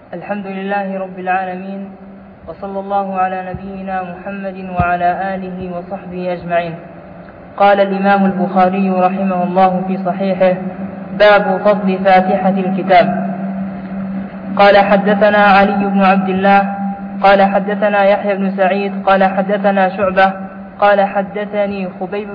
الحمد لله رب العالمين، وصلى الله على نبينا محمد وعلى آله وصحبه أجمعين. قال الإمام البخاري رحمه الله في صحيحه: باب فضل فاتحة الكتاب. قال حدثنا علي بن عبد الله قال حدثنا يحيى بن سعيد قال حدثنا شعبة قال حدثني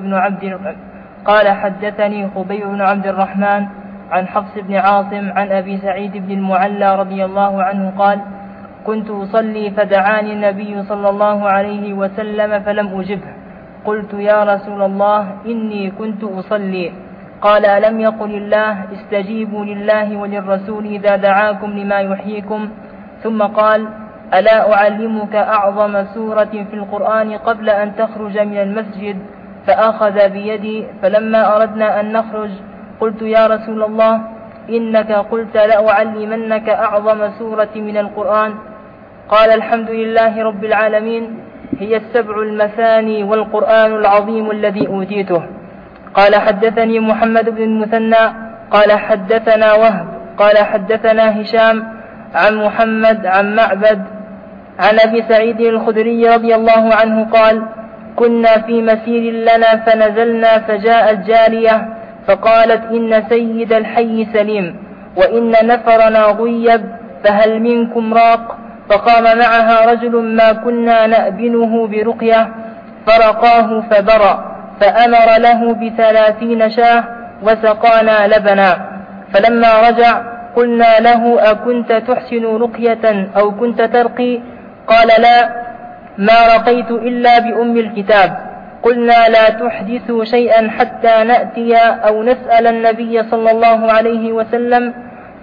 خبيب بن عبد الرحمن عن حفص بن عاصم عن أبي سعيد بن المعلى رضي الله عنه قال: كنت أصلي فدعاني النبي صلى الله عليه وسلم فلم أجبه. قلت: يا رسول الله، إني كنت أصلي. قال: ألم يقل الله: استجيبوا لله وللرسول إذا دعاكم لما يحييكم؟ ثم قال: ألا أعلمك أعظم سورة في القرآن قبل أن تخرج من المسجد؟ فأخذ بيدي، فلما أردنا أن نخرج قلت: يا رسول الله، إنك قلت لأعلمنك أعظم سورة من القرآن. قال: الحمد لله رب العالمين، هي السبع المثاني والقرآن العظيم الذي أوتيته. قال: حدثني محمد بن المثنى قال حدثنا وهب قال حدثنا هشام عن محمد عن معبد عن أبي سعيد الخدري رضي الله عنه قال: كنا في مسير لنا فنزلنا، فجاءت جارية فقالت: إن سيد الحي سليم، وإن نفرنا غيب، فهل منكم راق؟ فقام معها رجل ما كنا نأبنه برقية فرقاه فبرأ، فأمر له ب30 شاة وسقانا لبنا. فلما رجع قلنا له: أكنت تحسن رقية أو كنت ترقي؟ قال: لا، ما رقيت إلا بأم الكتاب. قلنا: لا تحدثوا شيئا حتى نأتي أو نسأل النبي صلى الله عليه وسلم.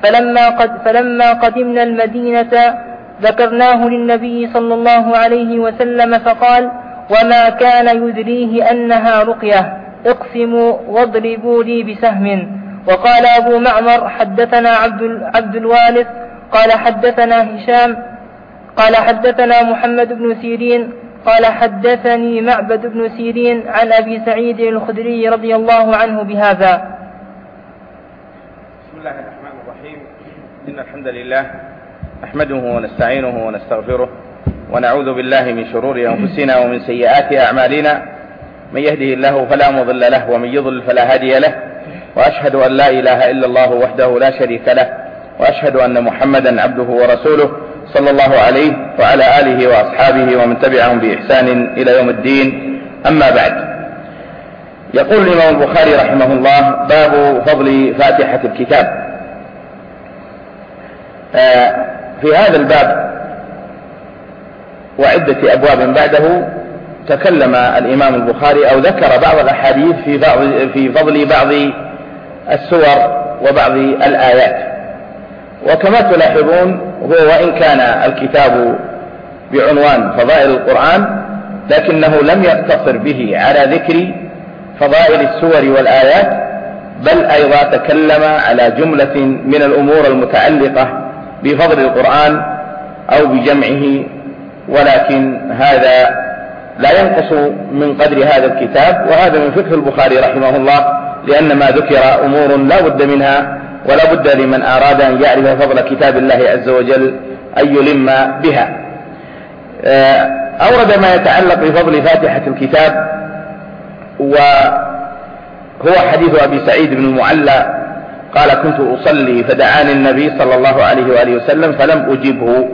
فلما قدمنا المدينة ذكرناه للنبي صلى الله عليه وسلم، فقال: وما كان يدريه أنها رقية، اقسموا واضربوا لي بسهم. وقال أبو معمر: حدثنا عبد الوارث قال حدثنا هشام قال حدثنا محمد بن سيرين قال حدثني معبد بن سيرين عن أبي سعيد الخدري رضي الله عنه بهذا. بسم الله الرحمن الرحيم. إن الحمد لله نحمده ونستعينه ونستغفره، ونعوذ بالله من شرور أنفسنا ومن سيئات أعمالنا. من يهده الله فلا مضل له، ومن يضلل فلا هادي له، وأشهد أن لا إله إلا الله وحده لا شريك له، وأشهد أن محمدا عبده ورسوله صلى الله عليه وعلى آله وأصحابه ومن تبعهم بإحسان إلى يوم الدين. أما بعد، يقول الإمام البخاري رحمه الله: باب فضل فاتحة الكتاب. في هذا الباب وعدة أبواب بعده تكلم الإمام البخاري أو ذكر بعض الأحاديث في فضل بعض السور وبعض الآيات. وكما تلاحظون، هو وإن كان الكتاب بعنوان فضائل القرآن، لكنه لم يقتصر به على ذكر فضائل السور والآيات، بل أيضا تكلم على جملة من الأمور المتعلقة بفضل القرآن أو بجمعه، ولكن هذا لا ينقص من قدر هذا الكتاب، وهذا من فقه البخاري رحمه الله، لأن ما ذكر أمور لا بد منها، ولا بد لمن أراد أن يعرف فضل كتاب الله عز وجل أن يلم بها. أورد ما يتعلق بفضل فاتحة الكتاب، وهو حديث أبي سعيد بن المعلى قال: كنت أصلي فدعاني النبي صلى الله عليه وآله وسلم فلم أجبه.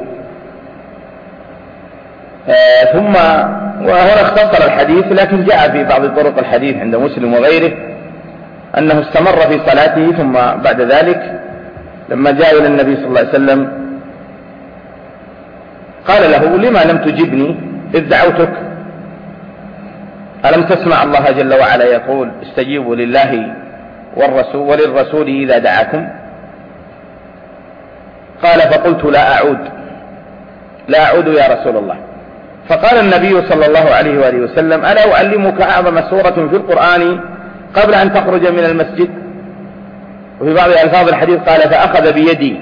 ثم وهنا اختصر الحديث، لكن جاء في بعض طرق الحديث عند مسلم وغيره أنه استمر في صلاته، ثم بعد ذلك لما جاء إلى النبي صلى الله عليه وسلم قال له: لما لم تجبني إذ دعوتك؟ ألم تسمع الله جل وعلا يقول: استجيبوا لله وللرسول إذا دعاكم؟ قال: فقلت: لا أعود يا رسول الله. فقال النبي صلى الله عليه وآله وسلم: ألا أعلمك أعظم سورة في القرآن قبل أن تخرج من المسجد؟ وفي بعض ألفاظ الحديث قال: فأخذ بيدي.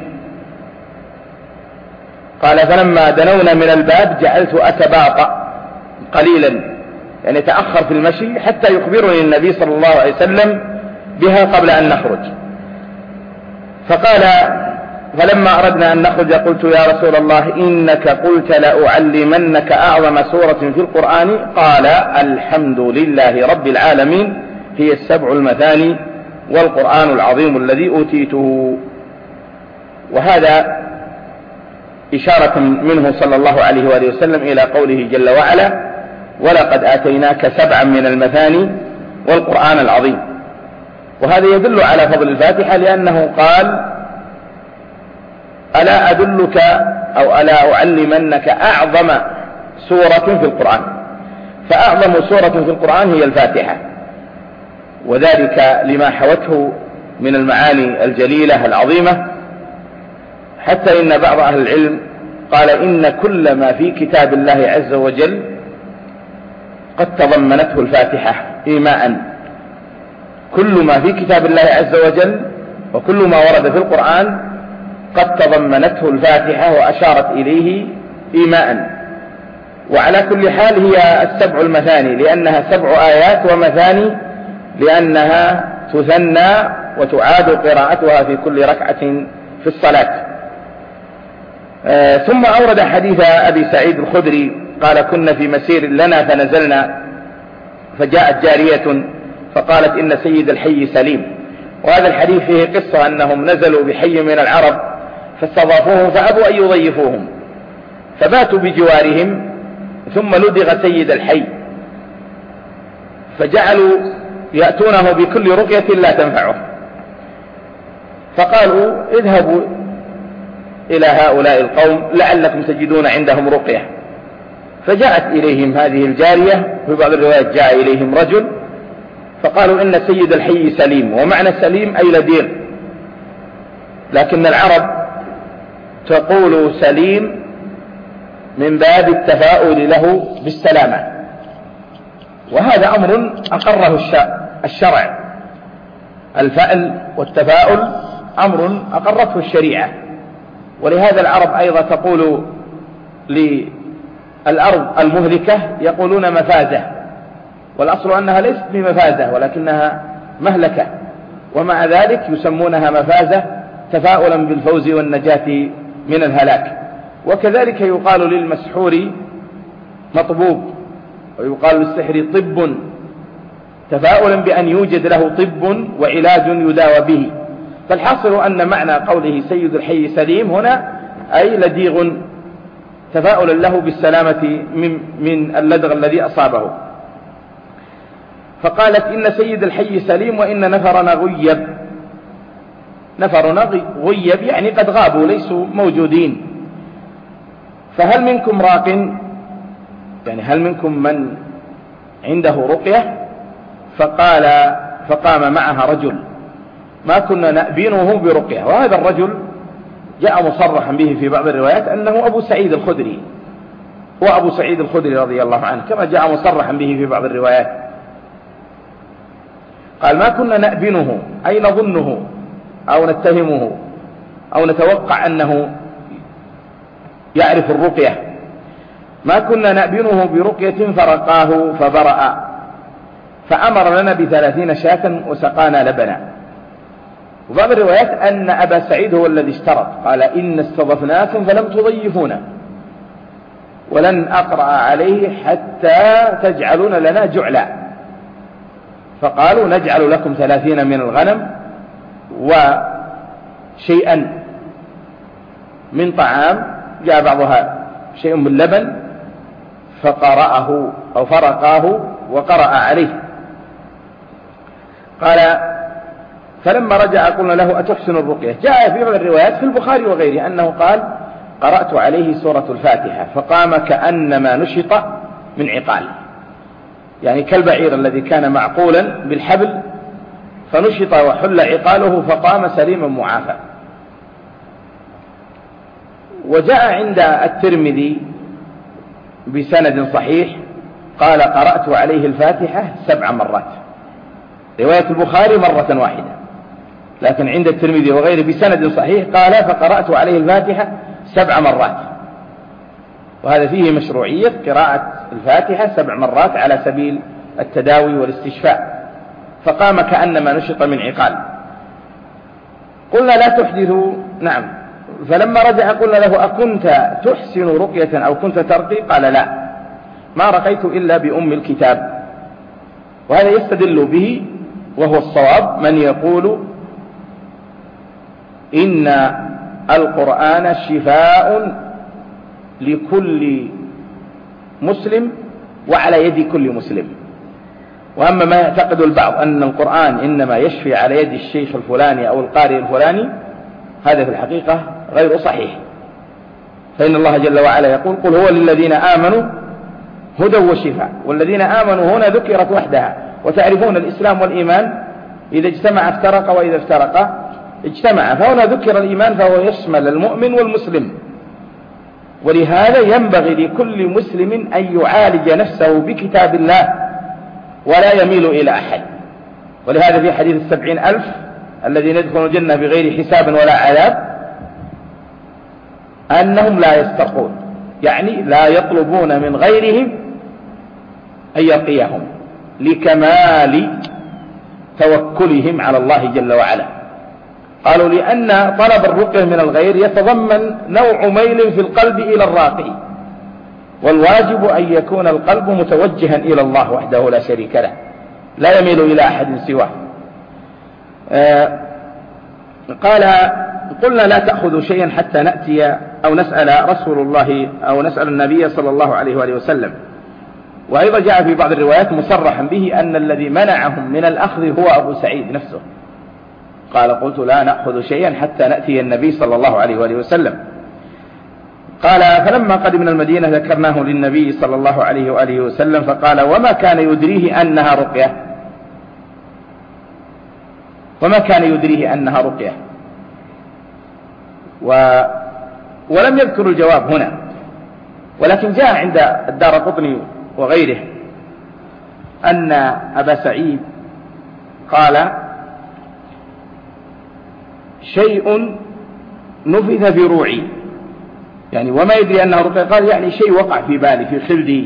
قال: فلما دنونا من الباب جعلت أتباطأ قليلا، يعني تأخر في المشي حتى يخبرني النبي صلى الله عليه وسلم بها قبل أن نخرج. فقال: فلما أردنا أن نخرج قلت يا رسول الله إنك قلت لأعلمنك أعظم سورة في القرآن. قال الحمد لله رب العالمين هي السبع المثاني والقرآن العظيم الذي أوتيته. وهذا إشارة منه صلى الله عليه وآله وسلم إلى قوله جل وعلا ولقد آتيناك سبعا من المثاني والقرآن العظيم. وهذا يدل على فضل الفاتحة، لأنه قال ألا أدلك أو ألا أعلمنك أعظم سورة في القرآن، فأعظم سورة في القرآن هي الفاتحة، وذلك لما حوته من المعاني الجليلة العظيمة، حتى إن بعض أهل العلم قال إن كل ما في كتاب الله عز وجل قد تضمنته الفاتحة إيماء. كل ما في كتاب الله عز وجل وكل ما ورد في القرآن قد تضمنته الفاتحة وأشارت إليه إيماء. وعلى كل حال هي السبع المثاني لأنها 7 آيات، ومثاني لأنها تثنى وتعاد قراءتها في كل ركعة في الصلاة. ثم أورد حديث أبي سعيد الخدري قال كنا في مسير لنا فنزلنا فجاءت جارية فقالت إن سيد الحي سليم. وهذا الحديث فيه قصة أنهم نزلوا بحي من العرب فاستضافوهم فأبوا أن يضيفوهم فباتوا بجوارهم، ثم لدغ سيد الحي فجعلوا يأتونه بكل رقية لا تنفعه، فقالوا اذهبوا إلى هؤلاء القوم لعلكم تجدون عندهم رقية. فجاءت إليهم هذه الجارية، في بعض الروايات جاء إليهم رجل، فقالوا إن سيد الحي سليم. ومعنى سليم أي لديغ، لكن العرب تقول سليم من باب التفاؤل له بالسلامة، وهذا أمر أقره الشرع. الفأل والتفاؤل أمر أقرته الشريعة، ولهذا العرب أيضا تقول للأرض المهلكة يقولون مفازة، والأصل أنها ليست بمفازة ولكنها مهلكة، ومع ذلك يسمونها مفازة تفاؤلا بالفوز والنجاة من الهلاك. وكذلك يقال للمسحور مطبوب، ويقال للسحر طب، تفاؤلا بأن يوجد له طب وعلاج يداوى به. فالحاصل أن معنى قوله سيد الحي سليم هنا أي لديغ، تفاؤلا له بالسلامة من اللدغ الذي أصابه. فقالت إن سيد الحي سليم وإن نفرنا غيب. نفرنا غيب يعني قد غابوا ليسوا موجودين، فهل منكم راق، يعني هل منكم من عنده رقية؟ فقام معها رجل ما كنا نأبينه برقية. وهذا الرجل جاء مصرحا به في بعض الروايات أنه أبو سعيد الخدري، وأبو سعيد الخدري رضي الله عنه كما جاء مصرحا به في بعض الروايات. قال ما كنا نأبنه أي نظنه أو نتهمه أو نتوقع أنه يعرف الرقية، ما كنا نأبنه برقية فرقاه فبرأ، فأمر لنا ب30 شاة وسقانا لبنا. وبعض الروايات أن أبا سعيد هو الذي اشترط، قال إن استضفناكم فلم تضيفونا ولن أقرأ عليه حتى تجعلون لنا جعلا. فقالوا نجعل لكم 30 من الغنم وشيئا من طعام، جاء بعضها شيء من لبن، فقرأه أو فرقاه وقرأ عليه. قال فلما رجع قلنا له أتحسن الرقية. جاء في بعض الروايات في البخاري وغيره أنه قال قرأت عليه سورة الفاتحة فقام كأنما نشط من عقال، يعني كالبعير الذي كان معقولا بالحبل فنشط وحل عقاله فقام سليما معافى. وجاء عند الترمذي بسند صحيح قال قرأت عليه الفاتحة 7 مرات. رواية البخاري مرة واحدة، لكن عند الترمذي وغيره بسند صحيح قال فقرأت عليه الفاتحة 7 مرات. وهذا فيه مشروعية قراءة الفاتحة 7 مرات على سبيل التداوي والاستشفاء. فقام كأنما نشط من عقال. قلنا لا تحدثوا، نعم فلما رجع قلنا له أكنت تحسن رقية أو كنت ترقي؟ قال لا، ما رقيت إلا بأم الكتاب. وهذا يستدل به وهو الصواب من يقول إن القرآن شفاء لكل مسلم وعلى يد كل مسلم. وأما ما يعتقد البعض أن القرآن إنما يشفي على يد الشيخ الفلاني أو القارئ الفلاني، هذا في الحقيقة غير صحيح. فإن الله جل وعلا يقول قل هو للذين آمنوا هدى وشفاء، والذين آمنوا هنا ذكرت وحدها. وتعرفون الإسلام والإيمان إذا اجتمع افترق وإذا افترق اجتمع، فهنا ذكر الإيمان فهو يشمل المؤمن والمسلم. ولهذا ينبغي لكل مسلم أن يعالج نفسه بكتاب الله ولا يميل إلى أحد. ولهذا في حديث 70,000 الذين يدخلون الجنة بغير حساب ولا عذاب أنهم لا يسترقون، يعني لا يطلبون من غيرهم أن يرقيهم لكمال توكلهم على الله جل وعلا. قالوا لأن طلب الرقية من الغير يتضمن نوع ميل في القلب إلى الراقي، والواجب أن يكون القلب متوجها إلى الله وحده لا شريك له، لا يميل إلى أحد سواه. قال قلنا لا تأخذوا شيئا حتى نأتي أو نسأل رسول الله أو نسأل النبي صلى الله عليه وآله وسلم. وأيضا جاء في بعض الروايات مصرحا به أن الذي منعهم من الأخذ هو أبو سعيد نفسه، قال قلت لا نأخذ شيئا حتى نأتي النبي صلى الله عليه وآله وسلم. قال فلما قدمنا المدينة ذكرناه للنبي صلى الله عليه وآله وسلم فقال وما كان يدريه أنها رقية، وما كان يدريه أنها رقية. ولم يذكر الجواب هنا، ولكن جاء عند الدارقطني وغيره أن أبا سعيد قال شيء نفث في روعي، يعني وما يدري أنها رقية، قال يعني شيء وقع في بالي في خلدي،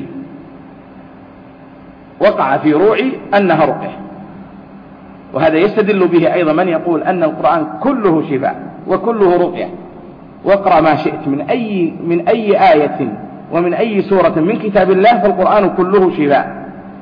وقع في روعي أنها رقية. وهذا يستدل به أيضا من يقول أن القرآن كله شفاء وكله رقية، واقرأ ما شئت من أي آية ومن أي سورة من كتاب الله فالقرآن كله شفاء.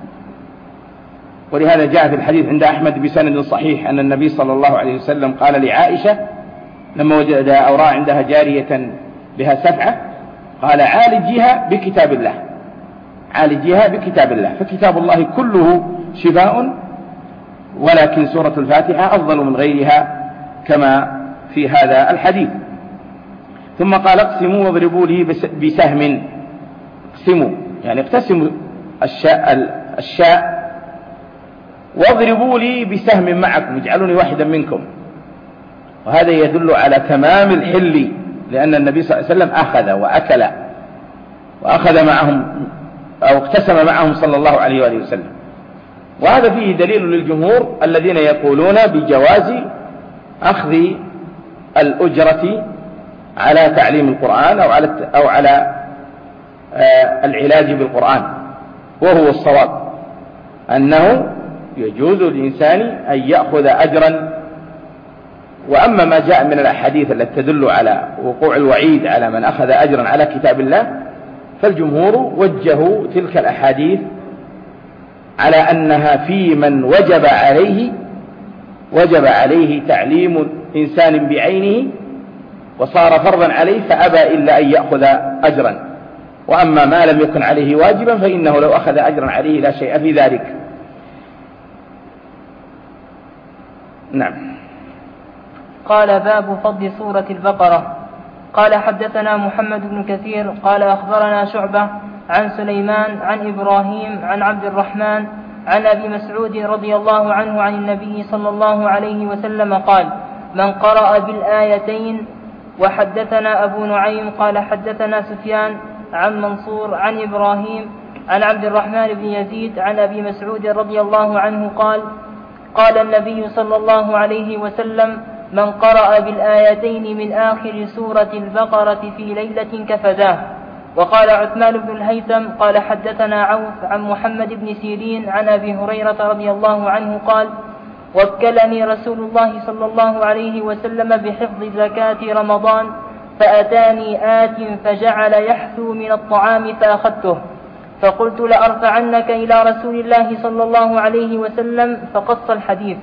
ولهذا جاء في الحديث عند أحمد بسند صحيح أن النبي صلى الله عليه وسلم قال لعائشة لما وجد أو رأى عندها جارية بها سفعة قال عالجيها بكتاب الله، عالجيها بكتاب الله، فكتاب الله كله شفاء، ولكن سورة الفاتحة أفضل من غيرها كما في هذا الحديث. ثم قال اقسموا واضربوا لي بسهم، اقسموا يعني اقتسموا الشاء واضربوا لي بسهم معكم، اجعلوني واحدا منكم. وهذا يدل على تمام الحل، لأن النبي صلى الله عليه وسلم أخذ وأكل وأخذ معهم أو اقتسم معهم صلى الله عليه وآله وسلم. وهذا فيه دليل للجمهور الذين يقولون بجواز أخذ الأجرة على تعليم القرآن أو على العلاج بالقرآن، وهو الصواب أنه يجوز للإنسان أن يأخذ أجرا. وأما ما جاء من الأحاديث التي تدل على وقوع الوعيد على من أخذ أجرا على كتاب الله، فالجمهور وجهوا تلك الأحاديث على أنها في من وجب عليه تعليم إنسان بعينه وصار فرضا عليه فأبى إلا أن يأخذ أجرا. وأما ما لم يكن عليه واجبا فإنه لو أخذ أجرا عليه لا شيء في ذلك. نعم. قال باب فضل سورة البقرة. قال حدثنا محمد بن كثير قال أخبرنا شعبة عن سليمان عن إبراهيم عن عبد الرحمن عن أبي مسعود رضي الله عنه عن النبي صلى الله عليه وسلم قال من قرأ بالآيتين. وحدثنا أبو نعيم قال حدثنا سفيان عن منصور عن إبراهيم عن عبد الرحمن بن يزيد عن أبي مسعود رضي الله عنه قال قال النبي صلى الله عليه وسلم من قرأ بالآيتين من آخر سورة البقرة في ليلة كفداه. وقال عثمان بن الهيثم قال حدثنا عوف عن محمد بن سيرين عن أبي هريرة رضي الله عنه قال وكلني رسول الله صلى الله عليه وسلم بحفظ زكاة رمضان فأتاني آت فجعل يحثو من الطعام فأخذته، فقلت لأرفعنك إلى رسول الله صلى الله عليه وسلم، فقص الحديث.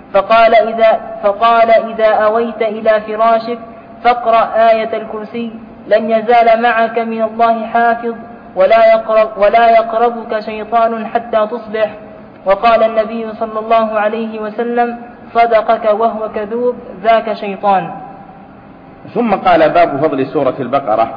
فقال إذا أويت إلى فراشك فاقرأ آية الكرسي لن يزال معك من الله حافظ ولا يقربك شيطان حتى تصبح. وقال النبي صلى الله عليه وسلم صدقك وهو كذوب ذاك شيطان. ثم قال باب فضل سورة البقرة.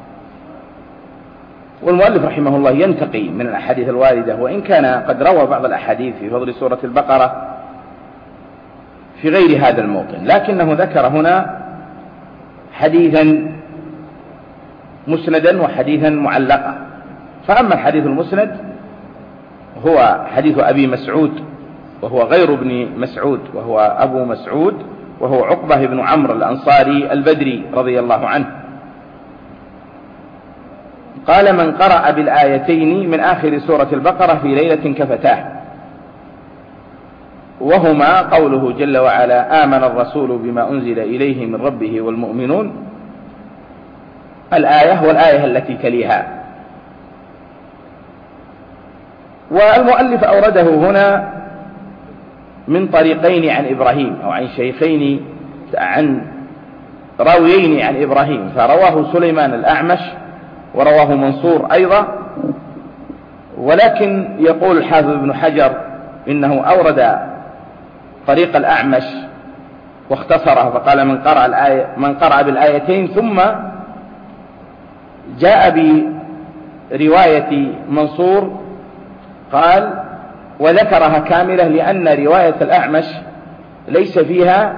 والمؤلف رحمه الله ينتقي من الأحاديث الواردة، وإن كان قد روى بعض الأحاديث في فضل سورة البقرة في غير هذا الموطن، لكنه ذكر هنا حديثا مسندا وحديثا معلقا. فأما الحديث المسند هو حديث أبي مسعود، وهو غير ابن مسعود، وهو أبو مسعود، وهو عقبة بن عمرو الأنصاري البدري رضي الله عنه. قال من قرأ بالآيتين من آخر سورة البقرة في ليلة كفتاه، وهما قوله جل وعلا آمن الرسول بما أنزل إليه من ربه والمؤمنون، الآية والآية التي تليها. والمؤلف أورده هنا من طريقين عن إبراهيم، أو عن شيخين، عن راويين عن إبراهيم، فرواه سليمان الأعمش ورواه منصور أيضا. ولكن يقول الحافظ ابن حجر إنه أورد طريق الأعمش واختصره، فقال من قرأ بالآيتين، ثم جاء برواية منصور قال وذكرها كاملة، لأن رواية الأعمش ليس فيها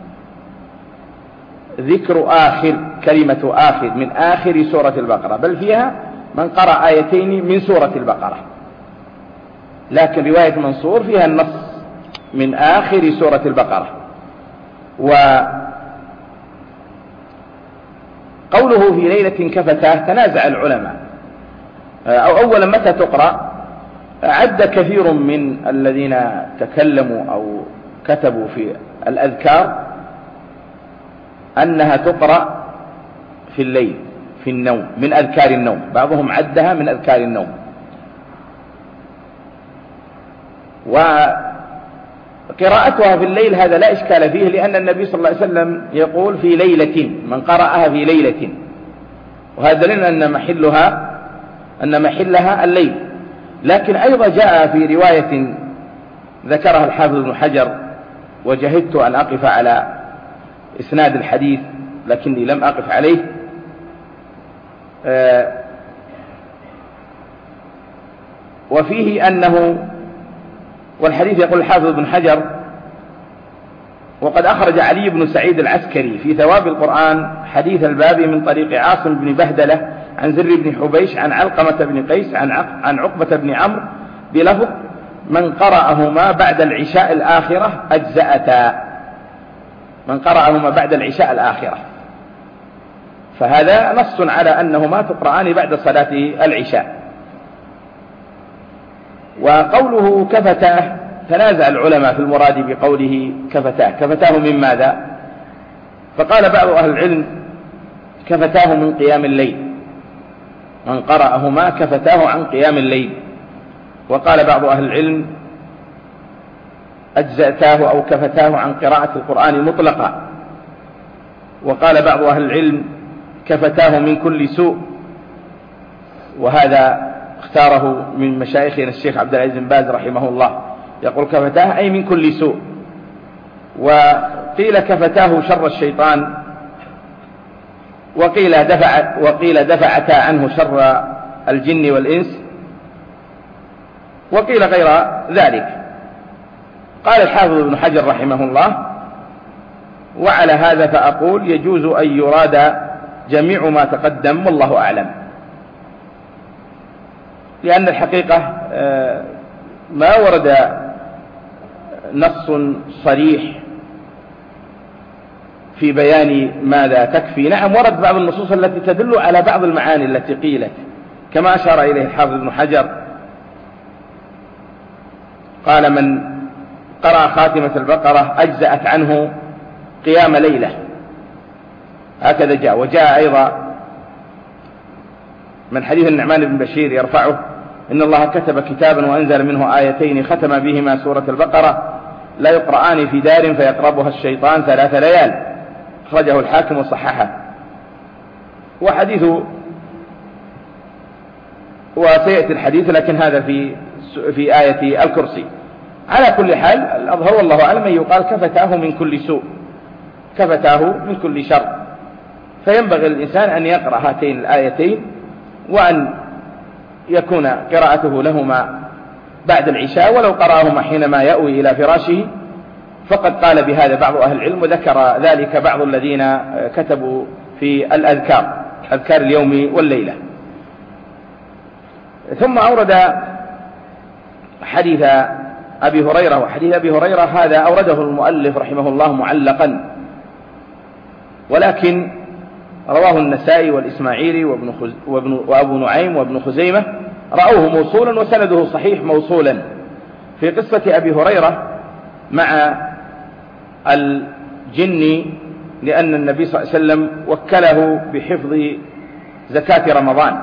ذكر آخر كلمة آخر من آخر سورة البقرة، بل فيها من قرأ آيتين من سورة البقرة. لكن رواية منصور فيها النص من آخر سورة البقرة. وقوله في ليلة كفتاه تنازع العلماء، أو أولا متى تقرأ. عد كثير من الذين تكلموا أو كتبوا في الأذكار أنها تقرأ في الليل في النوم من أذكار النوم، بعضهم عدها من أذكار النوم. وقراءتها في الليل هذا لا إشكال فيه، لأن النبي صلى الله عليه وسلم يقول في ليلة، من قرأها في ليلة، وهذا دليل أن محلها الليل. لكن أيضا جاء في رواية ذكرها الحافظ ابن حجر، وجهدت أن أقف على إسناد الحديث لكني لم أقف عليه، وفيه أنه، والحديث يقول الحافظ ابن حجر وقد أخرج علي بن سعيد العسكري في ثواب القرآن حديث الباب من طريق عاصم بن بهدلة عن زر بن حبيش عن علقمة بن قيس عن عقبة بن عمرو بلفظ من قرأهما بعد العشاء الآخرة أجزأتا، من قرأهما بعد العشاء الآخرة، فهذا نص على أنهما تقرآن بعد صلاة العشاء. وقوله كفتاه تنازع العلماء في المراد بقوله كفتاه، كفتاه من ماذا؟ فقال بعض أهل العلم كفتاه من قيام الليل، من قرأهما كفتاه عن قيام الليل. وقال بعض أهل العلم أجزأتاه أو كفتاه عن قراءة القرآن مطلقا. وقال بعض أهل العلم كفتاه من كل سوء، وهذا اختاره من مشايخنا الشيخ عبد العزيز بن باز رحمه الله، يقول كفتاه أي من كل سوء. وقيل كفتاه شر الشيطان، وقيل دفعتا عنه شر الجن والإنس، وقيل غير ذلك. قال الحافظ ابن حجر رحمه الله وعلى هذا فأقول يجوز أن يراد جميع ما تقدم والله أعلم، لأن الحقيقة ما ورد نص صريح في بيان ماذا تكفي. نعم ورد بعض النصوص التي تدل على بعض المعاني التي قيلت، كما أشار إليه الحافظ ابن حجر، قال من قرأ خاتمة البقرة أجزأت عنه قيام ليلة، هكذا جاء. وجاء أيضا من حديث النعمان بن بشير يرفعه: إن الله كتب كتابا وأنزل منه آيتين ختم بهما سورة البقرة لا يقرآن في دار فيقربها الشيطان 3 ليال، أخرجه الحاكم وصححه. وسيأتي الحديث، لكن هذا في آية الكرسي. على كل حال الأظهر والله أعلم أن يقال كفتاه من كل سوء، كفتاه من كل شر، فينبغي الإنسان أن يقرأ هاتين الآيتين، وأن يكون قراءته لهما بعد العشاء، ولو قرأهما حينما يأوي إلى فراشه، فقد قال بهذا بعض أهل العلم، وذكر ذلك بعض الذين كتبوا في الأذكار، أذكار اليوم والليلة. ثم أورد حديث أبي هريرة. وحديث أبي هريرة هذا أورده المؤلف رحمه الله معلقا، ولكن رواه النسائي والإسماعيلي وأبو نعيم وابن خزيمة، رأوه موصولا وسنده صحيح موصولا، في قصة أبي هريرة مع الجن، لأن النبي صلى الله عليه وسلم وكله بحفظ زكاة رمضان.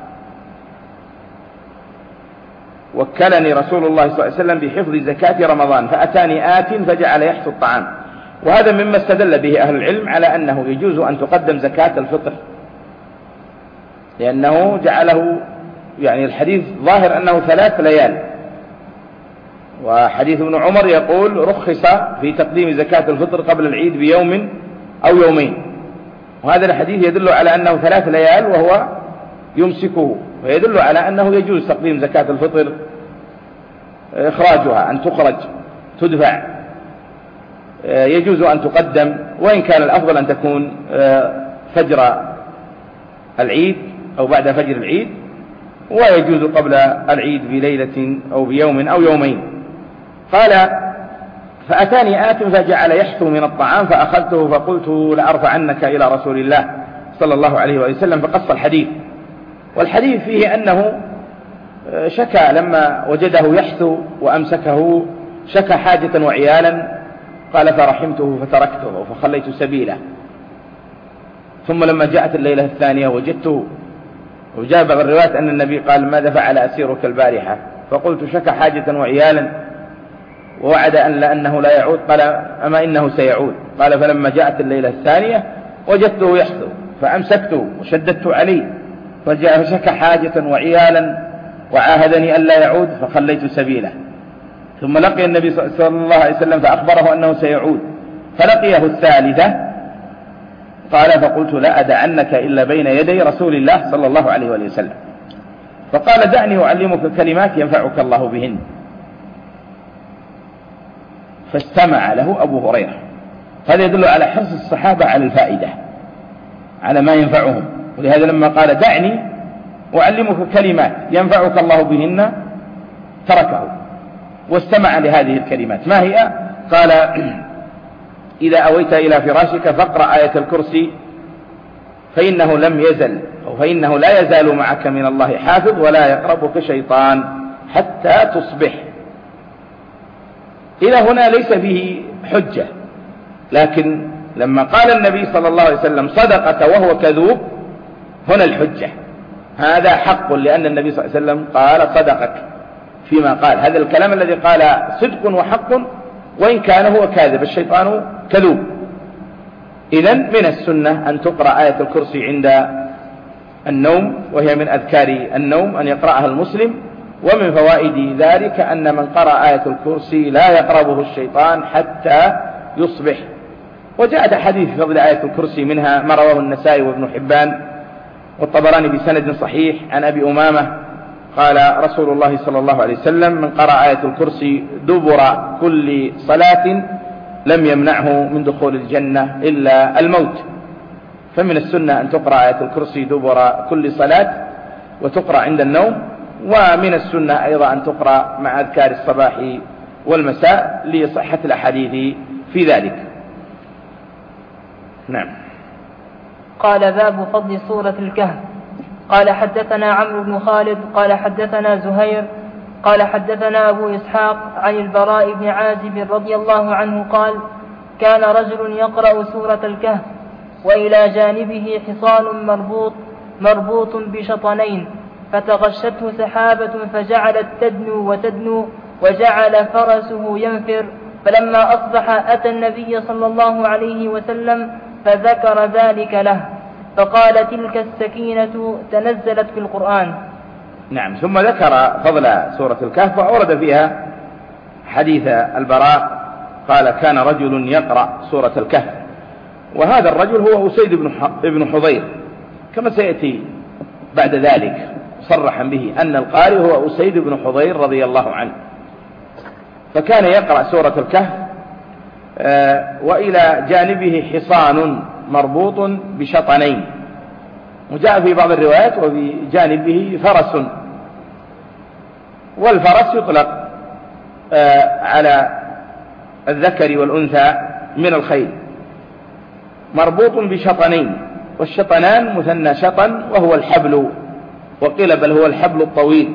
وكلني رسول الله صلى الله عليه وسلم بحفظ زكاة رمضان فأتاني آت فجعل يحث الطعام. وهذا مما استدل به أهل العلم على أنه يجوز أن تقدم زكاة الفطر، لأنه جعله، يعني الحديث ظاهر أنه 3 ليال. وحديث ابن عمر يقول: رخص في تقديم زكاة الفطر قبل العيد بيوم أو يومين. وهذا الحديث يدل على أنه 3 ليال وهو يمسكه، ويدل على أنه يجوز تقديم زكاة الفطر، إخراجها، أن تخرج تدفع، يجوز أن تقدم، وإن كان الأفضل أن تكون فجر العيد أو بعد فجر العيد، ويجوز قبل العيد بليلة أو بيوم أو يومين. قال: فأتاني آت فجعل يحثو من الطعام فأخذته فقلت لأرفعنك إلى رسول الله صلى الله عليه وسلم، فقص الحديث. والحديث فيه أنه شكى لما وجده يحثو وأمسكه، شكى حاجة وعيالا، قال: فرحمته فتركته فخليت سبيله. ثم لما جاءت الليلة الثانية وجدته، وجاء بعض الروايات أن النبي قال: ماذا فعل أسيرك البارحة؟ فقلت: شكى حاجة وعيالا ووعد أنه لا يعود. قال: أما إنه سيعود. قال: فلما جاءت الليلة الثانية وجدته يحثو فأمسكته وشددت عليه، فجاء فشكى حاجة وعيالا وعاهدني ألا يعود فخليت سبيله. ثم لقي النبي صلى الله عليه وسلم فأخبره أنه سيعود، فلقيه الثالثة. قال: فقلت: لا أدعنك إلا بين يدي رسول الله صلى الله عليه وسلم. فقال: دعني أعلمك كلمات ينفعك الله بهن. فاستمع له أبو هريرة. هذا يدل على حرص الصحابة على الفائدة، على ما ينفعهم. ولهذا لما قال: دعني أعلمك كلمات ينفعك الله بهن، تركه واستمع لهذه الكلمات. ما هي؟ قال: إذا أويت إلى فراشك فاقرأ آية الكرسي، فإنه لم يزل أو فإنه لا يزال معك من الله حافظ ولا يقربك شيطان حتى تصبح. إلى هنا ليس به حجة، لكن لما قال النبي صلى الله عليه وسلم: صدقك وهو كذوب، هنا الحجة. هذا حق، لأن النبي صلى الله عليه وسلم قال: صدقك فيما قال. هذا الكلام الذي قال صدق وحق، وإن كان هو كاذب، الشيطان كذوب. إذن من السنة أن تقرأ آية الكرسي عند النوم، وهي من أذكار النوم أن يقرأها المسلم. ومن فوائد ذلك أن من قرأ آية الكرسي لا يقربه الشيطان حتى يصبح. وجاءت حديث في فضل آية الكرسي، منها ما رواه النسائي وابن حبان والطبراني بسند صحيح عن أبي أمامة قال: رسول الله صلى الله عليه وسلم: من قرأ آية الكرسي دبر كل صلاة لم يمنعه من دخول الجنة إلا الموت. فمن السنة أن تقرأ آية الكرسي دبر كل صلاة، وتقرأ عند النوم. ومن السنة أيضا أن تقرأ مع أذكار الصباح والمساء لصحة الأحاديث في ذلك. نعم. قال: باب فضل سورة الكهف. قال: حدثنا عمرو بن خالد قال: حدثنا زهير قال: حدثنا أبو إسحاق عن البراء بن عازب رضي الله عنه قال: كان رجل يقرأ سورة الكهف وإلى جانبه حصان مربوط بشطنين، فتغشته سحابة فجعلت تدنو وتدنو، وجعل فرسه ينفر. فلما أصبح أتى النبي صلى الله عليه وسلم فذكر ذلك له، فقال: تلك السكينة تنزلت في القرآن. نعم. ثم ذكر فضل سورة الكهف وأورد فيها حديث البراء قال: كان رجل يقرأ سورة الكهف، وهذا الرجل هو أسيد بن حضير، كما سيأتي بعد ذلك صرحا به أن القارئ هو أسيد بن حضير رضي الله عنه. فكان يقرأ سورة الكهف، وإلى جانبه حصان مربوط بشطنين، وجاء في بعض الروايات وفي جانبه فرس، والفرس يطلق على الذكر والأنثى من الخيل، مربوط بشطنين، والشطنان مثنى شطن وهو الحبل، وقيل بل هو الحبل الطويل،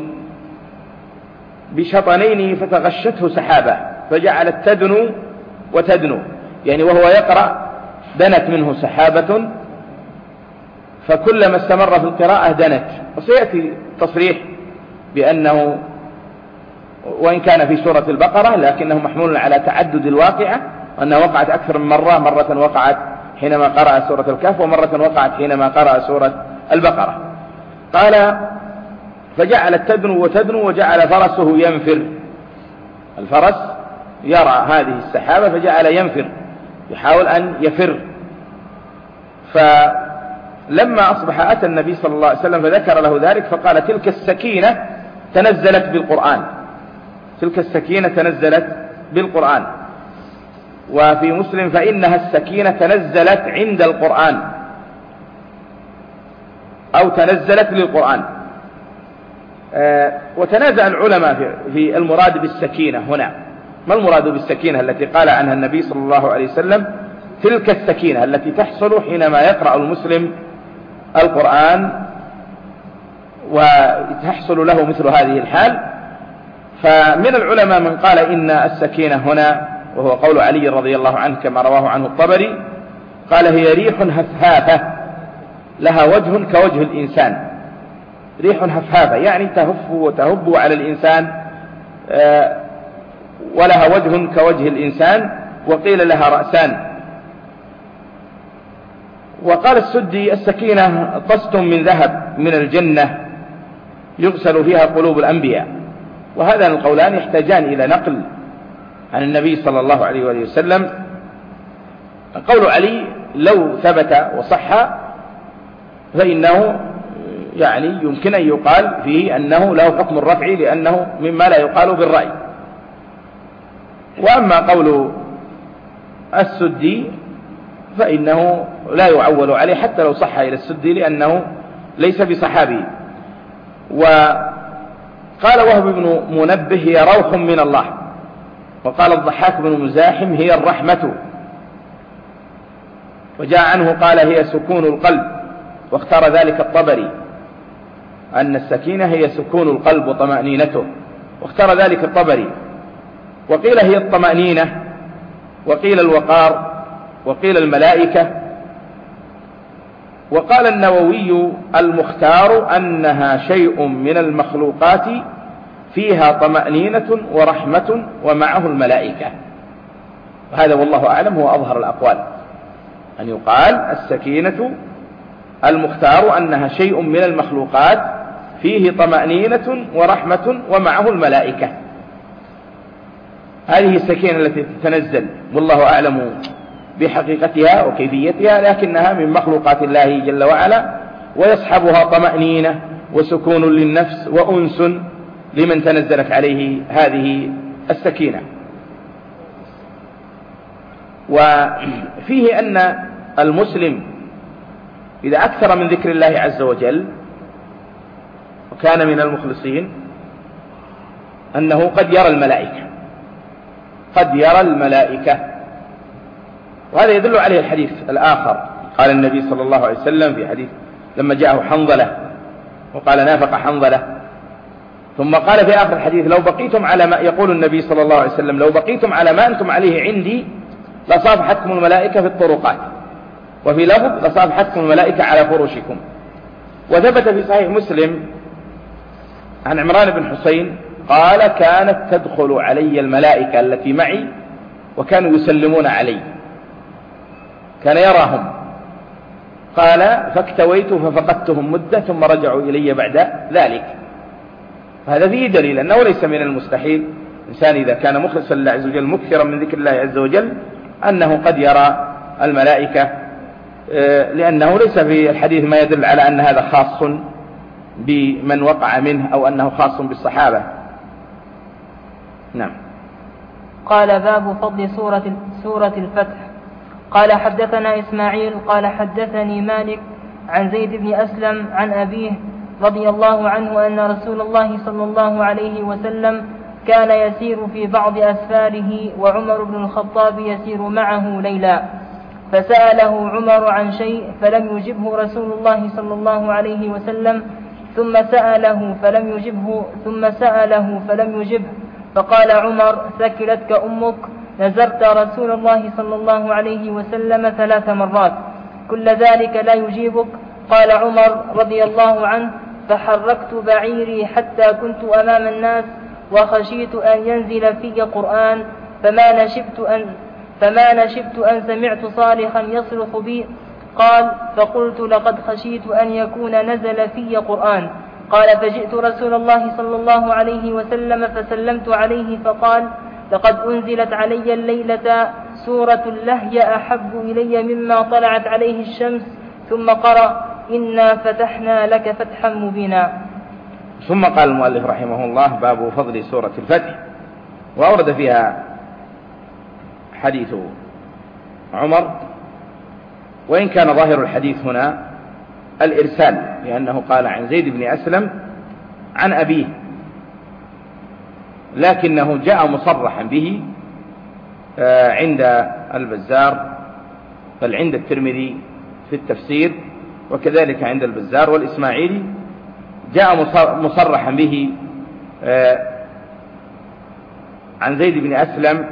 بشطنين فتغشته سحابة فجعلت تدنو وتدنو، يعني وهو يقرأ دنت منه سحابة، فكلما استمر في القراءة دنت. وسيأتي تصريح بأنه وإن كان في سورة البقرة لكنه محمول على تعدد الواقعة، أنها وقعت أكثر من مرة وقعت حينما قرأ سورة الكهف، ومرة وقعت حينما قرأ سورة البقرة. قال: فجعلت تدنو وتدنو، وجعل فرسه ينفر، الفرس يرى هذه السحابة فجعل ينفر، يحاول أن يفر. فلما أصبح أتى النبي صلى الله عليه وسلم فذكر له ذلك، فقال: تلك السكينة تنزلت بالقرآن، تلك السكينة تنزلت بالقرآن. وفي مسلم: فإنها السكينة تنزلت عند القرآن، أو تنزلت للقرآن. وتنازع العلماء في المراد بالسكينة هنا، ما المراد بالسكينة التي قال عنها النبي صلى الله عليه وسلم تلك السكينة التي تحصل حينما يقرأ المسلم القرآن وتحصل له مثل هذه الحال. فمن العلماء من قال إن السكينة هنا، وهو قول علي رضي الله عنه كما رواه عنه الطبري، قال: هي ريح هفهافة لها وجه كوجه الإنسان، ريح هفهافة يعني تهف وتهب على الإنسان، ولها وجه كوجه الإنسان، وقيل لها رأسان. وقال السدي: السكينة طست من ذهب من الجنة يغسل فيها قلوب الأنبياء. وهذان القولان يحتاجان إلى نقل عن النبي صلى الله عليه وآله وسلم. قول علي لو ثبت وصح فإنه يعني يمكن أن يقال فيه أنه له حكم الرفع، لأنه مما لا يقال بالرأي. وأما قول السدي فإنه لا يعول عليه حتى لو صح إلى السدي، لأنه ليس بصحابي. وقال وهب بن منبه: هي روح من الله. وقال الضحاك بن مزاحم: هي الرحمة. وجاء عنه قال: هي سكون القلب. واختار ذلك الطبري أن السكينة هي سكون القلب وطمأنينته، واختار ذلك الطبري. وقيل هي الطمأنينة، وقيل الوقار، وقيل الملائكة. وقال النووي: المختار أنها شيء من المخلوقات فيها طمأنينة ورحمة ومعه الملائكة. وهذا والله أعلم هو أظهر الأقوال، أن يقال السكينة المختار أنها شيء من المخلوقات فيه طمأنينة ورحمة ومعه الملائكة. هذه السكينة التي تتنزل والله أعلم بحقيقتها وكيفيتها، لكنها من مخلوقات الله جل وعلا، ويصحبها طمأنينة وسكون للنفس وأنس لمن تنزلت عليه هذه السكينة. وفيه أن المسلم إذا أكثر من ذكر الله عز وجل وكان من المخلصين أنه قد يرى الملائكة، قد يرى الملائكة. وهذا يدل عليه الحديث الآخر، قال النبي صلى الله عليه وسلم في حديث لما جاءه حنظلة وقال: نافق حنظلة. ثم قال في آخر الحديث: لو بقيتم على ما، يقول النبي صلى الله عليه وسلم: لو بقيتم على ما أنتم عليه عندي لصافحتكم الملائكة في الطرقات. وفي لفظ لصافحتكم الملائكة على فرشكم. وثبت في صحيح مسلم عن عمران بن حسين قال كانت تدخل علي الملائكة التي معي وكانوا يسلمون علي، كان يراهم. قال فاكتويت ففقدتهم مدة ثم رجعوا إلي بعد ذلك. هذا فيه دليل أنه ليس من المستحيل الإنسان إذا كان مخلصا لله عز وجل مكثرا من ذكر الله عز وجل أنه قد يرى الملائكة، لأنه ليس في الحديث ما يدل على أن هذا خاص بمن وقع منه أو أنه خاص بالصحابة. نعم. قال باب فضل سورة الفتح. قال حدثنا إسماعيل قال حدثني مالك عن زيد بن أسلم عن أبيه رضي الله عنه أن رسول الله صلى الله عليه وسلم كان يسير في بعض أسفاره وعمر بن الخطاب يسير معه ليلا، فسأله عمر عن شيء فلم يجبه رسول الله صلى الله عليه وسلم، ثم سأله فلم يجبه، فقال عمر ثكلتك أمك، نزرت رسول الله صلى الله عليه وسلم 3 مرات كل ذلك لا يجيبك. قال عمر رضي الله عنه فحركت بعيري حتى كنت أمام الناس وخشيت أن ينزل في قرآن، فما نشبت أن سمعت صارخا يصرخ بي. قال فقلت لقد خشيت أن يكون نزل في قرآن. قال فجئت رسول الله صلى الله عليه وسلم فسلمت عليه فقال لقد أنزلت علي الليلة سورة لهي أحب إلي مما طلعت عليه الشمس، ثم قرأ إنا فتحنا لك فتحا مبينا. ثم قال المؤلف رحمه الله باب فضل سورة الفتح، وأورد فيها حديث عمر، وإن كان ظاهر الحديث هنا الإرسال، لأنه قال عن زيد بن أسلم عن أبيه، لكنه جاء مصرحا به عند البزار، بل عند الترمذي في التفسير، وكذلك عند البزار والإسماعيلي جاء مصرحا به عن زيد بن أسلم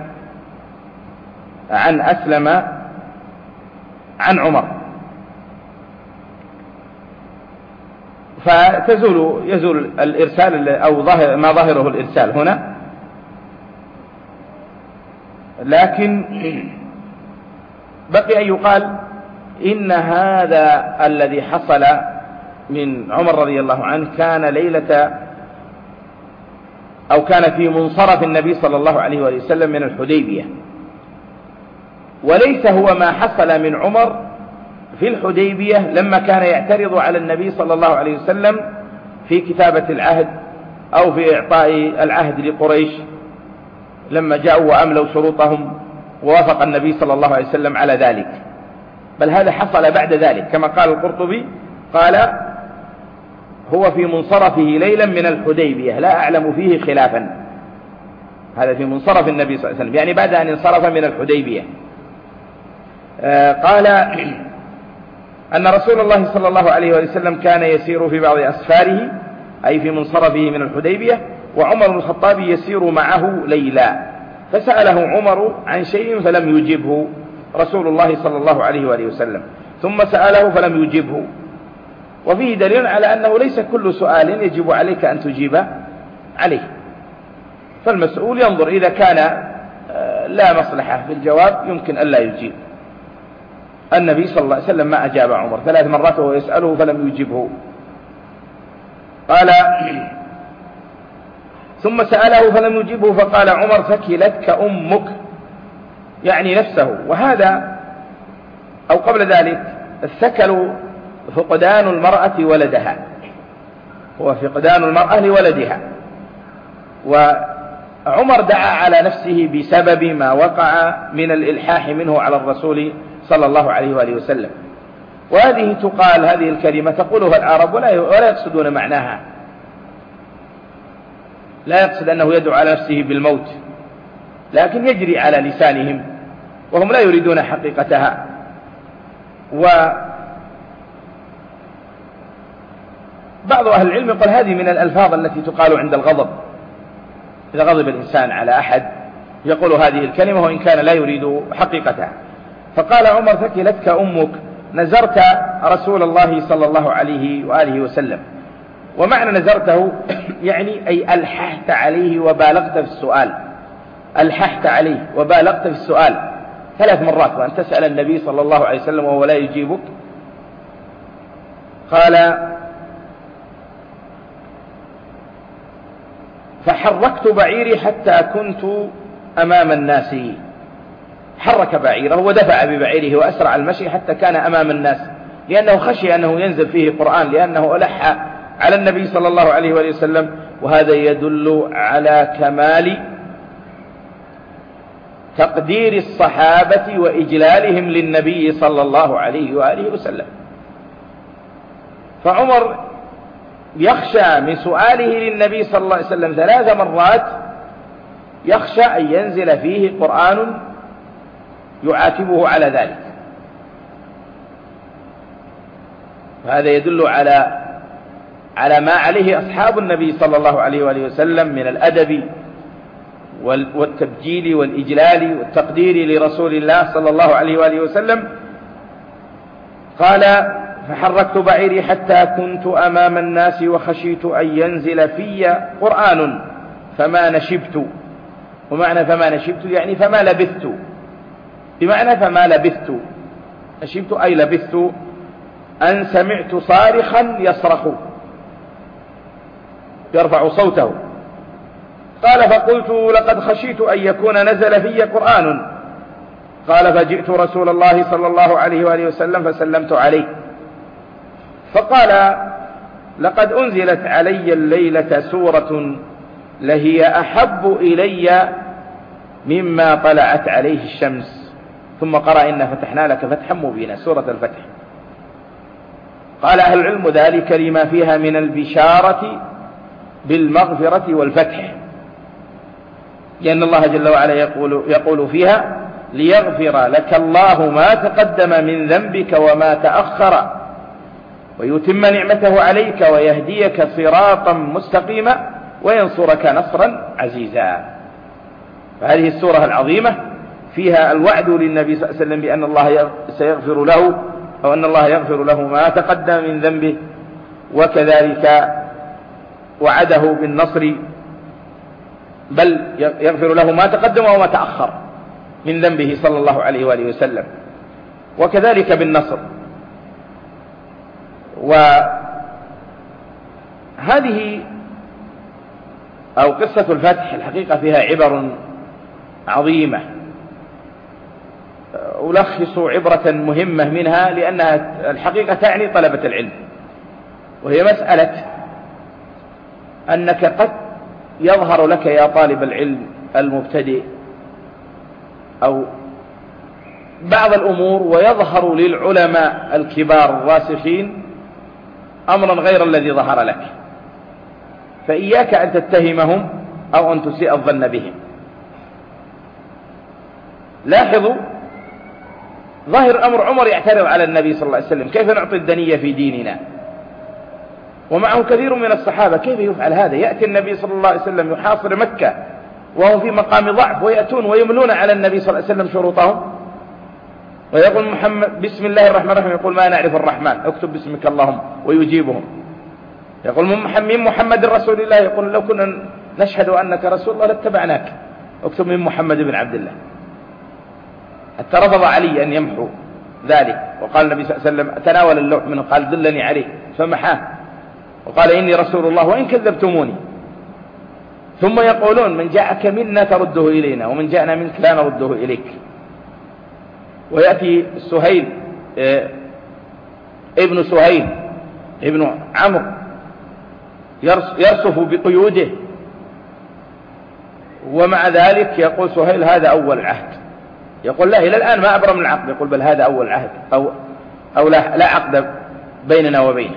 عن أسلم عن عمر، يزول الإرسال أو ما ظاهره الإرسال هنا. لكن بقي أن يقال إن هذا الذي حصل من عمر رضي الله عنه كان ليلة أو كان في منصرف النبي صلى الله عليه وسلم من الحديبية، وليس هو ما حصل من عمر في الحديبية لما كان يعترض على النبي صلى الله عليه وسلم في كتابة العهد أو في إعطاء العهد لقريش لما جاءوا وأملوا شروطهم ووافق النبي صلى الله عليه وسلم على ذلك، بل هذا حصل بعد ذلك كما قال القرطبي قال هو في منصرفه ليلا من الحديبية لا أعلم فيه خلافا. هذا في منصرف النبي صلى الله عليه وسلم، يعني بعد أن انصرف من الحديبية. قال أن رسول الله صلى الله عليه وسلم كان يسير في بعض أسفاره أي في منصرفه من الحديبية، وعمر بن الخطاب يسير معه ليلا، فسأله عمر عن شيء فلم يجبه رسول الله صلى الله عليه وآله وسلم، ثم سأله فلم يجبه. وفيه دليل على أنه ليس كل سؤال يجب عليك أن تجيب عليه، فالمسؤول ينظر إذا كان لا مصلحة في الجواب يمكن ألا يجيب. النبي صلى الله عليه وسلم ما أجاب عمر 3 مرات وهو يسأله فلم يجبه. قال ثم سأله فلم يجبه فقال عمر ثكلتك أمك، يعني نفسه. وهذا أو قبل ذلك الثكل فقدان المرأة ولدها، هو فقدان المرأة لولدها، وعمر دعا على نفسه بسبب ما وقع من الإلحاح منه على الرسول صلى الله عليه وآله وسلم. وهذه تقال هذه الكلمة تقولها العرب ولا يقصدون معناها، لا يقصد أنه يدعو على نفسه بالموت، لكن يجري على لسانهم وهم لا يريدون حقيقتها. وبعض أهل العلم يقول هذه من الألفاظ التي تقال عند الغضب، إذا غضب الإنسان على أحد يقول هذه الكلمة وإن كان لا يريد حقيقتها. فقال عمر ثكلتك أمك، نزرت رسول الله صلى الله عليه وآله وسلم. ومعنى نزرته يعني أي ألححت عليه وبالغت في السؤال، ألححت عليه وبالغت في السؤال 3 مرات، وأن تسأل النبي صلى الله عليه وسلم وهو لا يجيبك. قال: فحركت بعيري حتى كنت أمام الناس. حرك بعيره ودفع ببعيره وأسرع المشي حتى كان أمام الناس، لأنه خشي أنه ينزل فيه قرآن، لأنه ألح على النبي صلى الله عليه وآله وسلم. وهذا يدل على كمال تقدير الصحابة وإجلالهم للنبي صلى الله عليه وآله وسلم. فعمر يخشى من سؤاله للنبي صلى الله عليه وسلم 3 مرات، يخشى أن ينزل فيه قرآن يعاتبه على ذلك. وهذا يدل على ما عليه أصحاب النبي صلى الله عليه وآله وسلم من الأدب والتبجيل والإجلال والتقدير لرسول الله صلى الله عليه وآله وسلم. قال: فحركت بعيري حتى كنت أمام الناس وخشيت أن ينزل في قرآن فما نشبت. ومعنى فما نشبت يعني فما لبثت، بمعنى فما لبثت، نشبت أي لبثت، أن سمعت صارخا يصرخ يرفع صوته. قال: فقلت: لقد خشيت أن يكون نزل في قرآن. قال: فجئت رسول الله صلى الله عليه وآله وسلم فسلمت عليه، فقال: لقد أنزلت علي الليلة سورة لهي أحب إلي مما طلعت عليه الشمس. ثم قرأ: إنا فتحنا لك فتحا مبينا، سورة الفتح. قال أهل العلم: ذلك لما فيها من البشارة بالمغفرة والفتح، لأن الله جل وعلا يقول فيها: ليغفر لك الله ما تقدم من ذنبك وما تأخر ويتم نعمته عليك ويهديك صراطا مستقيما وينصرك نصرا عزيزا. فهذه السورة العظيمة فيها الوعد للنبي صلى الله عليه وسلم بأن الله سيغفر له، أو أن الله يغفر له ما تقدم من ذنبه، وكذلك وعده بالنصر، بل يغفر له ما تقدم وما تأخر من ذنبه صلى الله عليه وآله وسلم، وكذلك بالنصر. وهذه أو قصة الفتح الحقيقة فيها عبر عظيمة، ألخص عبرة مهمة منها لأنها الحقيقة تعني طلبة العلم، وهي مسألة أنك قد يظهر لك يا طالب العلم المبتدئ أو بعض الأمور، ويظهر للعلماء الكبار الراسخين أمرا غير الذي ظهر لك، فإياك أن تتهمهم أو أن تسيء الظن بهم. لاحظوا ظاهر أمر عمر يعترض على النبي صلى الله عليه وسلم: كيف نعطي الدنية في ديننا؟ ومعه كثير من الصحابة، كيف يفعل هذا؟ يأتي النبي صلى الله عليه وسلم يحاصر مكة وهو في مقام ضعف، ويأتون ويملون على النبي صلى الله عليه وسلم شروطهم، ويقول محمد بسم الله الرحمن الرحيم، يقول: ما نعرف الرحمن، اكتب باسمك اللهم، ويجيبهم. يقول: من محمد رسول الله، يقول: لو كنا نشهد أنك رسول الله لاتبعناك، اكتب من محمد بن عبد الله. حتى رفض علي أن يمحو ذلك، وقال النبي صلى الله عليه وسلم: تناول اللوح منه، قال: دلني عليه، فمحاه وقال: إني رسول الله وإن كذبتموني. ثم يقولون: من جاءك منا ترده إلينا، ومن جاءنا منك لا نرده إليك. ويأتي سهيل ابن سهيل ابن عمرو يرصف بقيوده، ومع ذلك يقول سهيل: هذا أول عهد. يقول: لا، إلى الآن ما أبرم العقد. يقول: بل هذا أول عهد، أو لا عقد بيننا وبينه.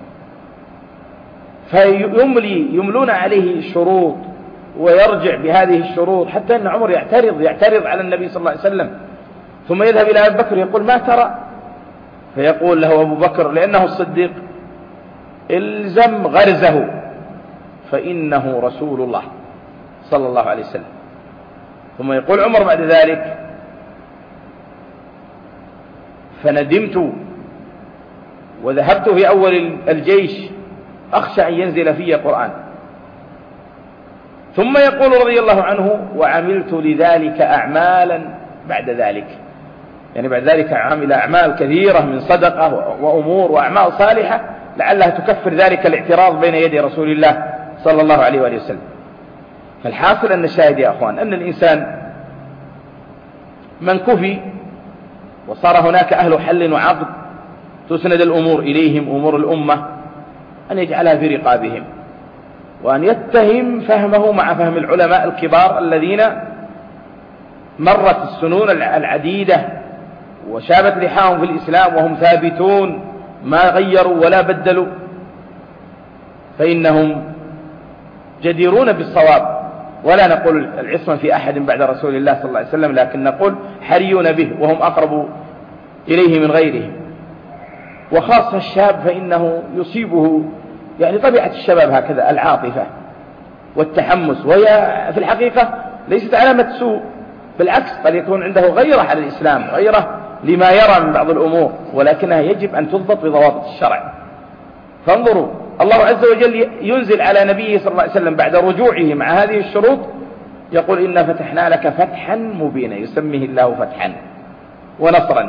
يملون عليه الشروط ويرجع بهذه الشروط، حتى أن عمر يعترض على النبي صلى الله عليه وسلم، ثم يذهب إلى أبي بكر يقول: ما ترى؟ فيقول له أبو بكر لأنه الصديق: الزم غرزه فإنه رسول الله صلى الله عليه وسلم. ثم يقول عمر بعد ذلك: فندمت وذهبت في أول الجيش أخشى أن ينزل في قرآن. ثم يقول رضي الله عنه: وعملت لذلك أعمالا بعد ذلك، يعني بعد ذلك عمل أعمال كثيرة من صدقة وأمور وأعمال صالحة لعلها تكفر ذلك الاعتراض بين يدي رسول الله صلى الله عليه وآله وسلم. فالحاصل أن الشاهد يا أخوان أن الإنسان من كفي وصار هناك أهل حل وعقد تسند الأمور إليهم، أمور الأمة، أن يجعلها في رقابهم، وأن يتهم فهمه مع فهم العلماء الكبار الذين مرت السنون العديدة وشابت لحاهم في الإسلام وهم ثابتون ما غيروا ولا بدلوا، فإنهم جديرون بالصواب. ولا نقول العصمة في أحد بعد رسول الله صلى الله عليه وسلم، لكن نقول حريون به وهم أقرب إليه من غيرهم. وخاصة الشاب فإنه يصيبه يعني طبيعة الشباب هكذا العاطفة والتحمس، وهي في الحقيقة ليست علامة سوء، بالعكس قد يكون عنده غيرة على الإسلام، غيرة لما يرى من بعض الأمور، ولكنها يجب أن تضبط بضوابط الشرع. فانظروا الله عز وجل ينزل على نبيه صلى الله عليه وسلم بعد رجوعه مع هذه الشروط يقول: إنا فتحنا لك فتحا مبينا، يسميه الله فتحا ونصرا.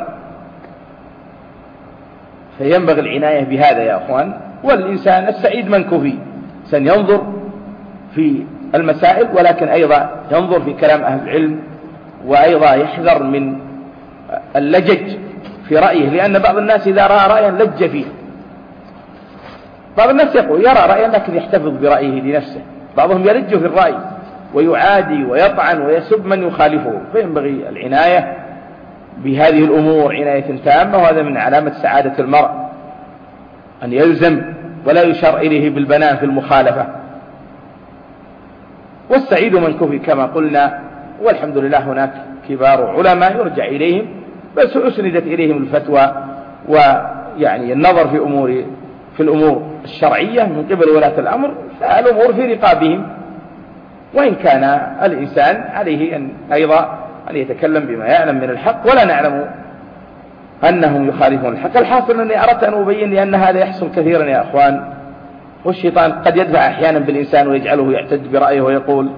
فينبغي العناية بهذا يا أخوان. والإنسان السعيد من كفي سينظر في المسائل، ولكن أيضا ينظر في كلام أهل العلم، وأيضا يحذر من اللجج في رأيه، لأن بعض الناس إذا رأى رأيا لج فيه. بعض الناس يقول يرى رأيا لكن يحتفظ برأيه لنفسه، بعضهم يلج في الرأي ويعادي ويطعن ويسب من يخالفه. فينبغي العناية بهذه الأمور عناية تامة، وهذا من علامة سعادة المرء أن يلزم ولا يشار إليه بالبنان في المخالفة. والسعيد من كفي كما قلنا، والحمد لله هناك كبار علماء يرجع إليهم، بس أسندت إليهم الفتوى ويعني النظر في الأمور الشرعية من قبل ولاة الأمر، فالأمور في رقابهم. وإن كان الإنسان عليه أن أيضا أن يتكلم بما يعلم من الحق، ولا نعلم أنهم يخالفون الحق. الحاصل أني أردت أن أبين لأن هذا يحصل كثيرا يا أخوان، والشيطان قد يدفع أحيانا بالإنسان ويجعله يعتد برأيه ويقول: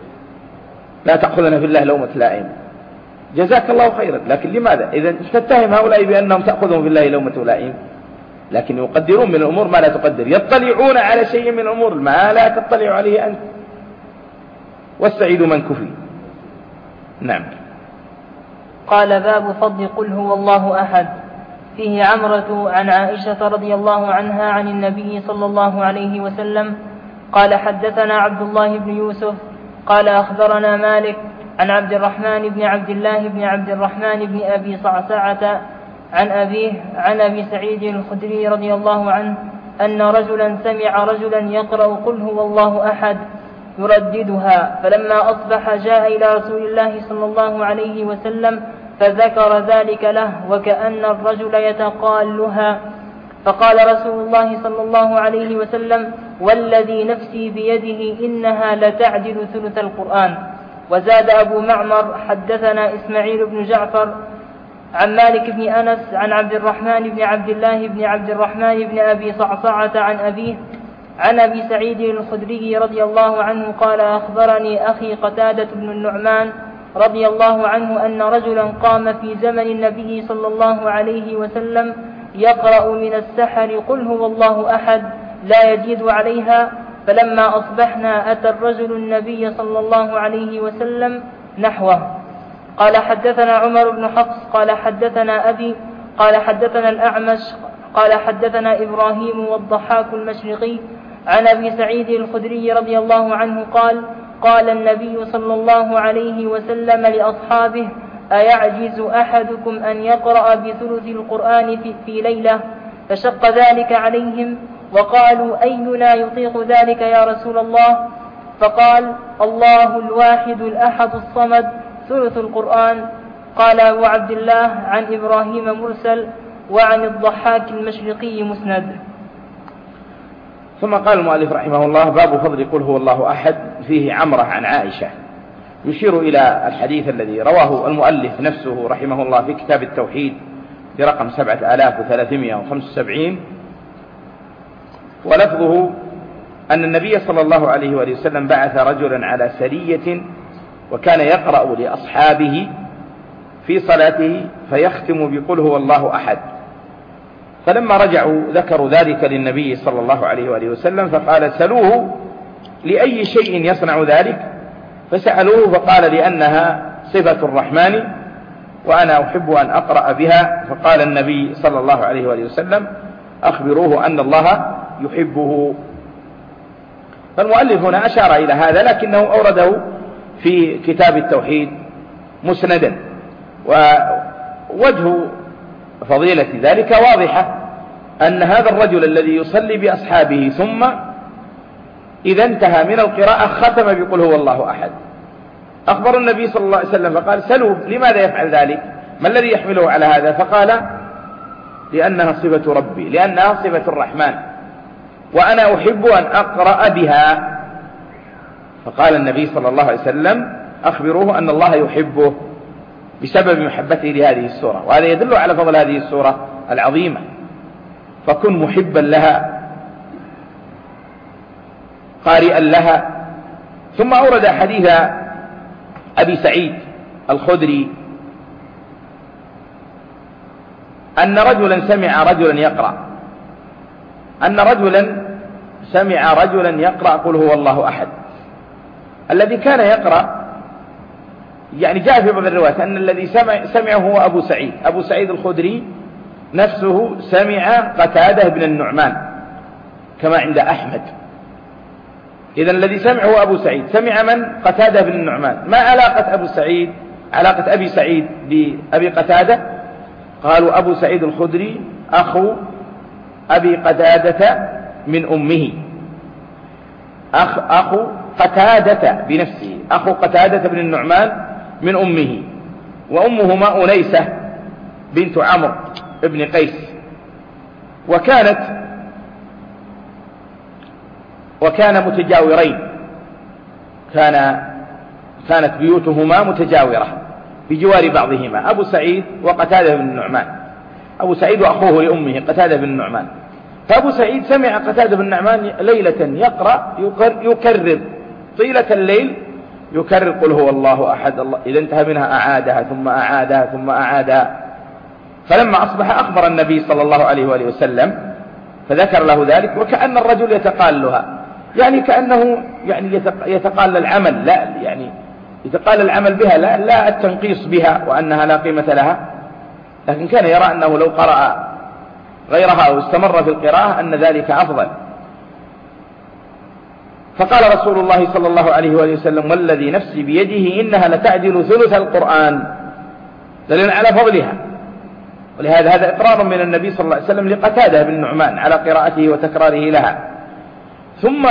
لا تأخذنا في الله لومة لائم. جزاك الله خيرا، لكن لماذا إذا تتهم هؤلاء بأنهم تأخذهم في الله لومة لائم؟ لكن يقدرون من الأمور ما لا تقدر، يطلعون على شيء من الأمور ما لا تطلع عليه أنت. والسعيد من كفي. نعم. قال: باب فضل قل هو الله أحد. فيه عمرة عن عائشة رضي الله عنها عن النبي صلى الله عليه وسلم قال: حدثنا عبد الله بن يوسف قال: أخبرنا مالك عن عبد الرحمن بن عبد الله بن عبد الرحمن بن أبي صعصعة عن أبيه عن أبي سعيد الخدري رضي الله عنه أن رجلا سمع رجلا يقرأ قل هو الله أحد يرددها، فلما أصبح جاء إلى رسول الله صلى الله عليه وسلم فذكر ذلك له وكأن الرجل يتقالها، فقال رسول الله صلى الله عليه وسلم: والذي نفسي بيده إنها لتعدل ثلث القرآن. وزاد أبو معمر: حدثنا إسماعيل بن جعفر عن مالك بن أنس عن عبد الرحمن بن عبد الله بن عبد الرحمن بن أبي صعصعة عن أبيه عن أبي سعيد الخدري رضي الله عنه قال: أخبرني أخي قتادة بن النعمان رضي الله عنه أن رجلا قام في زمن النبي صلى الله عليه وسلم يقرأ من السحر قل هو الله أحد لا يزيد عليها، فلما أصبحنا أتى الرجل النبي صلى الله عليه وسلم نحوه. قال: حدثنا عمر بن حفص قال: حدثنا أبي قال: حدثنا الأعمش قال: حدثنا إبراهيم والضحاك المشرقي عن أبي سعيد الخدري رضي الله عنه قال: قال النبي صلى الله عليه وسلم لأصحابه: أيعجز أحدكم أن يقرأ بثلث القرآن في ليلة؟ فشق ذلك عليهم وقالوا: أينا يطيق ذلك يا رسول الله؟ فقال: الله الواحد الأحد الصمد ثلث القرآن. قال أبو عبد الله عن إبراهيم مرسل وعن الضحاك المشرقي مسند. ثم قال المؤلف رحمه الله: باب فضل قل هو الله أحد. فيه عمرة عن عائشة، يشير إلى الحديث الذي رواه المؤلف نفسه رحمه الله في كتاب التوحيد برقم 7375، ولفظه أن النبي صلى الله عليه وآله وسلم بعث رجلا على سرية وكان يقرأ لأصحابه في صلاته فيختم بقل هو الله أحد، فلما رجعوا ذكروا ذلك للنبي صلى الله عليه وآله وسلم فقال سلوه لأي شيء يصنع ذلك، فسألوه فقال لأنها صفة الرحمن وأنا أحب أن أقرأ بها، فقال النبي صلى الله عليه وآله وسلم أخبروه أن الله يحبه. فالمؤلف هنا أشار إلى هذا لكنه أورده في كتاب التوحيد مسندا، ووجه فضيلة ذلك واضحة، أن هذا الرجل الذي يصلي بأصحابه ثم إذا انتهى من القراءة ختم بقل هو الله أحد، أخبر النبي صلى الله عليه وسلم فقال سلوه لماذا يفعل ذلك، ما الذي يحمله على هذا، فقال لأنها صفة ربي، لأنها صفة الرحمن وأنا أحب أن أقرأ بها، فقال النبي صلى الله عليه وسلم أخبروه أن الله يحبه بسبب محبته لهذه السورة، وهذا يدل على فضل هذه السورة العظيمة، فكن محبا لها قارئا لها. ثم أورد حديث أبي سعيد الخدري أن رجلا سمع رجلا يقرأ قل هو الله أحد. الذي كان يقرأ يعني جاء في بعض الروايات أن الذي سمعه هو أبو سعيد الخدري نفسه سمع قتادة بن النعمان كما عند أحمد. إذن الذي سمعه أبو سعيد سمع من؟ قتادة بن النعمان. ما علاقة أبي سعيد بأبي قتادة؟ قالوا أبو سعيد الخدري أخو أبي قتادة من أمه، أخو قتادة بنفسه، أخو قتادة بن النعمان من أمه، وأمهما أنيسة بنت عمرو ابن قيس، وكان متجاورين، كانت بيوتهما متجاورة بجوار بعضهما، أبو سعيد وقتادة بن النعمان، أبو سعيد وأخوه لأمه قتادة بن النعمان. فأبو سعيد سمع قتادة بن النعمان ليلة يقرأ يكرر طيلة الليل، يكرر قل هو الله أحد، الله إذا انتهى منها أعادها ثم أعادها ثم أعادها. فلما أصبح أخبر النبي صلى الله عليه وآله وسلم فذكر له ذلك، وكأن الرجل يتقالها، يعني كأنه يعني يتقال العمل، لا يعني يتقال العمل بها، لا التنقيص بها وأنها لا قيمة لها، لكن كان يرى أنه لو قرأ غيرها أو استمر في القراءة أن ذلك أفضل. فقال رسول الله صلى الله عليه وآله وسلم والذي نفسي بيده إنها لتعدل ثلث القرآن، دليل على فضلها. ولهذا هذا إقرار من النبي صلى الله عليه وسلم لقتادة بن النعمان على قراءته وتكراره لها. ثم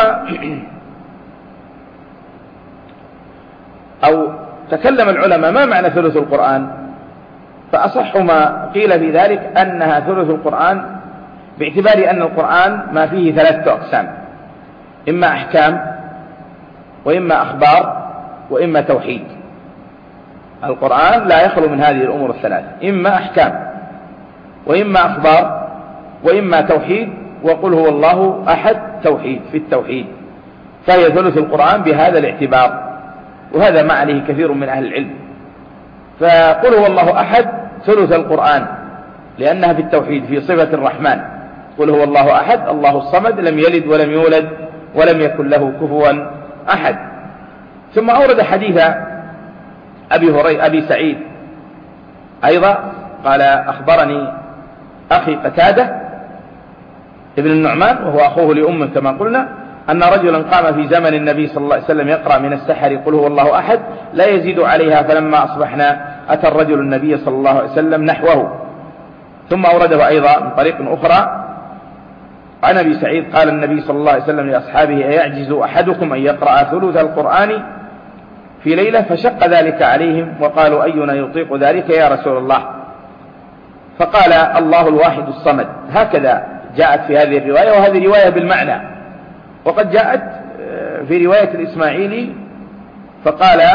تكلم العلماء ما معنى ثلث القرآن، فأصح ما قيل في ذلك أنها ثلث القرآن باعتبار أن القرآن ما فيه 3 أقسام، إما أحكام وإما أخبار وإما توحيد. القرآن لا يخلو من هذه الأمور الثلاث، إما أحكام وإما أخبار وإما توحيد، وقل هو الله أحد توحيد في التوحيد، فهي ثلث القرآن بهذا الاعتبار، وهذا ما عليه كثير من أهل العلم. فقل هو الله أحد ثلث القرآن لأنها في التوحيد في صفة الرحمن، قل هو الله أحد الله الصمد لم يلد ولم يولد ولم يكن له كفوا أحد. ثم أورد حديث أبي سعيد أيضا قال أخبرني أخي قتادة ابن النعمان وهو أخوه لأمه كما قلنا أن رجلا قام في زمن النبي صلى الله عليه وسلم يقرأ من السحر قل هو الله أحد لا يزيد عليها، فلما أصبحنا أتى الرجل النبي صلى الله عليه وسلم نحوه. ثم أورده أيضا من طريق أخرى عن أبي سعيد قال النبي صلى الله عليه وسلم لأصحابه أيعجز أحدكم أن يقرأ ثلث القرآن في ليلة؟ فشق ذلك عليهم وقالوا أينا يطيق ذلك يا رسول الله؟ فقال الله الواحد الصمد. هكذا جاءت في هذه الرواية، وهذه رواية بالمعنى، وقد جاءت في رواية الإسماعيلي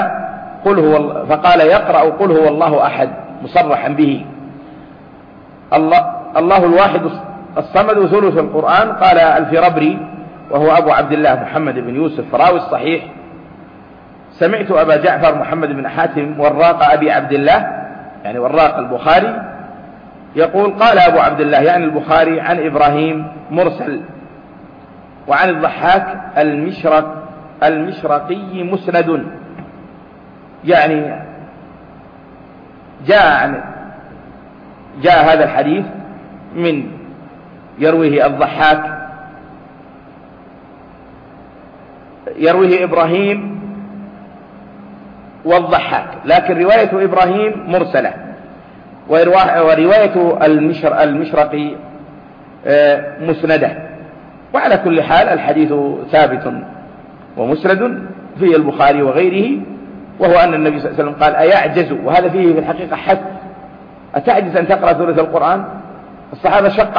فقال يقرأ قل هو الله أحد مصرحا به. الله الواحد الصمد ثلث القرآن. قال الفربري وهو أبو عبد الله محمد بن يوسف راوي الصحيح: سمعت أبا جعفر محمد بن حاتم وراق أبي عبد الله، يعني وراق البخاري، يقول: قال أبو عبد الله يعني البخاري عن إبراهيم مرسل، وعن الضحاك المشرقي مسند. يعني جاء هذا الحديث من يرويه الضحاك، يرويه إبراهيم والضحاك، لكن رواية إبراهيم مرسلة، ورواية المشرقي مسندة. وعلى كل حال الحديث ثابت ومسند في البخاري وغيره، وهو أن النبي صلى الله عليه وسلم قال: أيعجز، وهذا فيه في الحقيقة حث، أتعجز أن تقرأ ثلث القرآن؟ الصحابة شق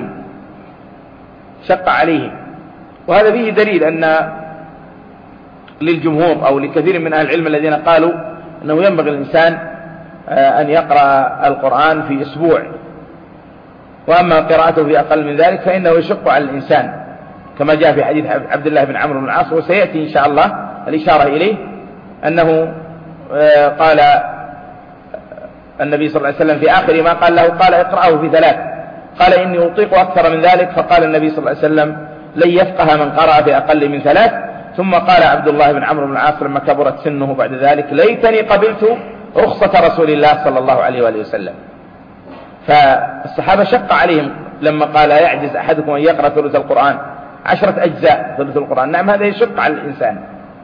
عليهم، وهذا فيه دليل أن للجمهور أو لكثير من أهل العلم الذين قالوا أنه ينبغي الإنسان أن يقرأ القرآن في أسبوع، وأما قراءته في أقل من ذلك فإنه يشق على الإنسان، كما جاء في حديث عبد الله بن عمرو بن العاص، وسيأتي إن شاء الله الإشارة إليه، أنه قال النبي صلى الله عليه وسلم في آخر ما قال له، قال: اقرأه في 3، قال: إني أطيق أكثر من ذلك، فقال النبي صلى الله عليه وسلم: لن يفقه من قرأ في أقل من 3. ثم قال عبد الله بن عمرو بن العاص لما كبرت سنه بعد ذلك: ليتني قبلت رخصة رسول الله صلى الله عليه وآله وسلم. فالصحابة شق عليهم لما قال: يعجز أحدكم أن يقرأ ثلث القرآن، 10 أجزاء ثلث القرآن. نعم، هذا يشق على الإنسان،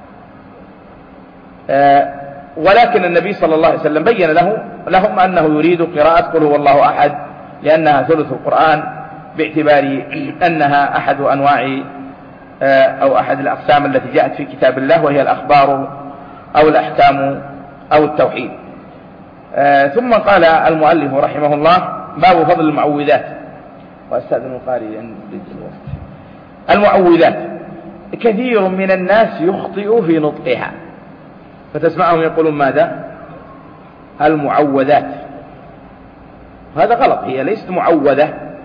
ولكن النبي صلى الله عليه وسلم بين لهم أنه يريد قراءة قل هو الله أحد، لأنها ثلث القرآن، باعتبار أنها أحد أنواع أو أحد الأقسام التي جاءت في كتاب الله، وهي الأخبار أو الأحكام أو التوحيد. ثم قال المؤلف رحمه الله: باب فضل المعوذات. وأستأذن القارئ أن المعوذات كثير من الناس يخطئ في نطقها، فتسمعهم يقولون ماذا؟ المعوذات. هذا غلط، هي ليست معوذة،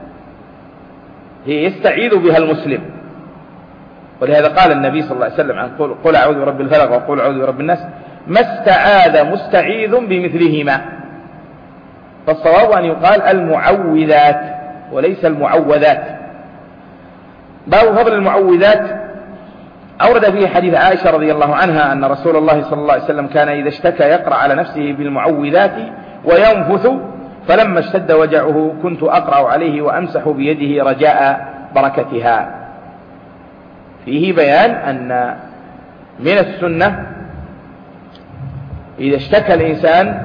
هي يستعيذ بها المسلم. ولهذا قال النبي صلى الله عليه وسلم عن قل أعوذ برب الفلق وقل أعوذ برب الناس: ما استعاذ مستعيذ بمثلهما. فالصواب أن يقال المعوذات وليس المعوذات. باب فضل المعوذات. أورد فيه حديث عائشة رضي الله عنها أن رسول الله صلى الله عليه وسلم كان إذا اشتكى يقرأ على نفسه بالمعوذات وينفث، فلما اشتد وجعه كنت أقرأ عليه وأمسح بيده رجاء بركتها. فيه بيان أن من السنة إذا اشتكى الإنسان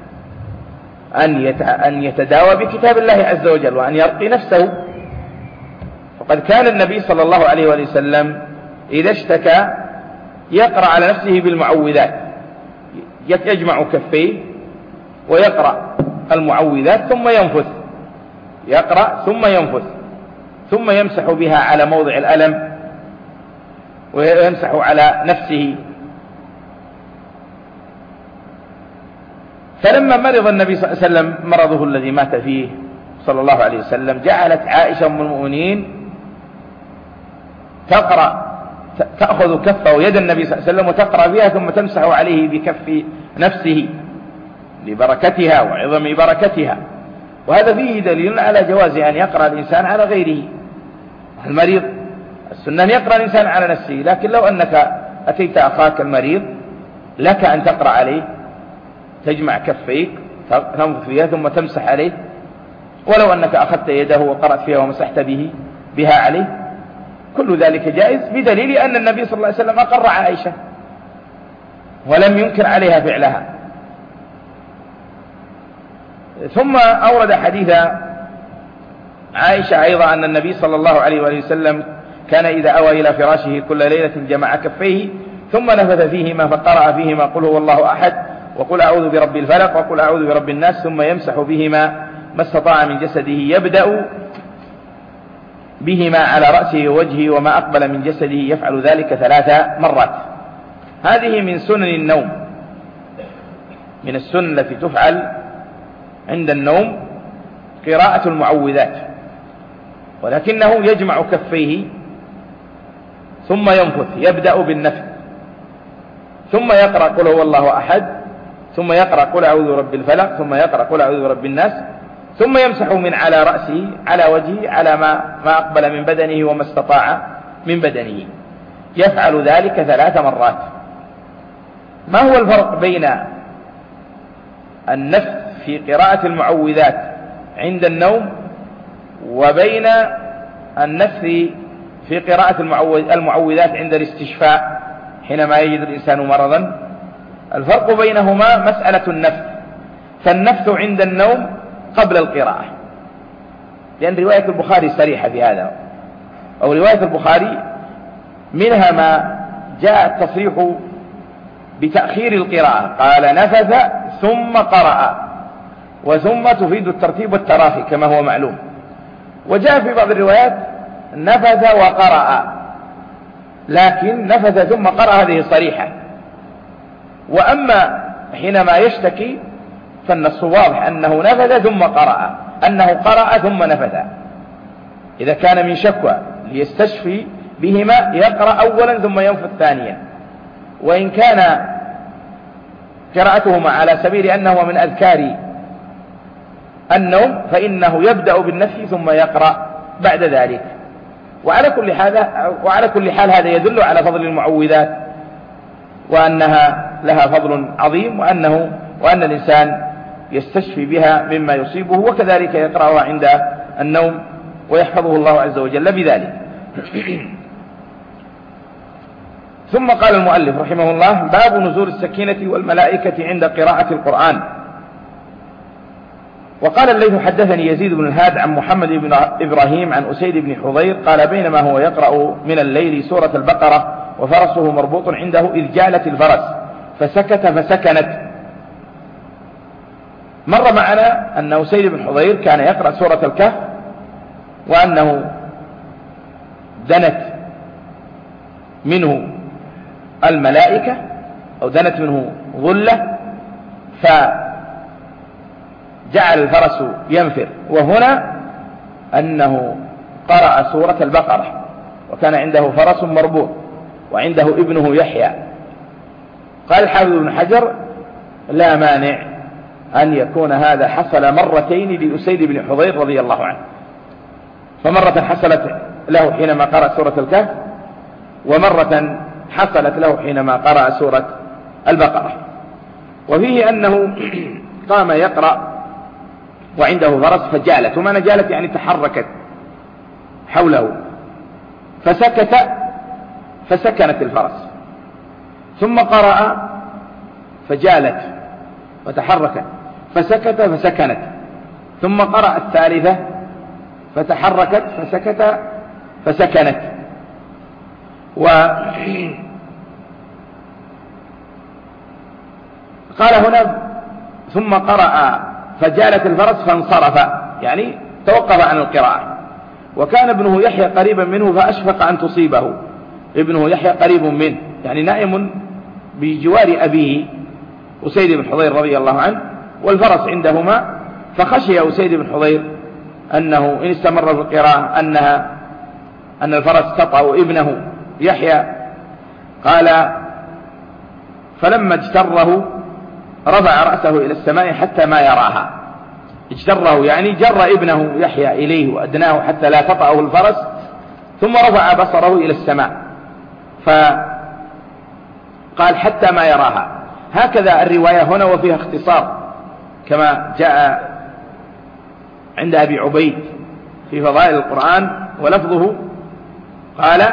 أن يتداوى بكتاب الله عز وجل، وأن يرقي نفسه. فقد كان النبي صلى الله عليه وآله وسلم إذا اشتكى يقرأ على نفسه بالمعوذات، يجمع كفيه ويقرأ المعوذات ثم ينفث، يقرأ ثم ينفث، ثم يمسح بها على موضع الألم ويمسح على نفسه. فلما مرض النبي صلى الله عليه وسلم مرضه الذي مات فيه صلى الله عليه وسلم، جعلت عائشة أم المؤمنين تأخذ كفه ويد النبي صلى الله عليه وسلم وتقرأ بها ثم تمسح عليه بكف نفسه لبركتها وعظم بركتها. وهذا فيه دليل على جواز أن يقرأ الإنسان على غيره. المريض السنة أن يقرأ الإنسان على نفسه، لكن لو أنك أتيت أخاك المريض لك أن تقرأ عليه، تجمع كفيك تنفث فيها ثم تمسح عليه، ولو أنك أخذت يده وقرأت فيها ومسحت بها عليه، كل ذلك جائز، بدليل أن النبي صلى الله عليه وسلم أقر عائشة ولم ينكر عليها فعلها. ثم أورد حديث عائشة أيضا أن النبي صلى الله عليه وآله وسلم كان إذا أوى إلى فراشه كل ليلة جمع كفيه ثم نفث فيهما فقرأ فيهما قل هو الله أحد وقل أعوذ برب الفلق وقل أعوذ برب الناس، ثم يمسح بهما ما استطاع من جسده، يبدأ بهما على رأسه ووجهه وما أقبل من جسده، يفعل ذلك 3 مرات. هذه من سنن النوم، من السنن التي تفعل عند النوم قراءة المعوذات، ولكنه يجمع كفيه ثم ينفث، يبدأ بالنفث ثم يقرأ قل هو الله أحد، ثم يقرأ قل أعوذ برب الفلق، ثم يقرأ قل أعوذ برب الناس، ثم يمسح من على رأسه على وجهه على ما أقبل من بدنه وما استطاع من بدنه. يفعل ذلك 3 مرات. ما هو الفرق بين النفث في قراءة المعوذات عند النوم وبين النفث في قراءة المعوذات عند الاستشفاء حينما يجد الإنسان مرضا؟ الفرق بينهما مسألة النفث، فالنفث عند النوم قبل القراءة، لأن رواية البخاري صريحة في هذا، أو رواية البخاري منها ما جاء التصريح بتأخير القراءة، قال نفث ثم قرأ، وثم تفيد الترتيب والتراخي كما هو معلوم. وجاء في بعض الروايات نفث وقرأ، لكن نفث ثم قرأ هذه صريحة. وأما حينما يشتكي فالنص واضح أنه نفث ثم قرأ، أنه قرأ ثم نفث. إذا كان من شكوى ليستشفي بهما يقرأ أولا ثم ينفث ثانيا، وإن كان قراءتهما على سبيل أنه من أذكار النوم فإنه يبدأ بالنفث ثم يقرأ بعد ذلك. وعلى كل حال هذا يدل على فضل المعوذات، وأنها لها فضل عظيم، وأن الإنسان يستشفي بها مما يصيبه، وكذلك يقرأها عند النوم ويحفظه الله عز وجل بذلك. ثم قال المؤلف رحمه الله: باب نزول السكينة والملائكة عند قراءة القرآن. وقال الليث: حدثني يزيد بن الهاد عن محمد بن إبراهيم عن أسيد بن حضير قال: بينما هو يقرأ من الليل سورة البقرة وفرسه مربوط عنده إذ جالت الفرس فسكت فسكنت. مر معنا أن أسيد بن حضير كان يقرأ سورة الكهف، وأنه دنت منه الملائكة أو دنت منه ظلة فجعل الفرس ينفر، وهنا أنه قرأ سورة البقرة وكان عنده فرس مربوط وعنده ابنه يحيى. قال الحافظ ابن حجر: لا مانع أن يكون هذا حصل مرتين لأسيد بن حضير رضي الله عنه، فمرة حصلت له حينما قرأ سورة الكهف، ومرة حصلت له حينما قرأ سورة البقرة. وفيه أنه قام يقرأ وعنده فرس فجالت، ومعنى جالت يعني تحركت حوله، فسكت فسكنت الفرس، ثم قرأ فجالت وتحركت فسكت فسكنت، ثم قرأ الثالثة فتحركت فسكت فسكنت. وقال هنا: ثم قرأ فجالت الفرس فانصرف، يعني توقف عن القراءة. وكان ابنه يحيى قريبا منه فأشفق أن تصيبه. ابنه يحيى قريب منه، يعني نائم بجوار أبيه أسيد بن حضير رضي الله عنه، والفرس عندهما، فخشي أسيد بن حضير أنه إن استمر في القراءة أن الفرس تطأ ابنه يحيى. قال: فلما اجتره رفع رأسه إلى السماء حتى ما يراها. اجتره يعني جر ابنه يحيى إليه وأدناه حتى لا تطأه الفرس، ثم رفع بصره إلى السماء، فقال: حتى ما يراها. هكذا الرواية هنا، وفيها اختصار كما جاء عند أبي عبيد في فضائل القرآن، ولفظه قال: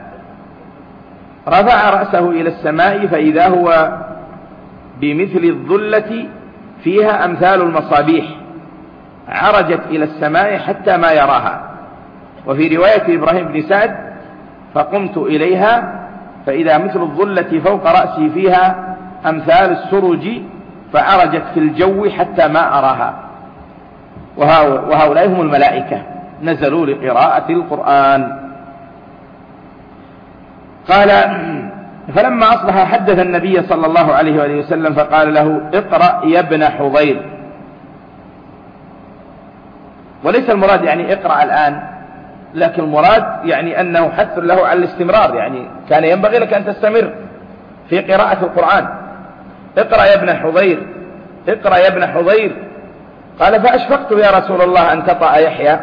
رفع رأسه إلى السماء فإذا هو بمثل الظلة فيها أمثال المصابيح عرجت إلى السماء حتى ما يراها. وفي رواية إبراهيم بن سعد: فقمت إليها فإذا مثل الظلة فوق رأسي فيها أمثال السرج فعرجت في الجو حتى ما أراها. وهؤلاء هم الملائكة نزلوا لقراءة القرآن. قال: فلما أصبح حدث النبي صلى الله عليه وآله وسلم فقال له: اقرأ يا ابن حضير. وليس المراد يعني اقرأ الآن، لكن المراد يعني أنه حث له على الاستمرار، يعني كان ينبغي لك أن تستمر في قراءة القرآن. اقرأ يا ابن حضير، اقرأ يا ابن حضير. قال فأشفقت يا رسول الله أن تطأ يحيى،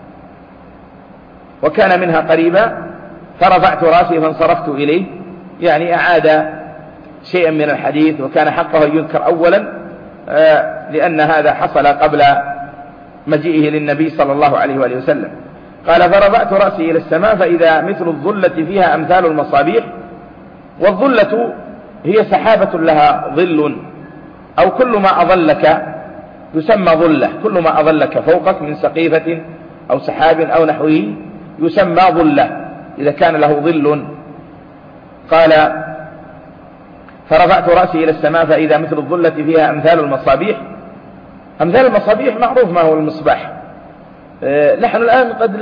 وكان منها قريبا، فرفعت رأسي فانصرفت إليه، يعني أعاد شيئا من الحديث، وكان حقه ينكر أولا لأن هذا حصل قبل مجيئه للنبي صلى الله عليه وآله وسلم. قال فرفعت رأسي إلى السماء فإذا مثل الظلة فيها أمثال المصابيح. والظلة هي سحابة لها ظل، أو كل ما أظلك يسمى ظلة، كل ما أظلك فوقك من سقيفة أو سحاب أو نحوه يسمى ظلة إذا كان له ظل. قال فرفعت رأسي إلى السماء فإذا مثل الظلة فيها أمثال المصابيح. أمثال المصابيح معروف ما هو المصباح. نحن الآن قد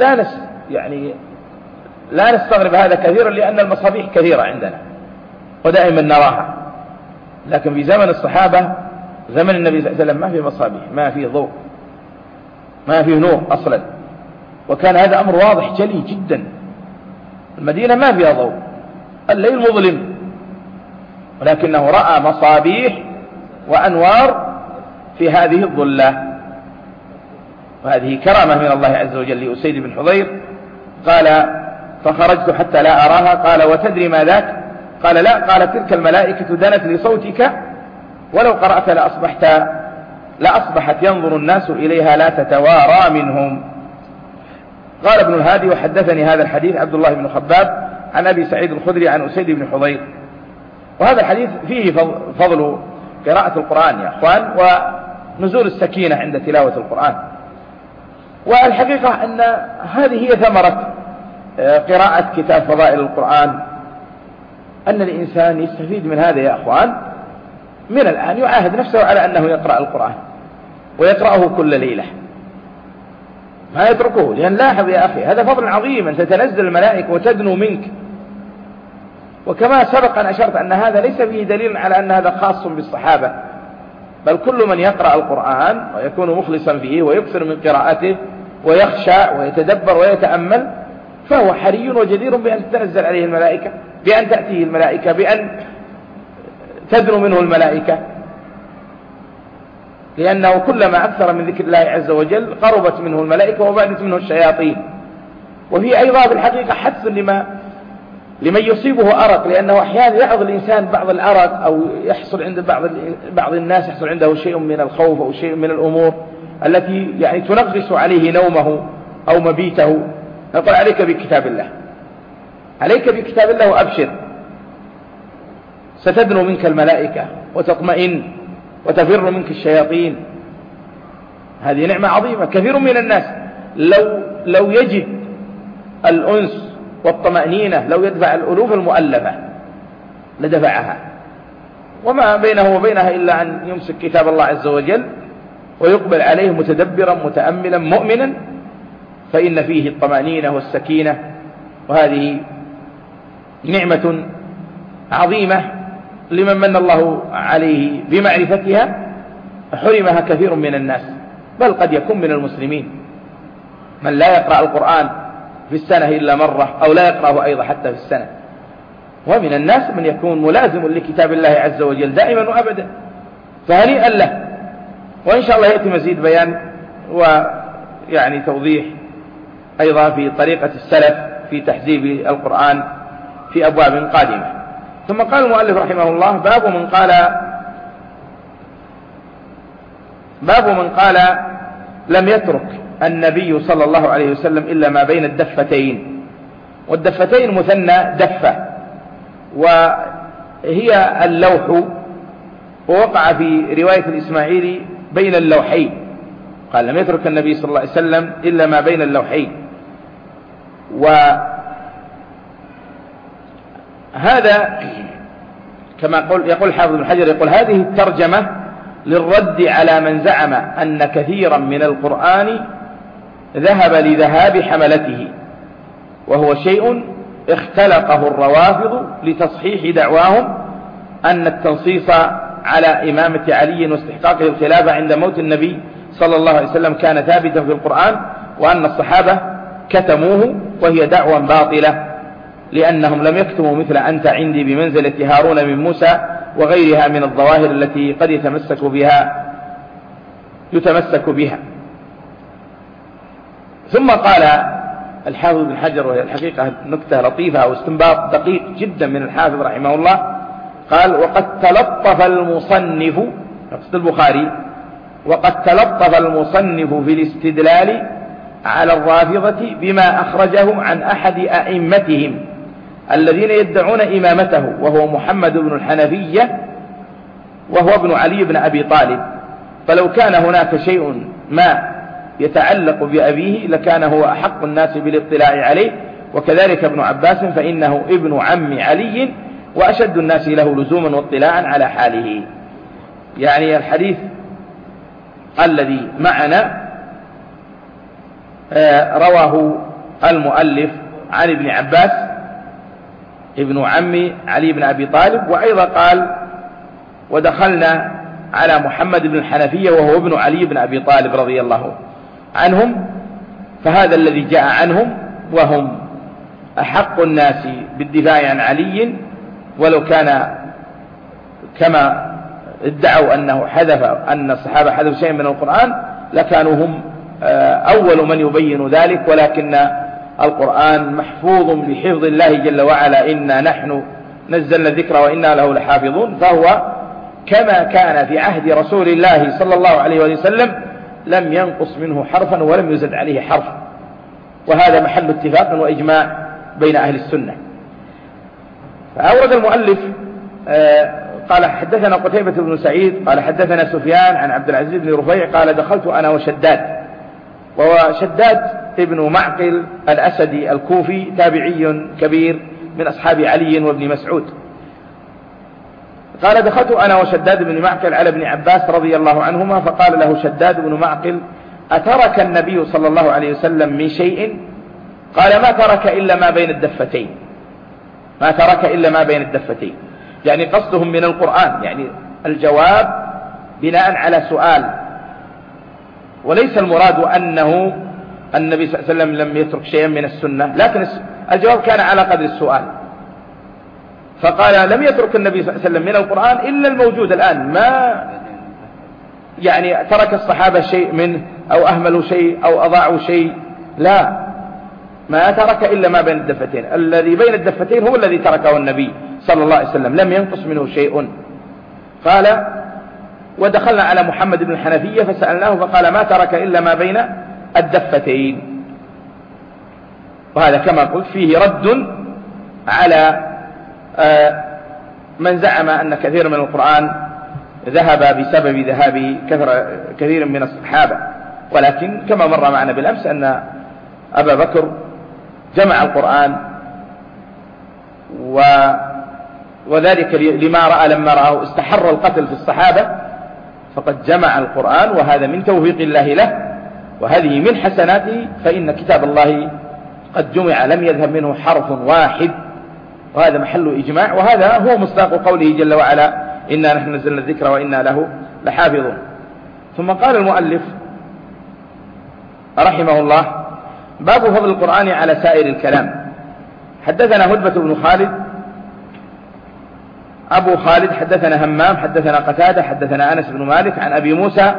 لا نستغرب هذا كثيرا، لأن المصابيح كثيرة عندنا ودائما نراها، لكن في زمن الصحابة، زمن النبي صلى الله عليه وسلم، ما في مصابيح، ما في ضوء، ما في نور أصلا، وكان هذا أمر واضح جلي جدا. المدينة ما فيها ضوء، الليل مظلم، ولكنه رأى مصابيح وأنوار في هذه الظلة، وهذه كرامة من الله عز وجل لأسيد بن حضير. قال فخرجت حتى لا أراها. قال وتدري ما ذاك؟ قال لا. قال تلك الملائكة دنت لصوتك، ولو قرأت لأصبحت ينظر الناس إليها لا تتوارى منهم. قال ابن الهادي وحدثني هذا الحديث عبد الله بن خباب عن أبي سعيد الخدري عن أسيد بن حضير. وهذا الحديث فيه فضل قراءة القرآن يا أخوان، ونزول السكينة عند تلاوة القرآن. والحقيقة أن هذه هي ثمرة قراءة كتاب فضائل القرآن، أن الإنسان يستفيد من هذا يا أخوان، من الآن يعاهد نفسه على أنه يقرأ القرآن ويقرأه كل ليلة، ما يتركه. لأن لاحظ يا أخي هذا فضل عظيم، أن تتنزل الملائكة وتدنو منك. وكما سبق أن أشرت أن هذا ليس فيه دليل على أن هذا خاص بالصحابة، بل كل من يقرأ القرآن ويكون مخلصا فيه ويكثر من قراءته ويخشى ويتدبر ويتأمل، فهو حري وجدير بأن تتنزل عليه الملائكة، بأن تأتيه الملائكة، بأن تدنو منه الملائكة، لأنه كلما أكثر من ذكر الله عز وجل قربت منه الملائكة وبعدت منه الشياطين. وفي أيضا بالحقيقة حث لمن يصيبه أرق، لأنه أحيانا يعظ الإنسان بعض الأرق، أو يحصل عند بعض الناس يحصل عنده شيء من الخوف أو شيء من الأمور التي يعني تنغص عليه نومه أو مبيته. نقول عليك بكتاب الله، عليك بكتاب الله وأبشر، ستدنو منك الملائكة وتطمئن وتفر منك الشياطين. هذه نعمة عظيمة. كثير من الناس لو يجد الأنس والطمأنينة، لو يدفع الألوف المؤلفة لدفعها، وما بينه وبينها إلا أن يمسك كتاب الله عز وجل ويقبل عليه متدبرا متأملا مؤمنا، فإن فيه الطمأنينة والسكينة. وهذه نعمة عظيمة لمن من الله عليه بمعرفتها، حرمها كثير من الناس، بل قد يكون من المسلمين من لا يقرأ القرآن في السنة إلا مرة، أو لا يقرأه أيضا حتى في السنة. ومن الناس من يكون ملازم لكتاب الله عز وجل دائما وأبدا، فهنيئا له. وإن شاء الله يأتي مزيد بيان ويعني توضيح أيضا في طريقة السلف في تحزيب القرآن في أبواب قادمة. ثم قال المؤلف رحمه الله باب من قال لم يترك النبي صلى الله عليه وسلم إلا ما بين الدفتين. والدفتين مثنى دفة، وهي اللوح، ووقع في رواية الإسماعيلي بين اللوحين، قال لم يترك النبي صلى الله عليه وسلم إلا ما بين اللوحين. وهذا كما يقول حافظ بن حجر، يقول هذه الترجمة للرد على من زعم أن كثيرا من القرآن ذهب لذهاب حملته، وهو شيء اختلقه الروافض لتصحيح دعواهم أن التنصيص على إمامة علي واستحقاقه الخلافة عند موت النبي صلى الله عليه وسلم كان ثابتا في القرآن، وأن الصحابة كتموه، وهي دعوى باطلة، لأنهم لم يكتموا مثل أنت عندي بمنزلة هارون من موسى وغيرها من الظواهر التي قد يتمسك بها. ثم قال الحافظ بن حجر، وهي الحقيقة نكتة لطيفة أو استنباط دقيق جدا من الحافظ رحمه الله، قال: وقد تلطف المصنف، يقصد البخاري، وقد تلطف المصنف في الاستدلال على الرافضة بما أخرجه عن أحد أئمتهم الذين يدعون إمامته، وهو محمد بن الحنفية، وهو ابن علي بن أبي طالب. فلو كان هناك شيء ما يتعلق بأبيه لكان هو أحق الناس بالاطلاع عليه، وكذلك ابن عباس فإنه ابن عم علي وأشد الناس له لزوما واطلاعا على حاله. يعني الحديث الذي معنا رواه المؤلف عن ابن عباس ابن عم علي بن أبي طالب، وأيضا قال: ودخلنا على محمد بن الحنفية وهو ابن علي بن أبي طالب رضي الله عنهم. فهذا الذي جاء عنهم، وهم أحق الناس بالدفاع عن علي، ولو كان كما ادعوا أن الصحابة حذفوا شيئا من القرآن لكانوا هم أول من يبين ذلك، ولكن القرآن محفوظ بحفظ الله جل وعلا: إنا نحن نزلنا الذكر وإنا له لحافظون. فهو كما كان في عهد رسول الله صلى الله عليه وسلم، لم ينقص منه حرفا ولم يزد عليه حرفا، وهذا محل اتفاق وإجماع بين أهل السنة. فأورد المؤلف قال: حدثنا قتيبة بن سعيد قال حدثنا سفيان عن عبد العزيز بن رفيع قال: دخلت أنا وشداد، وهو شداد ابن معقل الأسدي الكوفي، تابعي كبير من أصحاب علي وابن مسعود. قال: دخلت أنا وشداد بن معقل على ابن عباس رضي الله عنهما، فقال له شداد بن معقل: أترك النبي صلى الله عليه وسلم من شيء؟ قال: ما ترك إلا ما بين الدفتين. ما ترك إلا ما بين الدفتين، يعني قصدهم من القرآن، يعني الجواب بناء على سؤال، وليس المراد أنه النبي صلى الله عليه وسلم لم يترك شيئا من السنة، لكن الجواب كان على قدر السؤال. فقال: لم يترك النبي صلى الله عليه وسلم من القرآن إلا الموجود الآن، ما يعني ترك الصحابة شيء منه أو أهملوا شيء أو أضاعوا شيء، لا، ما ترك إلا ما بين الدفتين. الذي بين الدفتين هو الذي تركه النبي صلى الله عليه وسلم، لم ينقص منه شيء. قال: ودخلنا على محمد بن الحنفية فسألناه فقال: ما ترك إلا ما بين الدفتين. وهذا كما قلت فيه رد على من زعم أن كثير من القرآن ذهب بسبب ذهاب كثير من الصحابة، ولكن كما مر معنا بالأمس أن أبا بكر جمع القرآن، وذلك لما رأى لما رأى استحر القتل في الصحابة، فقد جمع القرآن، وهذا من توفيق الله له، وهذه من حسناته، فإن كتاب الله قد جمع لم يذهب منه حرف واحد، وهذا محل إجماع، وهذا هو مصداق قوله جل وعلا: إنا نحن نزلنا الذكر وإنا له لحافظون. ثم قال المؤلف رحمه الله: باب فضل القرآن على سائر الكلام. حدثنا هدبة بن خالد أبو خالد حدثنا همام حدثنا قتادة حدثنا أنس بن مالك عن أبي موسى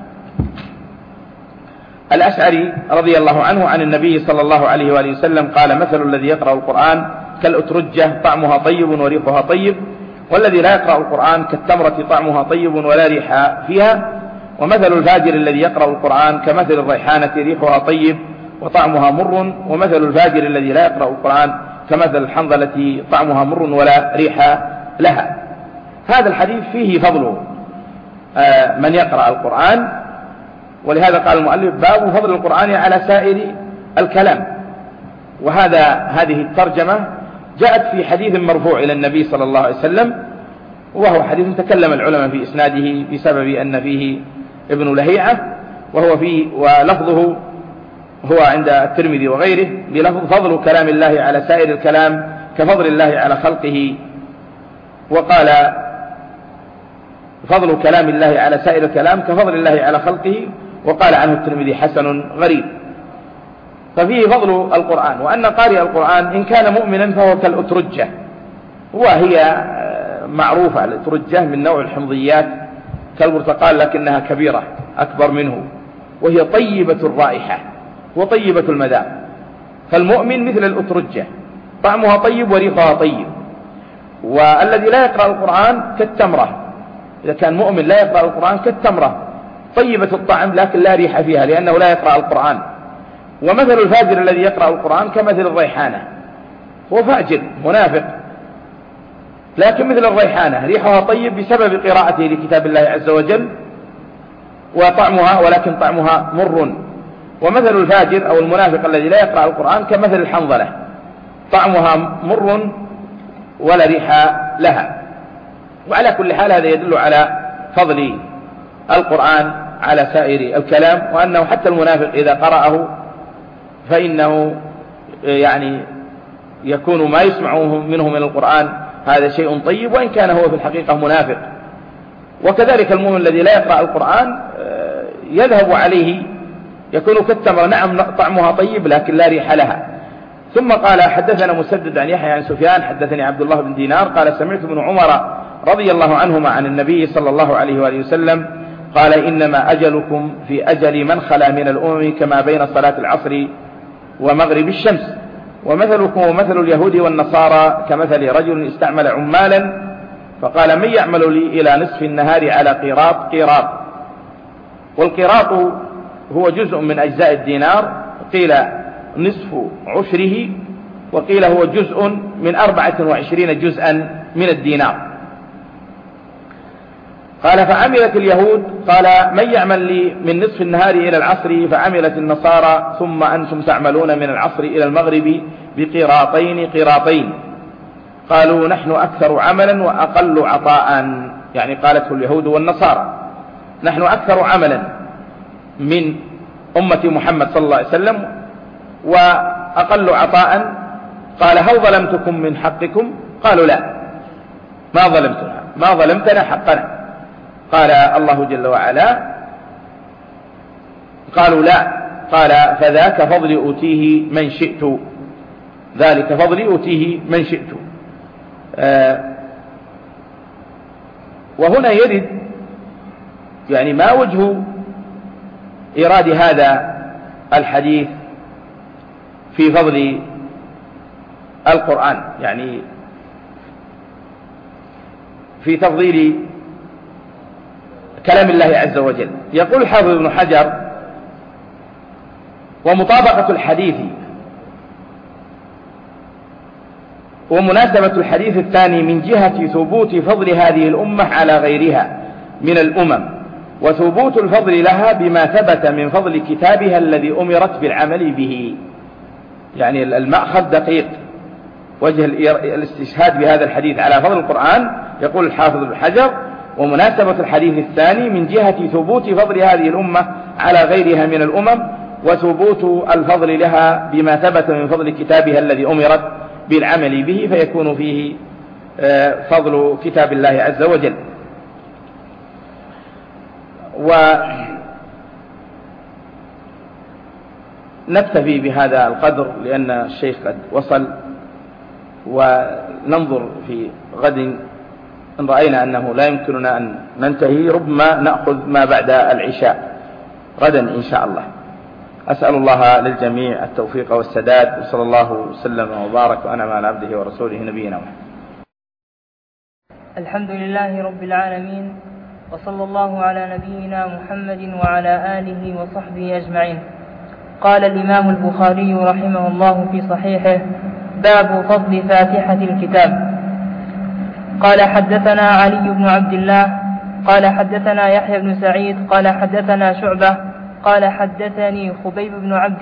الأشعري رضي الله عنه عن النبي صلى الله عليه وآله وسلم قال: مثل الذي يقرأ القرآن كالأترجة طعمها طيب وريحها طيب، والذي لا يقرأ القرآن كالتمرة طعمها طيب ولا ريح فيها، ومثل الفاجر الذي يقرأ القرآن كمثل الريحانة ريحها طيب وطعمها مر، ومثل الفاجر الذي لا يقرأ القرآن كمثل الحنظلة طعمها مر ولا ريح لها. هذا الحديث فيه فضل من يقرأ القرآن، ولهذا قال المؤلف: باب فضل القرآن على سائر الكلام. هذه الترجمة جاءت في حديث مرفوع إلى النبي صلى الله عليه وسلم، وهو حديث تكلم العلماء في إسناده بسبب أن فيه ابن لهيعة، ولفظه هو عند الترمذي وغيره بلفظ: فضل كلام الله على سائر الكلام كفضل الله على خلقه. وقال: فضل كلام الله على سائر الكلام كفضل الله على خلقه. وقال عنه الترمذي حسن غريب. ففيه فضل القرآن، وأن قارئ القرآن إن كان مؤمنا فهو كالأترجة، وهي معروفة الأترجة من نوع الحمضيات كالبرتقال لكنها كبيرة أكبر منه، وهي طيبة الرائحة وطيبة المذاق. فالمؤمن مثل الأترجة، طعمها طيب وريقها طيب. والذي لا يقرأ القرآن كالتمرة، إذا كان مؤمن لا يقرأ القرآن كالتمرة طيبة الطعم لكن لا ريح فيها لأنه لا يقرأ القرآن. ومثل الفاجر الذي يقرأ القرآن كمثل الريحانة، هو فاجر منافق لكن مثل الريحانة ريحها طيب بسبب قراءته لكتاب الله عز وجل، ولكن طعمها مر. ومثل الفاجر أو المنافق الذي لا يقرأ القرآن كمثل الحنظلة، طعمها مر ولا ريح لها. وعلى كل حال هذا يدل على فضل القرآن على سائر الكلام، وأنه حتى المنافق إذا قرأه فإنه يعني يكون ما يسمعه منه من القرآن هذا شيء طيب، وإن كان هو في الحقيقة منافق. وكذلك المؤمن الذي لا يقرأ القرآن يذهب عليه يكون كالتمر، نعم طعمها طيب لكن لا ريح لها. ثم قال حدثنا مسدد عن يحيى عن سفيان حدثني عبد الله بن دينار قال سمعت ابن عمر رضي الله عنهما عن النبي صلى الله عليه وآله وسلم قال إنما أجلكم في أجل من خلا من الأمم كما بين صلاة العصر ومغرب الشمس، ومثلكم ومثل اليهود والنصارى كمثل رجل استعمل عمالا فقال من يعمل لي إلى نصف النهار على قيراط. والقيراط هو جزء من أجزاء الدينار، قيل نصف عشره، وقيل هو جزء من 24 جزءا من الدينار. قال فعملت اليهود قال من يعمل لي من نصف النهار إلى العصر، فعملت النصارى ثم أنتم تعملون من العصر إلى المغرب بقيراطين. قالوا نحن أكثر عملا وأقل عطاء، يعني قالته اليهود والنصارى نحن أكثر عملا من أمة محمد صلى الله عليه وسلم وأقل عطاء. قال هل ظلمتكم من حقكم؟ قالوا لا ما ظلمتنا حقنا. قال الله جل وعلا قالوا لا، قال فذاك فضل أوتيه من شئت، ذلك فضل أوتيه من شئت. وهنا يرد يعني ما وجه إيراد هذا الحديث في فضل القرآن، يعني في تفضيل كلام الله عز وجل. يقول الحافظ ابن حجر ومطابقة الحديث ومناسبة الحديث الثاني من جهة ثبوت فضل هذه الأمة على غيرها من الأمم، وثبوت الفضل لها بما ثبت من فضل كتابها الذي أمرت بالعمل به. يعني المأخذ دقيق، وجه الاستشهاد بهذا الحديث على فضل القرآن. يقول الحافظ ابن حجر ومناسبة الحديث الثاني من جهة ثبوت فضل هذه الأمة على غيرها من الأمم، وثبوت الفضل لها بما ثبت من فضل كتابها الذي أمرت بالعمل به، فيكون فيه فضل كتاب الله عز وجل. ونكتفي بهذا القدر لأن الشيخ قد وصل، وننظر في غد إن رأينا أنه لا يمكننا أن ننتهي ربما نأخذ ما بعد العشاء غدا إن شاء الله. أسأل الله للجميع التوفيق والسداد، وصلى الله وسلم وبارك وأنعم على عبده ورسوله نبينا محمد. الحمد لله رب العالمين، وصلى الله على نبينا محمد وعلى آله وصحبه أجمعين. قال الإمام البخاري رحمه الله في صحيحه: باب فضل فاتحة الكتاب. قال حدثنا علي بن عبد الله قال حدثنا يحيى بن سعيد قال حدثنا شعبة قال حدثني خبيب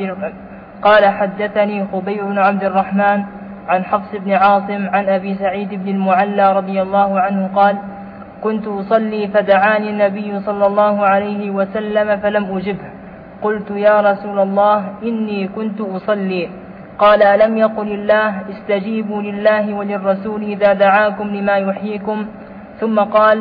بن عبد الرحمن عن حفص بن عاصم عن أبي سعيد بن المعلى رضي الله عنه قال: كنت أصلي فدعاني النبي صلى الله عليه وسلم فلم أجبه، قلت: يا رسول الله إني كنت أصلي. قال: ألم يقل الله: استجيبوا لله وللرسول إذا دعاكم لما يحييكم؟ ثم قال: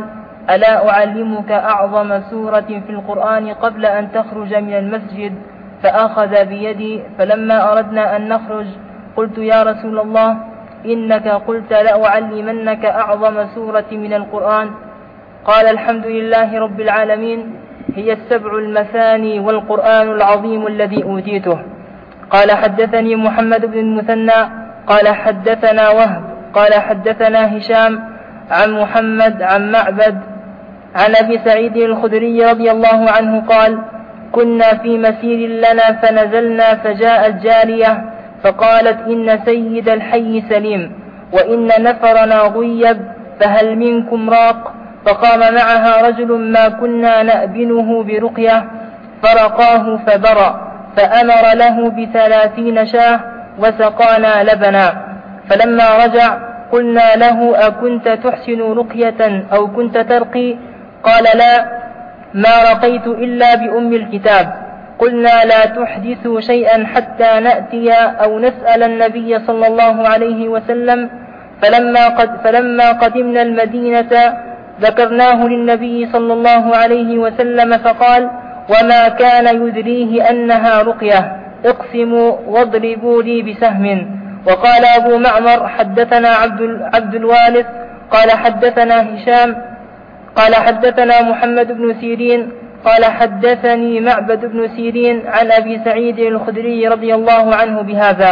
ألا أعلمك أعظم سورة في القرآن قبل أن تخرج من المسجد؟ فأخذ بيدي، فلما أردنا أن نخرج قلت يا رسول الله إنك قلت لأعلمنك أعظم سورة من القرآن. قال الحمد لله رب العالمين، هي السبع المثاني والقرآن العظيم الذي أوتيته. قال حدثني محمد بن المثنى قال حدثنا وهب قال حدثنا هشام عن محمد عن معبد عن أبي سعيد الخدري رضي الله عنه قال كنا في مسير لنا فنزلنا فجاءت جارية فقالت إن سيد الحي سليم وإن نفرنا غيب فهل منكم راق؟ فقام معها رجل ما كنا نأبنه برقية فرقاه فبرأ، فأمر له ب30 شاة وسقانا لبنا. فلما رجع قلنا له أكنت تحسن رقية أو كنت ترقي؟ قال لا، ما رقيت إلا بأم الكتاب. قلنا لا تحدثوا شيئا حتى نأتي أو نسأل النبي صلى الله عليه وسلم. فلما قدمنا المدينة ذكرناه للنبي صلى الله عليه وسلم فقال وما كان يدريه أنها رقية، اقسموا واضربوا لي بسهم. وقال أبو معمر حدثنا عبد الوارث قال حدثنا هشام قال حدثنا محمد بن سيرين قال حدثني معبد بن سيرين عن أبي سعيد الخدري رضي الله عنه بهذا.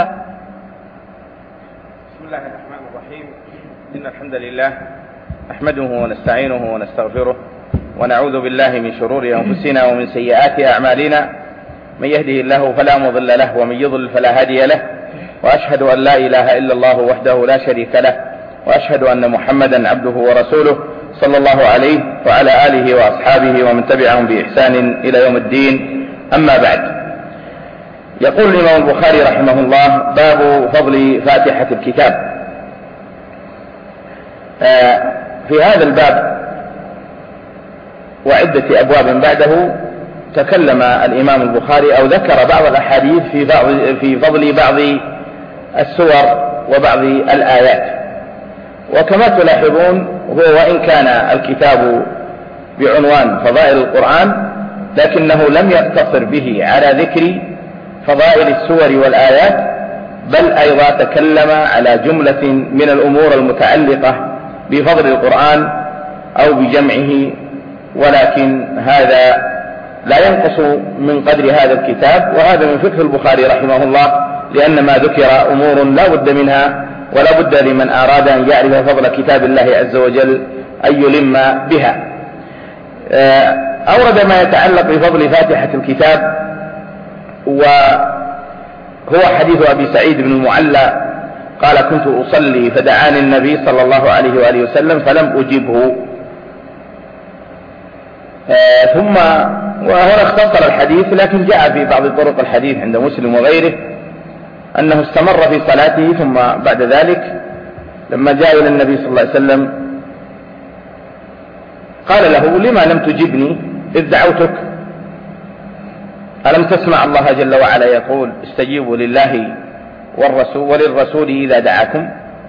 بسم الله الرحمن الرحيم. إن الحمد لله نحمده ونستعينه ونستغفره ونعوذ بالله من شرور أنفسنا ومن سيئات أعمالنا، من يهده الله فلا مضل له ومن يضلل فلا هادي له، وأشهد أن لا إله إلا الله وحده لا شريك له، وأشهد أن محمدا عبده ورسوله صلى الله عليه وعلى آله وأصحابه ومن تبعهم بإحسان إلى يوم الدين. أما بعد، يقول الإمام البخاري رحمه الله باب فضل فاتحة الكتاب. في هذا الباب وعدة أبواب بعده تكلم الإمام البخاري أو ذكر بعض الأحاديث في فضل بعض السور وبعض الآيات. وكما تلاحظون هو وإن كان الكتاب بعنوان فضائل القرآن لكنه لم يقتصر به على ذكر فضائل السور والآيات، بل أيضا تكلم على جملة من الأمور المتعلقة بفضل القرآن أو بجمعه، ولكن هذا لا ينقص من قدر هذا الكتاب، وهذا من فقه البخاري رحمه الله، لأن ما ذكر أمور لا بد منها ولا بد لمن أراد أن يعرف فضل كتاب الله عز وجل أن يلم بها. أورد ما يتعلق بفضل فاتحة الكتاب، وهو حديث أبي سعيد بن المعلى قال كنت أصلي فدعاني النبي صلى الله عليه وآله وسلم فلم أجبه. ثم وهنا اختصر الحديث، لكن جاء في بعض طرق الحديث عند مسلم وغيره أنه استمر في صلاته، ثم بعد ذلك لما جاء إلى النبي صلى الله عليه وسلم قال له لما لم تجبني إذ دعوتك؟ ألم تسمع الله جل وعلا يقول استجيبوا لله والرسول وللرسول إذا دعاكم؟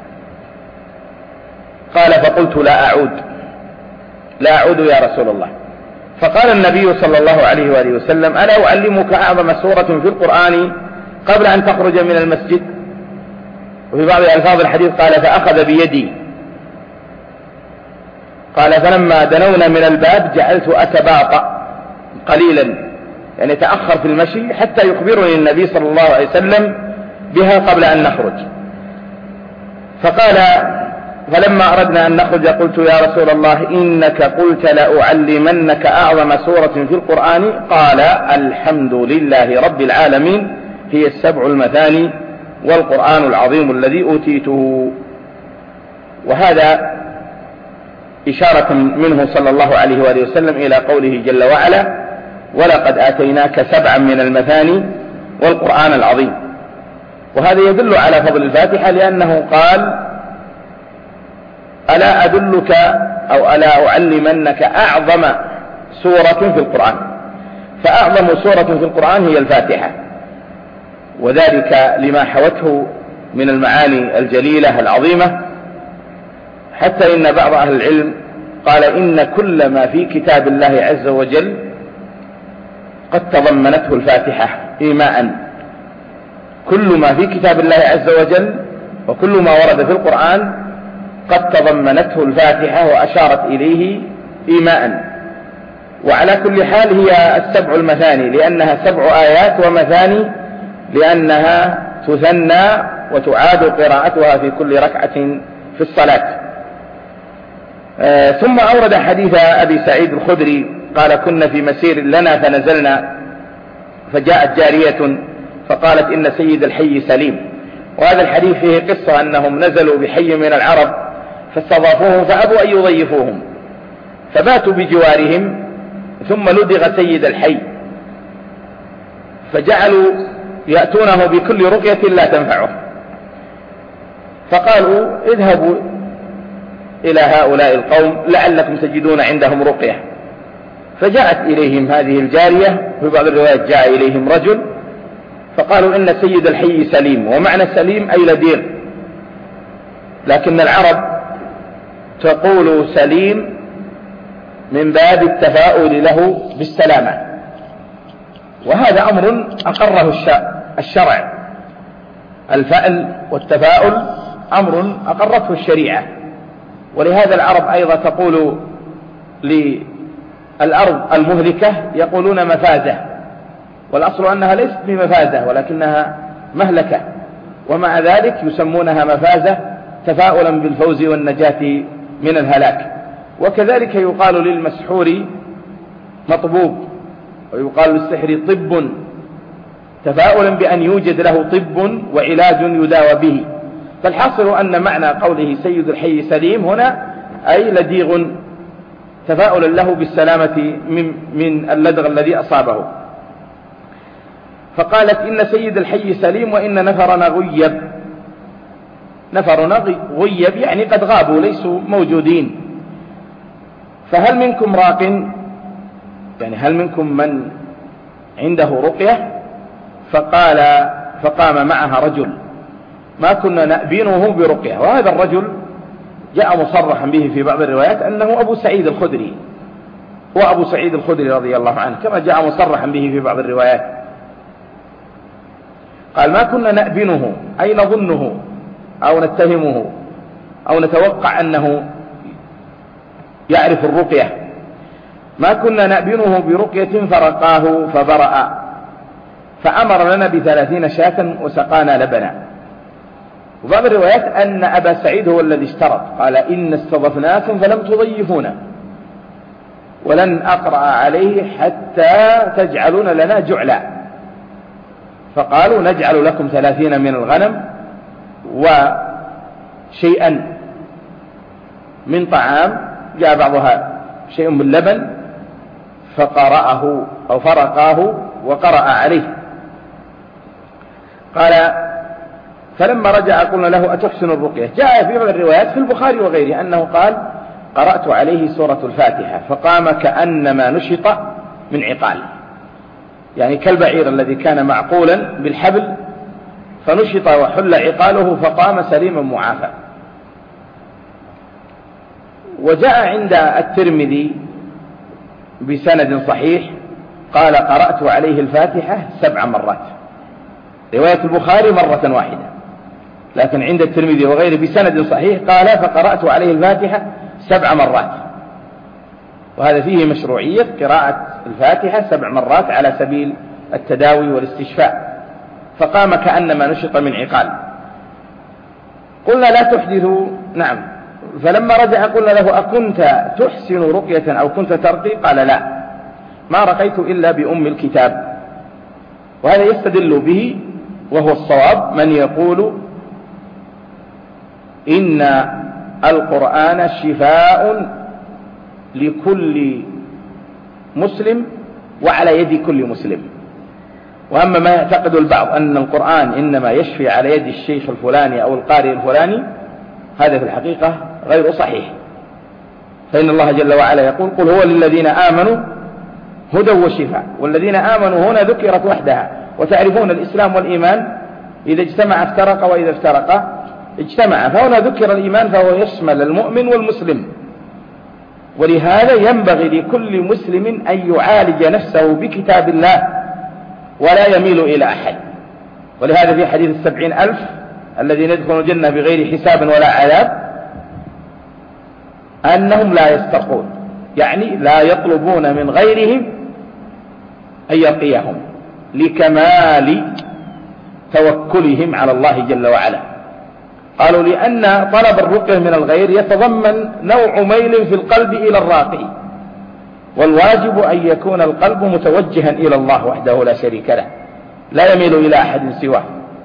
قال فقلت لا أعود يا رسول الله. فقال النبي صلى الله عليه وآله وسلم ألا أعلمك أعظم سورة في القرآن قبل أن تخرج من المسجد؟ وفي بعض ألفاظ الحديث قال فأخذ بيدي، قال فلما دنونا من الباب جعلت أتباطأ قليلا، يعني تأخر في المشي حتى يخبرني النبي صلى الله عليه وسلم بها قبل أن نخرج. فقال فلما أردنا أن نخرج قلت يا رسول الله إنك قلت لأعلمنك أعظم سورة في القرآن. قال الحمد لله رب العالمين، هي السبع المثاني والقرآن العظيم الذي أوتيته. وهذا إشارة منه صلى الله عليه وآله وسلم إلى قوله جل وعلا ولقد آتيناك سبعا من المثاني والقرآن العظيم. وهذا يدل على فضل الفاتحة، لأنه قال ألا أدلك أو ألا أعلمنك أعظم سورة في القرآن، فأعظم سورة في القرآن هي الفاتحة، وذلك لما حوته من المعاني الجليلة العظيمة، حتى إن بعض أهل العلم قال إن كل ما في كتاب الله عز وجل قد تضمنته الفاتحة إيماء. كل ما في كتاب الله عز وجل وكل ما ورد في القرآن قد تضمنته الفاتحة وأشارت إليه إيماء. وعلى كل حال هي السبع المثاني لأنها 7 آيات، ومثاني لأنها تثنى وتعاد قراءتها في كل ركعة في الصلاة. ثم أورد حديث أبي سعيد الخدري قال: كنا في مسير لنا فنزلنا فجاءت جارية فقالت: إن سيد الحي سليم. وهذا الحديث فيه قصة أنهم نزلوا بحي من العرب فاستضافوهم فأبوا أن يضيفوهم فباتوا بجوارهم، ثم لدغ سيد الحي فجعلوا يأتونه بكل رقية لا تنفعه، فقالوا: اذهبوا إلى هؤلاء القوم لعلكم تجدون عندهم رقية. فجاءت إليهم هذه الجارية، في بعض الروايات جاء إليهم رجل، فقالوا: إن سيد الحي سليم. ومعنى سليم أي لديغ، لكن العرب تقول سليم من باب التفاؤل له بالسلامة، وهذا أمر أقره الشرع. الفأل والتفاؤل أمر أقرته الشريعة، ولهذا العرب أيضا تقول للأرض المهلكة يقولون مفازة، والأصل أنها ليست بمفازة ولكنها مهلكة، ومع ذلك يسمونها مفازة تفاؤلا بالفوز والنجاة من الهلاك. وكذلك يقال للمسحور مطبوب، ويقال للسحر طب، تفاؤلا بأن يوجد له طب وعلاج يداوى به. فالحاصل أن معنى قوله سيد الحي سليم هنا أي لديغ، تفاؤلا له بالسلامة من اللدغ الذي أصابه. فقالت: إن سيد الحي سليم وإن نفرنا غيب. نفرنا غيب يعني قد غابوا ليسوا موجودين، فهل منكم راق؟ يعني هل منكم من عنده رقية؟ فقام معها رجل ما كنا نأبينه برقية. وهذا الرجل جاء مصرحا به في بعض الروايات أنه أبو سعيد الخدري، هو أبو سعيد الخدري رضي الله عنه، كما جاء مصرحا به في بعض الروايات. قال: ما كنا نأبنه أي نظنه أو نتهمه أو نتوقع أنه يعرف الرقية. ما كنا نأبنه برقية فرقاه فبرأ، فأمر لنا ب30 شاة وسقانا لبنا. وبعض الروايات أن أبا سعيد هو الذي اشترط، قال: إن استضفناكم فلم تضيفونا ولن أقرأ عليه حتى تجعلون لنا جعلا. فقالوا: نجعل لكم 30 من الغنم وشيئا من طعام، جاء بعضها شيء من لبن، فقرأه أو فرقاه وقرأ عليه. قال: فلما رجع قلنا له: أتحسن الرقية؟ جاء في بعض الروايات في البخاري وغيره أنه قال: قرأت عليه سورة الفاتحة فقام كأنما نشط من عقال، يعني كالبعير الذي كان معقولا بالحبل فنشط وحل عقاله فقام سليما معافى. وجاء عند الترمذي بسند صحيح قال: قرأت عليه الفاتحة 7 مرات. رواية البخاري مرة واحدة، لكن عند الترمذي وغيره بسند صحيح قال: فقرأت عليه الفاتحة 7 مرات. وهذا فيه مشروعية قراءة الفاتحة 7 مرات على سبيل التداوي والاستشفاء. فقام كأنما نشط من عقال. قلنا: لا تحدثوا. نعم. فلما رجع قلنا له: أكنت تحسن رقية أو كنت ترقي؟ قال: لا، ما رقيت إلا بأم الكتاب. وهذا يستدل به وهو الصواب من يقول إن القرآن شفاء لكل مسلم وعلى يد كل مسلم. وأما ما يعتقد البعض أن القرآن إنما يشفي على يد الشيخ الفلاني أو القارئ الفلاني، هذا في الحقيقة غير صحيح. فإن الله جل وعلا يقول: قل هو للذين آمنوا هدى وشفاء. والذين آمنوا هنا ذكرت وحدها، وتعرفون الإسلام والإيمان إذا اجتمع افترق وإذا افترق اجتمع، فهنا ذكر الإيمان فهو يشمل المؤمن والمسلم. ولهذا ينبغي لكل مسلم أن يعالج نفسه بكتاب الله ولا يميل إلى أحد. ولهذا في حديث 70,000 الذين يدخلون الجنة بغير حساب ولا عذاب أنهم لا يسترقون، يعني لا يطلبون من غيرهم أن يرقيهم لكمال توكلهم على الله جل وعلا. قالوا لأن طلب الرقية من الغير يتضمن نوع ميل في القلب إلى الراقي، والواجب أن يكون القلب متوجها إلى الله وحده لا شريك له، لا يميل إلى أحد سواه.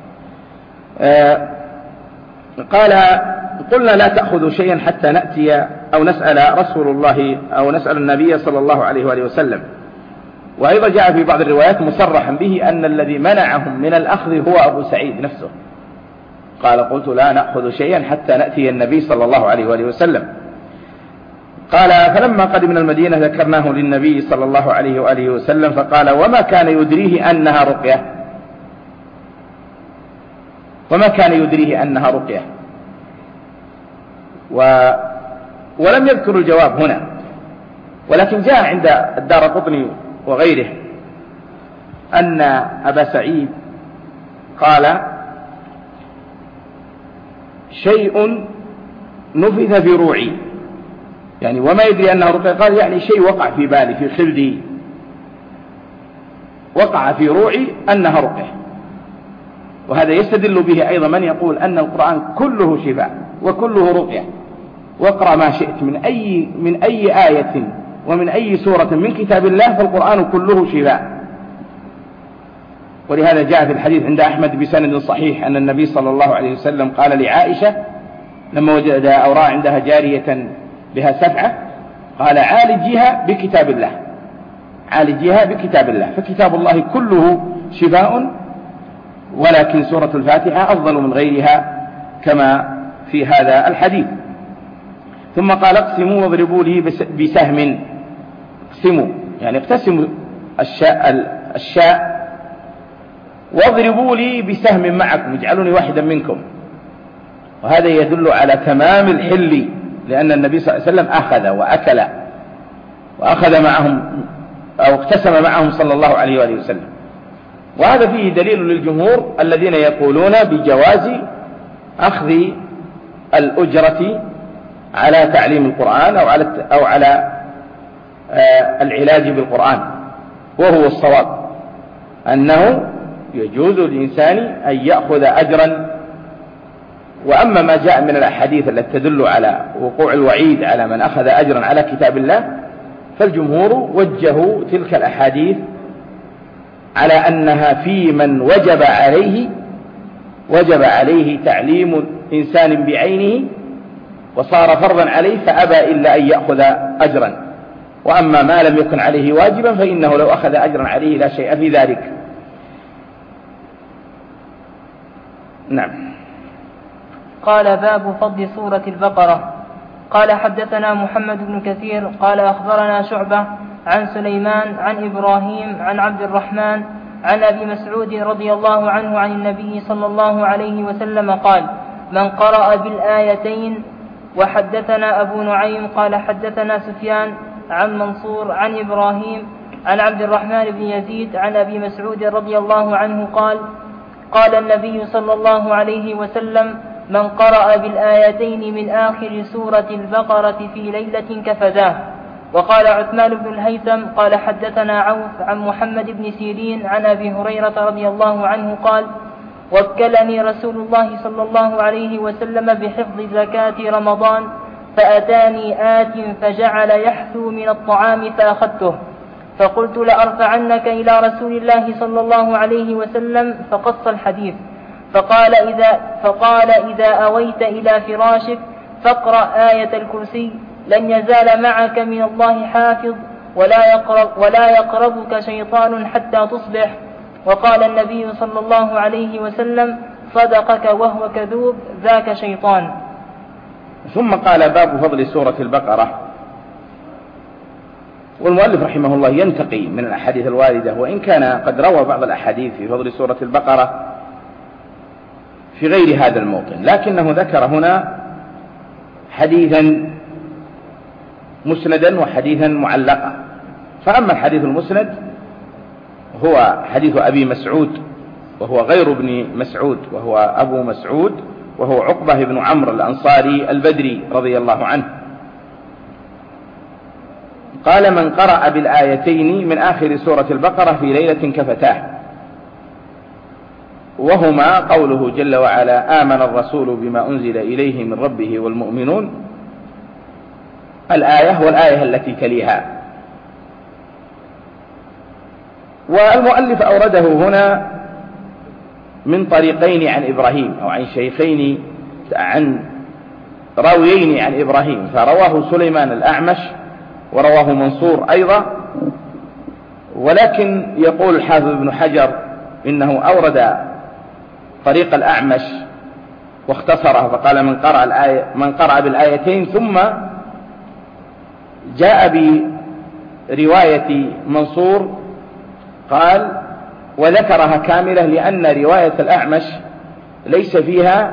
قال قلنا لا تأخذوا شيئا حتى نأتي أو نسأل رسول الله أو نسأل النبي صلى الله عليه وآله وسلم. وأيضا جاء في بعض الروايات مصرحا به أن الذي منعهم من الأخذ هو أبو سعيد نفسه. قال قلت لا نأخذ شيئا حتى نأتي النبي صلى الله عليه وآله وسلم. قال فلما قدمنا المدينة ذكرناه للنبي صلى الله عليه وآله وسلم فقال وما كان يدريه أنها رقية، وما كان يدريه أنها رقية. ولم يذكر الجواب هنا، ولكن جاء عند الدارقطني وغيره أن أبا سعيد قال شيء نفذ في روعي، يعني وما يدري أنها رقية، قال يعني شيء وقع في بالي في خلدي، وقع في روعي أنها رقية. وهذا يستدل به أيضا من يقول أن القرآن كله شفاء وكله رقية، واقرأ ما شئت من أي آية ومن أي سورة من كتاب الله فالقرآن كله شفاء. ولهذا جاء في الحديث عند أحمد بسند صحيح أن النبي صلى الله عليه وسلم قال لعائشة لما وجد أو رأى عندها جارية بها سفعة قال عالجيها بكتاب الله، عالجيها بكتاب الله، فكتاب الله كله شفاء، ولكن سورة الفاتحة أفضل من غيرها كما في هذا الحديث. ثم قال اقسموا واضربوا لي بسهم، اقسموا يعني اقتسموا الشاء واضربوا لي بسهم معكم، اجعلوني واحدا منكم. وهذا يدل على تمام الحل، لأن النبي صلى الله عليه وسلم أخذ وأكل وأخذ معهم أو اقتسم معهم صلى الله عليه وآله وسلم. وهذا فيه دليل للجمهور الذين يقولون بجواز أخذ الأجرة على تعليم القرآن أو على العلاج بالقرآن، وهو الصواب أنه يجوز للإنسان أن يأخذ أجرا. وأما ما جاء من الأحاديث التي تدل على وقوع الوعيد على من أخذ أجرا على كتاب الله فالجمهور وجهوا تلك الأحاديث على أنها في من وجب عليه تعليم إنسان بعينه وصار فرضا عليه فأبى إلا أن يأخذ أجرا. وأما ما لم يكن عليه واجبا فإنه لو أخذ أجرا عليه لا شيء في ذلك. نعم. قال باب فضل سورة البقرة. قال حدثنا محمد بن كثير قال أخبرنا شعبة عن سليمان عن إبراهيم عن عبد الرحمن عن أبي مسعود رضي الله عنه عن النبي صلى الله عليه وسلم قال من قرأ بالآيتين. وحدثنا أبو نعيم قال حدثنا سفيان عن منصور عن إبراهيم عن عبد الرحمن بن يزيد عن أبي مسعود رضي الله عنه قال قال النبي صلى الله عليه وسلم من قرأ بالآيتين من آخر سورة البقرة في ليلة كفداه. وقال عثمان بن الهيثم قال حدثنا عوف عن محمد بن سيرين عن أبي هريرة رضي الله عنه قال وكلني رسول الله صلى الله عليه وسلم بحفظ زكاة رمضان فأتاني آت فجعل يحثو من الطعام فأخذته فقلت لأرفعنك إلى رسول الله صلى الله عليه وسلم فقص الحديث فقال إذا أويت إلى فراشك فاقرأ آية الكرسي لن يزال معك من الله حافظ ولا يقربك شيطان حتى تصبح. وقال النبي صلى الله عليه وسلم صدقك وهو كذوب ذاك شيطان. ثم قال باب فضل سورة البقرة. والمؤلف رحمه الله ينتقي من الأحاديث الواردة، وإن كان قد روى بعض الأحاديث في فضل سورة البقرة في غير هذا الموطن، لكنه ذكر هنا حديثا مسندا وحديثا معلقا. فأما الحديث المسند هو حديث أبي مسعود، وهو غير ابن مسعود، وهو أبو مسعود، وهو عقبة بن عمرو الأنصاري البدري رضي الله عنه. قال: من قرأ بالآيتين من آخر سورة البقرة في ليلة كفتاه، وهما قوله جل وعلا: آمن الرسول بما أنزل إليه من ربه والمؤمنون، الآية والآية التي تليها. والمؤلف أورده هنا من طريقين عن إبراهيم، أو عن شيخين، عن راويين عن إبراهيم، فرواه سليمان الأعمش ورواه منصور أيضا. ولكن يقول الحافظ ابن حجر إنه أورد طريق الأعمش واختصره، فقال: من قرأ بالآيتين، ثم جاء برواية منصور قال: وذكرها كاملة، لأن رواية الأعمش ليس فيها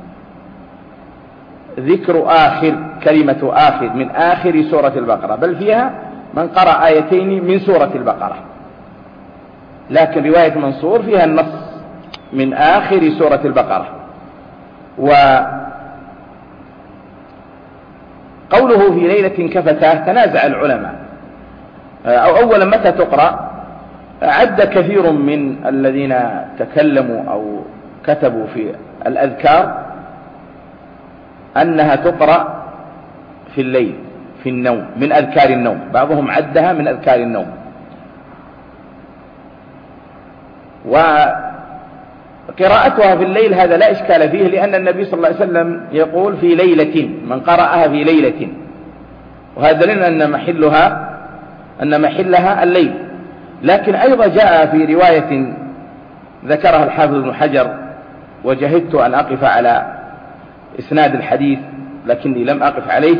ذكر آخر، كلمة آخر من آخر سورة البقرة، بل فيها من قرأ آيتين من سورة البقرة. لكن رواية منصور فيها النص من آخر سورة البقرة. وقوله في ليلة كفتاه تنازع العلماء، أو أولا متى تقرأ؟ عد كثير من الذين تكلموا أو كتبوا في الأذكار أنها تقرأ في الليل في النوم، من أذكار النوم، بعضهم عدها من أذكار النوم. وقراءتها في الليل هذا لا إشكال فيه، لأن النبي صلى الله عليه وسلم يقول: في ليلة، من قرأها في ليلة، وهذا دليل أن محلها الليل. لكن أيضا جاء في رواية ذكرها الحافظ ابن حجر، وجهدت أن أقف على إسناد الحديث لكني لم أقف عليه،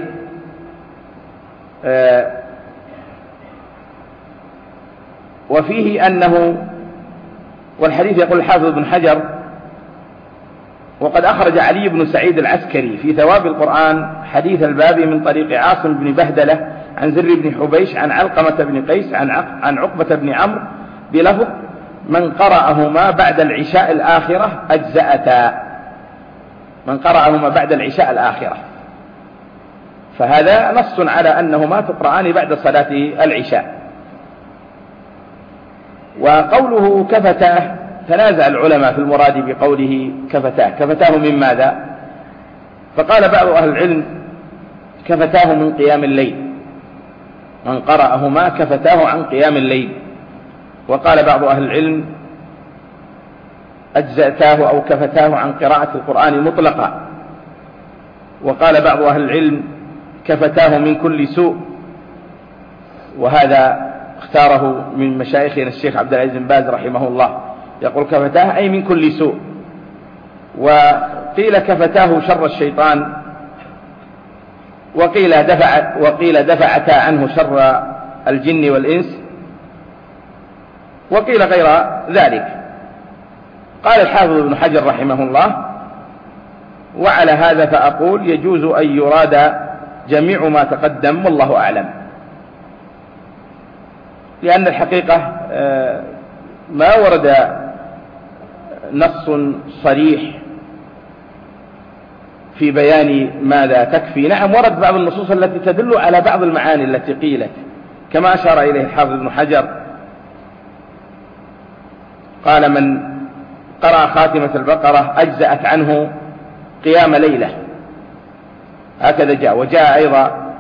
وفيه أنه، والحديث يقول الحافظ ابن حجر: وقد أخرج علي بن سعيد العسكري في ثواب القرآن حديث الباب من طريق عاصم بن بهدلة عن زر بن حبيش عن علقمة بن قيس عن عقبة بن عمرو بلفظ: من قرأهما بعد العشاء الآخرة أجزأتا. من قرأهما بعد العشاء الآخرة، فهذا نص على أنهما تقرآن بعد صلاة العشاء. وقوله كفتاه تنازع العلماء في المراد بقوله كفتاه، كفتاه من ماذا؟ فقال بعض أهل العلم: كفتاه من قيام الليل، من قرأهما كفتاه عن قيام الليل. وقال بعض أهل العلم: أجزأتاه أو كفتاه عن قراءة القرآن مطلقا. وقال بعض أهل العلم: كفتاه من كل سوء، وهذا اختاره من مشايخنا الشيخ عبد العزيز بن باز رحمه الله، يقول كفتاه أي من كل سوء. وقيل كفتاه شر الشيطان، وقيل دفعتا عنه شر الجن والإنس، وقيل غير ذلك. قال الحافظ ابن حجر رحمه الله: وعلى هذا فأقول يجوز أن يراد جميع ما تقدم، والله أعلم. لأن الحقيقة ما ورد نص صريح في بيان ماذا تكفي. نعم، ورد بعض النصوص التي تدل على بعض المعاني التي قيلت، كما أشار إليه الحافظ ابن حجر، قال: من قرأ خاتمة البقرة أجزأت عنه قيام ليلة، هكذا جاء. وجاء أيضا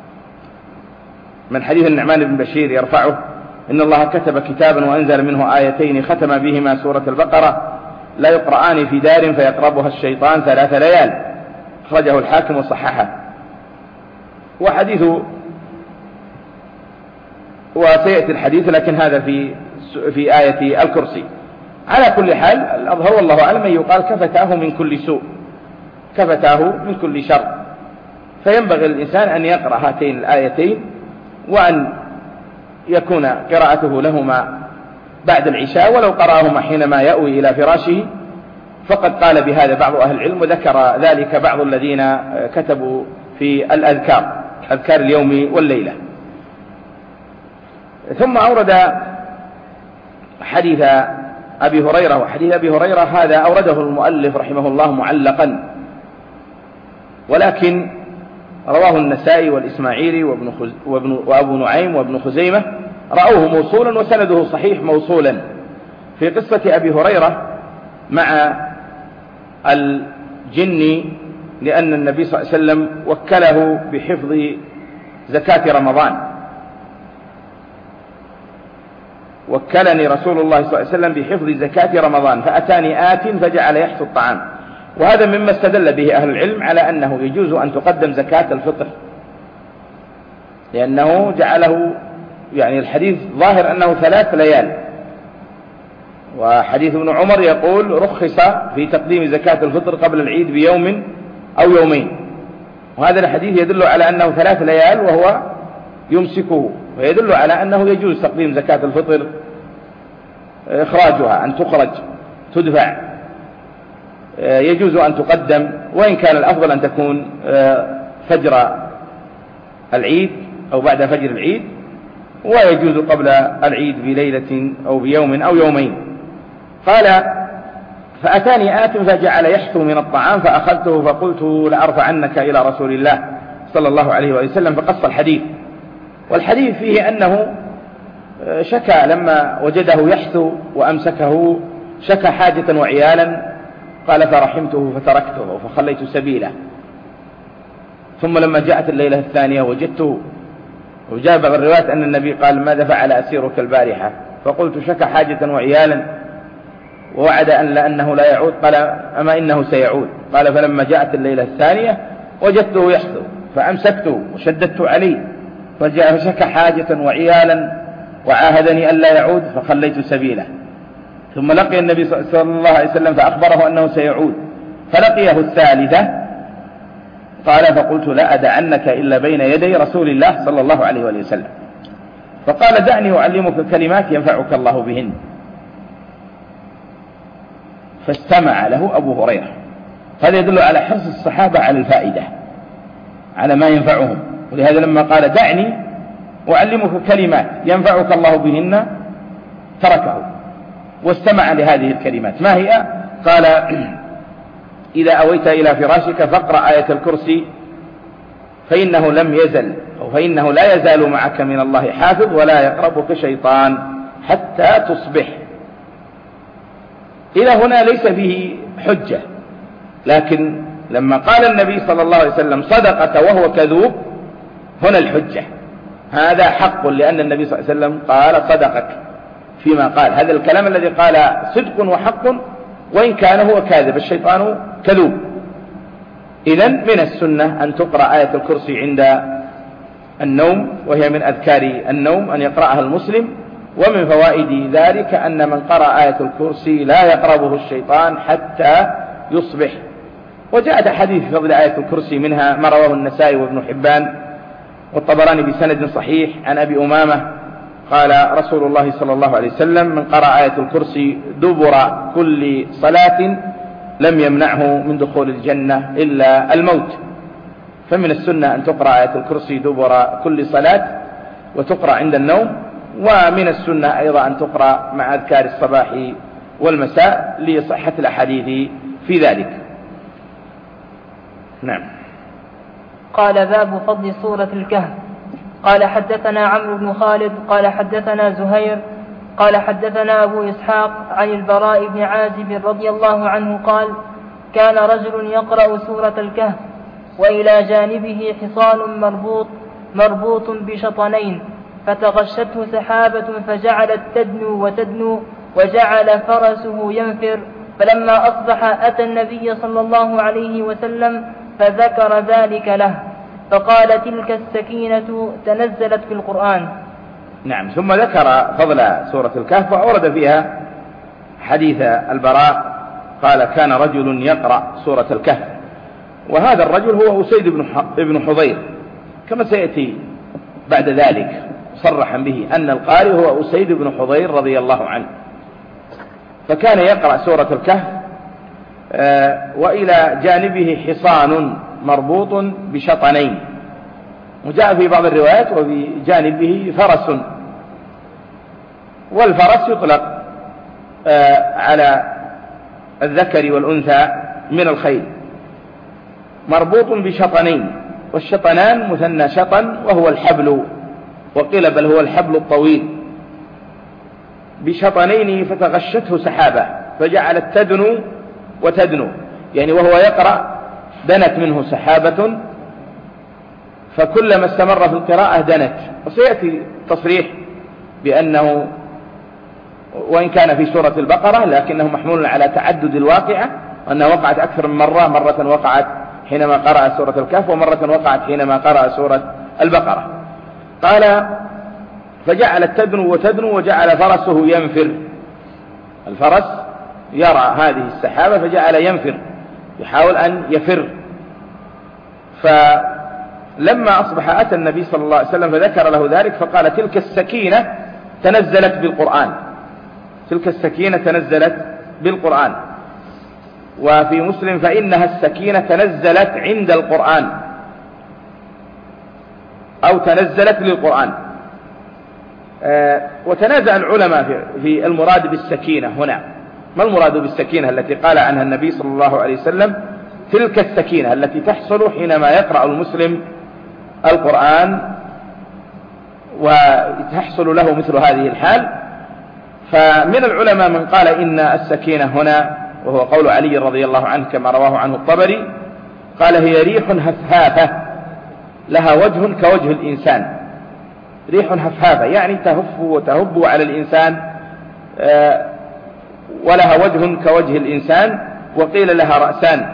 من حديث النعمان بن بشير يرفعه: إن الله كتب كتابا وأنزل منه آيتين ختم بهما سورة البقرة لا يقرآن في دار فيقربها الشيطان 3 ليال، أخرجه الحاكم وصححه. وحديث، وسيأتي الحديث، لكن هذا في آية الكرسي. على كل حال الأظهر والله أعلم أن يقال كفتاه من كل سوء، كفتاه من كل شر. فينبغي للإنسان أن يقرأ هاتين الآيتين، وأن يكون قراءته لهما بعد العشاء، ولو قرأهما حينما يأوي إلى فراشه. فقد قال بهذا بعض أهل العلم، وذكر ذلك بعض الذين كتبوا في الأذكار. أذكار اليوم والليلة. ثم أورد حديث أبي هريرة، وحديث أبي هريرة هذا أورده المؤلف رحمه الله معلقا، ولكن رواه النسائي والإسماعيلي وأبو نعيم وابن خزيمة رأوه موصولا وسنده صحيح موصولا في قصة أبي هريرة مع الجن، لأن النبي صلى الله عليه وسلم وكله بحفظ زكاة رمضان. وكلني رسول الله صلى الله عليه وسلم بحفظ زكاة رمضان فأتاني آت فجعل يحث الطعام. وهذا مما استدل به أهل العلم على أنه يجوز أن تقدم زكاة الفطر، لأنه جعله يعني الحديث ظاهر أنه 3 ليال، وحديث ابن عمر يقول رخص في تقديم زكاة الفطر قبل العيد بيوم أو يومين، وهذا الحديث يدل على أنه 3 ليال وهو يمسكه، ويدل على أنه يجوز تقديم زكاة الفطر، إخراجها أن تخرج تدفع، يجوز أن تقدم، وإن كان الأفضل أن تكون فجر العيد أو بعد فجر العيد، ويجوز قبل العيد بليلة أو بيوم أو يومين. قال فأتاني آت فجعل يحثو من الطعام فأخذته فقلت لأرفعنك إلى رسول الله صلى الله عليه وسلم، فقص الحديث. والحديث فيه أنه شكى لما وجده يحثو وأمسكه، شكى حاجة وعيالا، قال فرحمته فتركته فخليت سبيله. ثم لما جاءت الليلة الثانية وجدته، وجاء بعض الروايات أن النبي قال ماذا فعل أسيرك البارحة؟ فقلت شكى حاجة وعيالا ووعد أنه لا يعود، قال أما إنه سيعود. قال فلما جاءت الليلة الثانية وجدته يحثو فأمسكته وشددت عليه، فجاء فشكى حاجة وعيالا وعاهدني ألا يعود فخليت سبيله. ثم لقي النبي صلى الله عليه وسلم فأخبره أنه سيعود، فلقيه الثالثة قال فقلت لا أدعنك إلا بين يدي رسول الله صلى الله عليه وسلم. فقال دعني أعلمك كلمات ينفعك الله بهن. فاستمع له أبو هريرة. هذا يدل على حرص الصحابة على الفائدة، على ما ينفعهم، ولهذا لما قال دعني أعلمك كلمات ينفعك الله بهن تركه واستمع لهذه الكلمات. ما هي؟ قال إذا أويت إلى فراشك فاقرأ آية الكرسي فإنه لم يزل أو فإنه لا يزال معك من الله حافظ ولا يقربك شيطان حتى تصبح. إلى هنا ليس به حجة، لكن لما قال النبي صلى الله عليه وسلم صدقك وهو كذوب هنا الحجة، هذا حق، لأن النبي صلى الله عليه وسلم قال صدقك فيما قال. هذا الكلام الذي قال صدق وحق وإن كان هو كاذب، الشيطان كذوب. إذن من السنة أن تقرأ آية الكرسي عند النوم، وهي من أذكار النوم أن يقرأها المسلم. ومن فوائد ذلك أن من قرأ آية الكرسي لا يقربه الشيطان حتى يصبح. وجاءت حديث في فضل آية الكرسي، منها ما رواه النسائي وابن حبان والطبراني بسند صحيح عن أبي أمامة قال رسول الله صلى الله عليه وسلم من قرأ آية الكرسي دبر كل صلاة لم يمنعه من دخول الجنة إلا الموت. فمن السنة أن تقرأ آية الكرسي دبر كل صلاة وتقرأ عند النوم. ومن السنة أيضا أن تقرأ مع أذكار الصباح والمساء لصحة الأحاديث في ذلك. نعم. قال باب فضل سورة الكهف. قال حدثنا عمرو بن خالد قال حدثنا زهير قال حدثنا أبو إسحاق عن البراء بن عازب رضي الله عنه قال كان رجل يقرأ سورة الكهف وإلى جانبه حصان مربوط بشطنين، فتغشته سحابة فجعلت تدنو وتدنو وجعل فرسه ينفر، فلما أصبح أتى النبي صلى الله عليه وسلم فذكر ذلك له، فقال تلك السكينة تنزلت في القرآن. نعم. ثم ذكر فضل سورة الكهف وأورد فيها حديث البراء قال كان رجل يقرأ سورة الكهف، وهذا الرجل هو أسيد بن حضير كما سيأتي بعد ذلك صرحا به أن القارئ هو أسيد بن حضير رضي الله عنه. فكان يقرأ سورة الكهف وإلى جانبه حصان مربوط بشطنين، وجاء في بعض الروايات وبجانبه فرس، والفرس يطلق على الذكر والأنثى من الخيل، مربوط بشطنين، والشطنان مثنى شطن وهو الحبل، وقيل بل هو الحبل الطويل، بشطنين فتغشته سحابة فجعلت تدنو وتدنو، يعني وهو يقرأ دنت منه سحابة، فكلما استمر في القراءة دنت. وسيأتي تصريح بأنه وإن كان في سورة البقرة لكنه محمول على تعدد الواقعة، وأنها وقعت أكثر من مرة، مرة وقعت حينما قرأ سورة الكهف، ومرة وقعت حينما قرأ سورة البقرة. قال فجعلت تدنو وتدنو وجعل فرسه ينفر، الفرس يرى هذه السحابة فجعل ينفر، يحاول أن يفر. فلما أصبح أتى النبي صلى الله عليه وسلم فذكر له ذلك، فقال تلك السكينة تنزلت بالقرآن، تلك السكينة تنزلت بالقرآن. وفي مسلم فإنها السكينة تنزلت عند القرآن أو تنزلت للقرآن. وتنازع العلماء في المراد بالسكينة هنا، ما المراد بالسكينة التي قال عنها النبي صلى الله عليه وسلم تلك السكينة التي تحصل حينما يقرأ المسلم القرآن وتحصل له مثل هذه الحال. فمن العلماء من قال إن السكينة هنا، وهو قول علي رضي الله عنه كما رواه عنه الطبري، قال هي ريح هفهافة لها وجه كوجه الإنسان، ريح هفهافة يعني تهف وتهب على الإنسان، ولها وجه كوجه الإنسان، وقيل لها رأسان.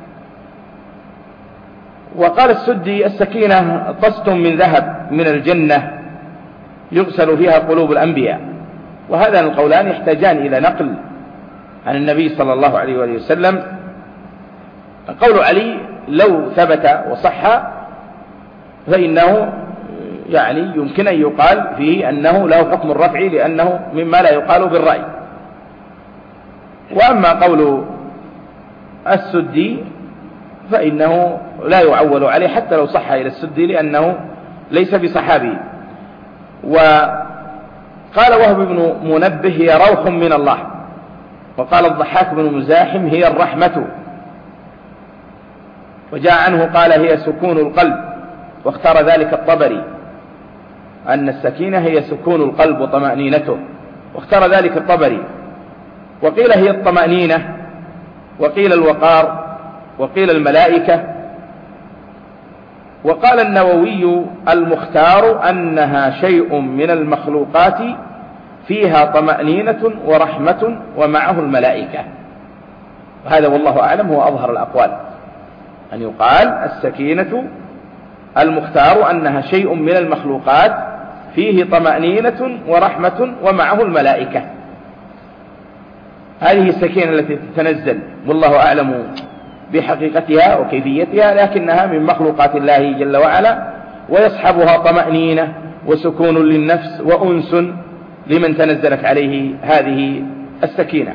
وقال السدي السكينة طست من ذهب من الجنة يغسل فيها قلوب الأنبياء. وهذان القولان يحتاجان إلى نقل عن النبي صلى الله عليه وآله وسلم. قول علي لو ثبت وصح فإنه يعني يمكن أن يقال فيه أنه له حكم الرفع، لأنه مما لا يقال بالرأي. وأما قول السدي فإنه لا يعول عليه حتى لو صح إلى السدي، لأنه ليس بصحابي. وقال وهب بن منبه هي روح من الله، وقال الضحاك بن مزاحم هي الرحمة، وجاء عنه قال هي سكون القلب، واختار ذلك الطبري أن السكينة هي سكون القلب وطمأنينته، واختار ذلك الطبري. وقيل هي الطمأنينة، وقيل الوقار، وقيل الملائكة. وقال النووي المختار أنها شيء من المخلوقات فيها طمأنينة ورحمة ومعه الملائكة. وهذا والله أعلم هو أظهر الأقوال، أن يقال السكينة المختار أنها شيء من المخلوقات فيه طمأنينة ورحمة ومعه الملائكة. هذه السكينة التي تتنزل والله أعلم بحقيقتها وكيفيتها، لكنها من مخلوقات الله جل وعلا، ويصحبها طمأنينة وسكون للنفس وأنس لمن تنزلت عليه هذه السكينة.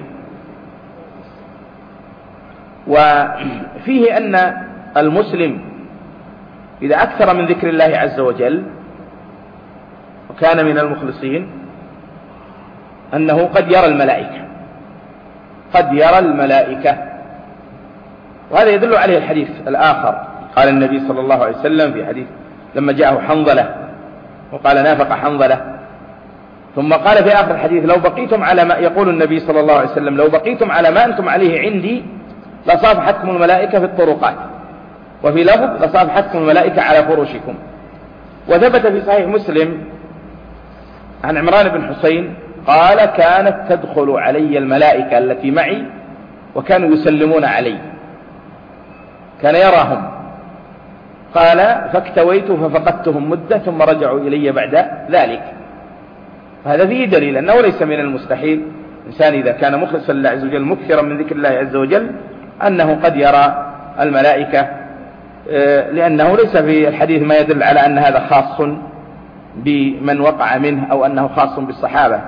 وفيه أن المسلم إذا أكثر من ذكر الله عز وجل وكان من المخلصين أنه قد يرى الملائكة، قد يرى الملائكة. وهذا يدل عليه الحديث الآخر، قال النبي صلى الله عليه وسلم في حديث لما جاءه حنظلة وقال نافق حنظلة، ثم قال في آخر الحديث لو بقيتم على ما يقول النبي صلى الله عليه وسلم لو بقيتم على ما أنتم عليه عندي لصافحتكم الملائكة في الطرقات، وفي لفظ لصافحتكم الملائكة على فرشكم. وثبت في صحيح مسلم عن عمران بن حسين قال كانت تدخل علي الملائكة التي معي وكانوا يسلمون علي، كان يراهم. قال فاكتويت ففقدتهم مدة ثم رجعوا إلي بعد ذلك. هذا فيه دليل أنه ليس من المستحيل إنسان إذا كان مخلصا لله عز وجل مكثرا من ذكر الله عز وجل أنه قد يرى الملائكة، لأنه ليس في الحديث ما يدل على أن هذا خاص بمن وقع منه أو أنه خاص بالصحابة.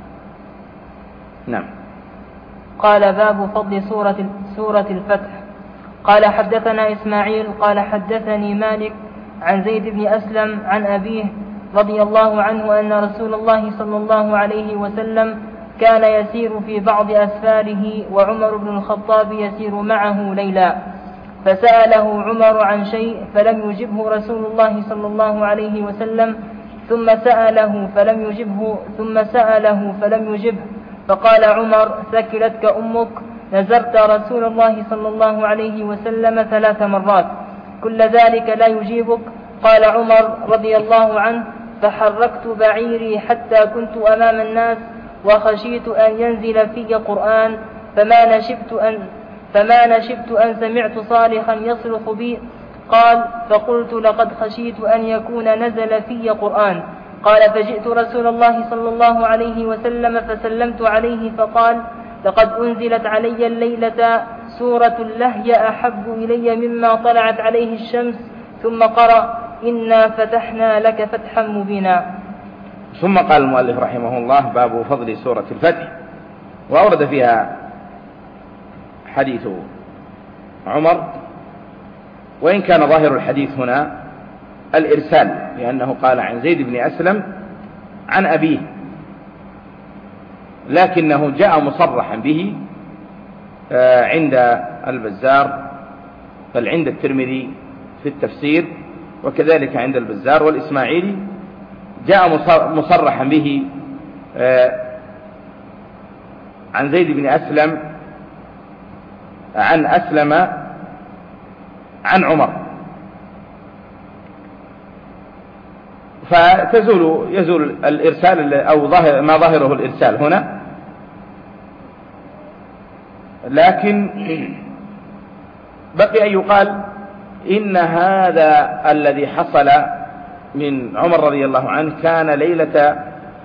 نعم. قال باب فضل سورة الفتح. قال حدثنا إسماعيل قال حدثني مالك عن زيد بن أسلم عن أبيه رضي الله عنه أن رسول الله صلى الله عليه وسلم كان يسير في بعض أسفاره وعمر بن الخطاب يسير معه ليلا، فسأله عمر عن شيء فلم يجبه رسول الله صلى الله عليه وسلم، ثم سأله فلم يجبه، فقال عمر: ثكلتك أمك، نزرت رسول الله صلى الله عليه وسلم 3 مرات، كل ذلك لا يجيبك؟ قال عمر رضي الله عنه: فحركت بعيري حتى كنت أمام الناس وخشيت أن ينزل في قرآن، فما نشبت أن سمعت صالحا يصرخ بي. قال: فقلت: لقد خشيت أن يكون نزل في قرآن. قال: فجئت رسول الله صلى الله عليه وسلم فسلمت عليه، فقال: لقد أنزلت علي الليلة سورة اللهي أحب إلي مما طلعت عليه الشمس، ثم قرأ: إنا فتحنا لك فتحا مبينا. ثم قال المؤلف رحمه الله: باب فضل سورة الفتح، وأورد فيها حديث عمر، وإن كان ظاهر الحديث هنا الإرسال، لأنه قال عن زيد بن أسلم عن أبيه، لكنه جاء مصرحا به عند البزار، بل عند الترمذي في التفسير، وكذلك عند البزار والإسماعيلي جاء مصرحا به عن زيد بن أسلم عن أسلم عن عمر، يزول الإرسال أو ما ظاهره الإرسال هنا، لكن بقي أن يقال إن هذا الذي حصل من عمر رضي الله عنه كان ليلة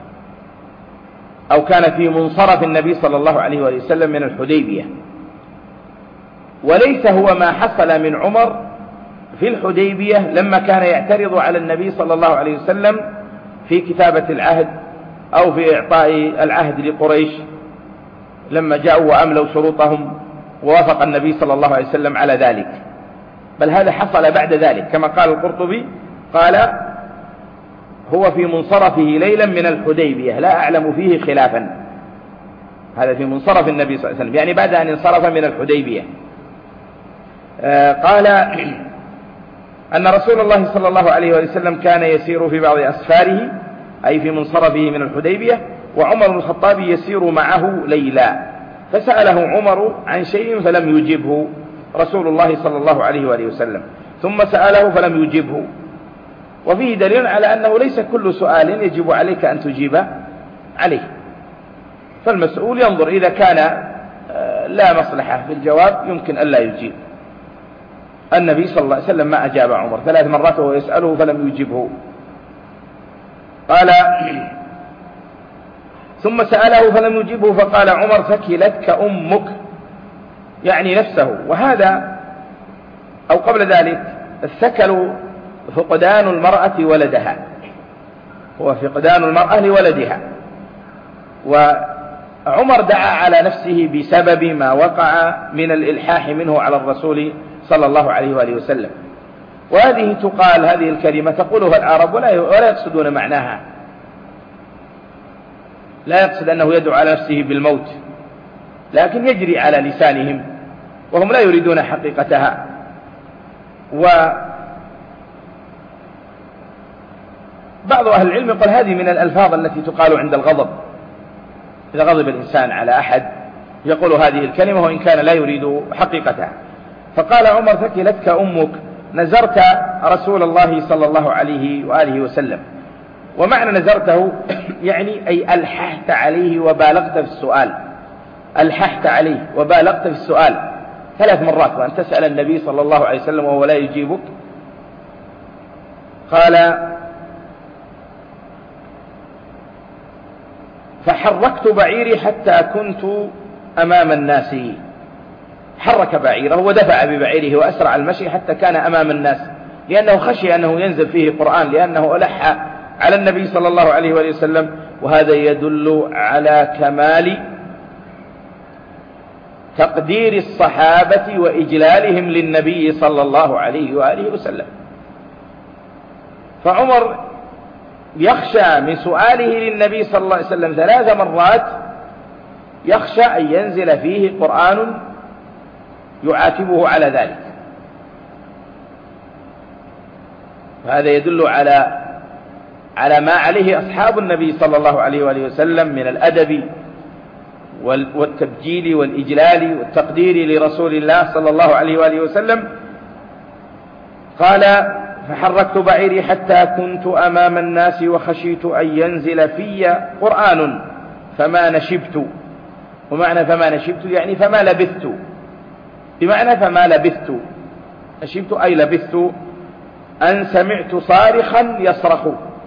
أو كان في منصرف النبي صلى الله عليه وسلم من الحديبية، وليس هو ما حصل من عمر في الحديبية لما كان يعترض على النبي صلى الله عليه وسلم في كتابة العهد أو في إعطاء العهد لقريش لما جاءوا وأملوا شروطهم ووافق النبي صلى الله عليه وسلم على ذلك، بل هذا حصل بعد ذلك كما قال القرطبي، قال: هو في منصرفه ليلا من الحديبية لا أعلم فيه خلافا. هذا في منصرف النبي صلى الله عليه وسلم، يعني بعد أن انصرف من الحديبية. قال أن رسول الله صلى الله عليه وسلم كان يسير في بعض أسفاره، أي في منصرفه من الحديبية، وعمر بن الخطاب يسير معه ليلا، فسأله عمر عن شيء فلم يجبه رسول الله صلى الله عليه وآله وسلم، ثم سأله فلم يجبه. وفيه دليل على أنه ليس كل سؤال يجب عليك أن تجيب عليه، فالمسؤول ينظر إذا كان لا مصلحة في الجواب يمكن ألا يجيب. النبي صلى الله عليه وسلم ما أجاب عمر 3 مرات وهو يسأله فلم يجبه. قال: ثم سأله فلم يجبه، فقال عمر: ثكلتك أمك، يعني نفسه. وهذا أو قبل ذلك الثكل فقدان المرأة ولدها، هو فقدان المرأة لولدها، وعمر دعا على نفسه بسبب ما وقع من الإلحاح منه على الرسول صلى الله عليه وآله وسلم. وهذه تقال، هذه الكلمة تقولها العرب ولا يقصدون معناها، لا يقصد أنه يدعو على نفسه بالموت، لكن يجري على لسانهم وهم لا يريدون حقيقتها. وبعض أهل العلم يقول هذه من الألفاظ التي تقال عند الغضب، إذا غضب الإنسان على أحد يقول هذه الكلمة وإن كان لا يريد حقيقتها. فقال عمر: ثكلتك أمك، نزرت رسول الله صلى الله عليه وآله وسلم. ومعنى نزرته يعني أي ألححت عليه وبالغت في السؤال، ألححت عليه وبالغت في السؤال 3 مرات، وأن تسأل النبي صلى الله عليه وسلم وهو لا يجيبك. قال: فحركت بعيري حتى كنت أمام الناس. حرك بعيره ودفع ببعيره وأسرع المشي حتى كان أمام الناس، لأنه خشي أنه ينزل فيه قرآن، لأنه ألح على النبي صلى الله عليه وآله وسلم. وهذا يدل على كمال تقدير الصحابة وإجلالهم للنبي صلى الله عليه وآله وسلم، فعمر يخشى من سؤاله للنبي صلى الله عليه وسلم 3 مرات، يخشى أن ينزل فيه قرآن يعاتبه على ذلك. وهذا يدل على ما عليه أصحاب النبي صلى الله عليه وآله وسلم من الأدب والتبجيل والإجلال والتقدير لرسول الله صلى الله عليه وآله وسلم. قال: فحركت بعيري حتى كنت أمام الناس وخشيت أن ينزل في قرآن فما نشبت. ومعنى فما نشبت يعني فما لبثت، بمعنى فما لبثت، نشبت أي لبثت، أن سمعت صارخا يصرخ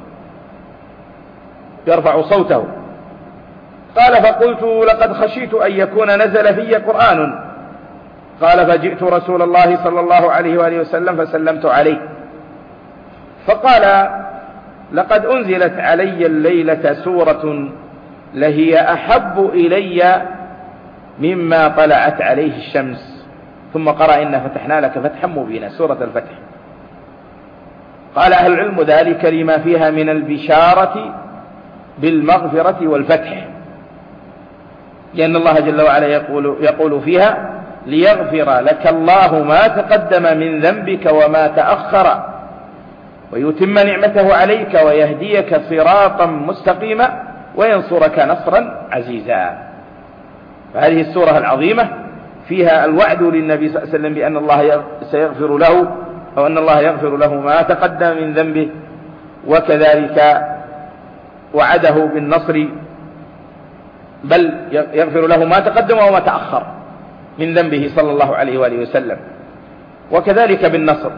يرفع صوته. قال: فقلت: لقد خشيت أن يكون نزل في قرآن. قال: فجئت رسول الله صلى الله عليه وآله وسلم فسلمت عليه، فقال: لقد أنزلت علي الليلة سورة لهي أحب إلي مما طلعت عليه الشمس. ثم قرأ: إنا فتحنا لك فتحا مبينا، سورة الفتح. قال أهل العلم: ذلك لما فيها من البشارة بالمغفرة والفتح، لأن الله جل وعلا يقول فيها: ليغفر لك الله ما تقدم من ذنبك وما تأخر ويتم نعمته عليك ويهديك صراطا مستقيما وينصرك نصرا عزيزا. فهذه السورة العظيمة فيها الوعد للنبي صلى الله عليه وسلم بأن الله سيغفر له، أو أن الله يغفر له ما تقدم من ذنبه، وكذلك وعده بالنصر، بل يغفر له ما تقدم وما تأخر من ذنبه صلى الله عليه وآله وسلم، وكذلك بالنصر.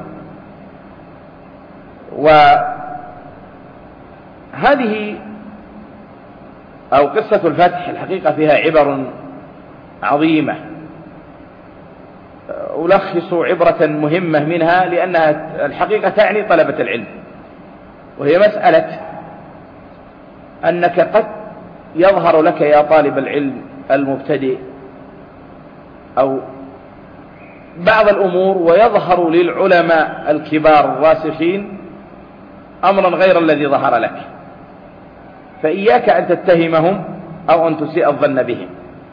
وهذه أو قصة الفتح الحقيقة فيها عبر عظيمة، ألخص عبرة مهمة منها لأنها الحقيقة تعني طلبة العلم، وهي مسألة أنك قد يظهر لك يا طالب العلم المبتدئ أو بعض الأمور، ويظهر للعلماء الكبار الراسخين أمرا غير الذي ظهر لك، فإياك أن تتهمهم أو أن تسيء الظن بهم.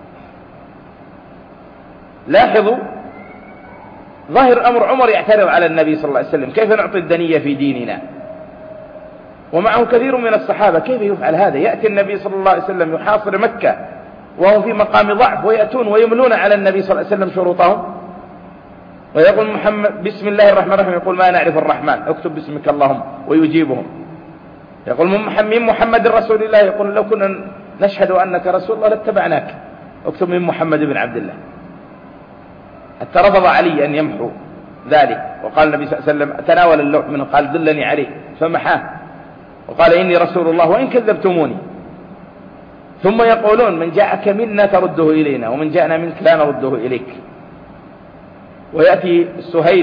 لاحظوا ظاهر أمر عمر يعترض على النبي صلى الله عليه وسلم: كيف نعطي الدنية في ديننا؟ ومعه كثير من الصحابة، كيف يفعل هذا؟ يأتي النبي صلى الله عليه وسلم يحاصر مكة وهم في مقام ضعف، ويأتون ويملون على النبي صلى الله عليه وسلم شروطهم، ويقول محمد بسم الله الرحمن الرحيم، يقول: ما نعرف الرحمن، اكتب باسمك اللهم، ويجيبهم. يقول: من محمد رسول الله، يقول: لو كنا نشهد أنك رسول الله لاتبعناك، اكتب من محمد بن عبد الله. حتى رفض علي أن يمحو ذلك، وقال النبي صلى الله عليه وسلم: تناول اللوح منه، قال: دلني عليه، فمحاه وقال: إني رسول الله وإن كذبتموني. ثم يقولون: من جاءك منا ترده إلينا، ومن جاءنا منك لا نرده إليك. ويأتي سهيل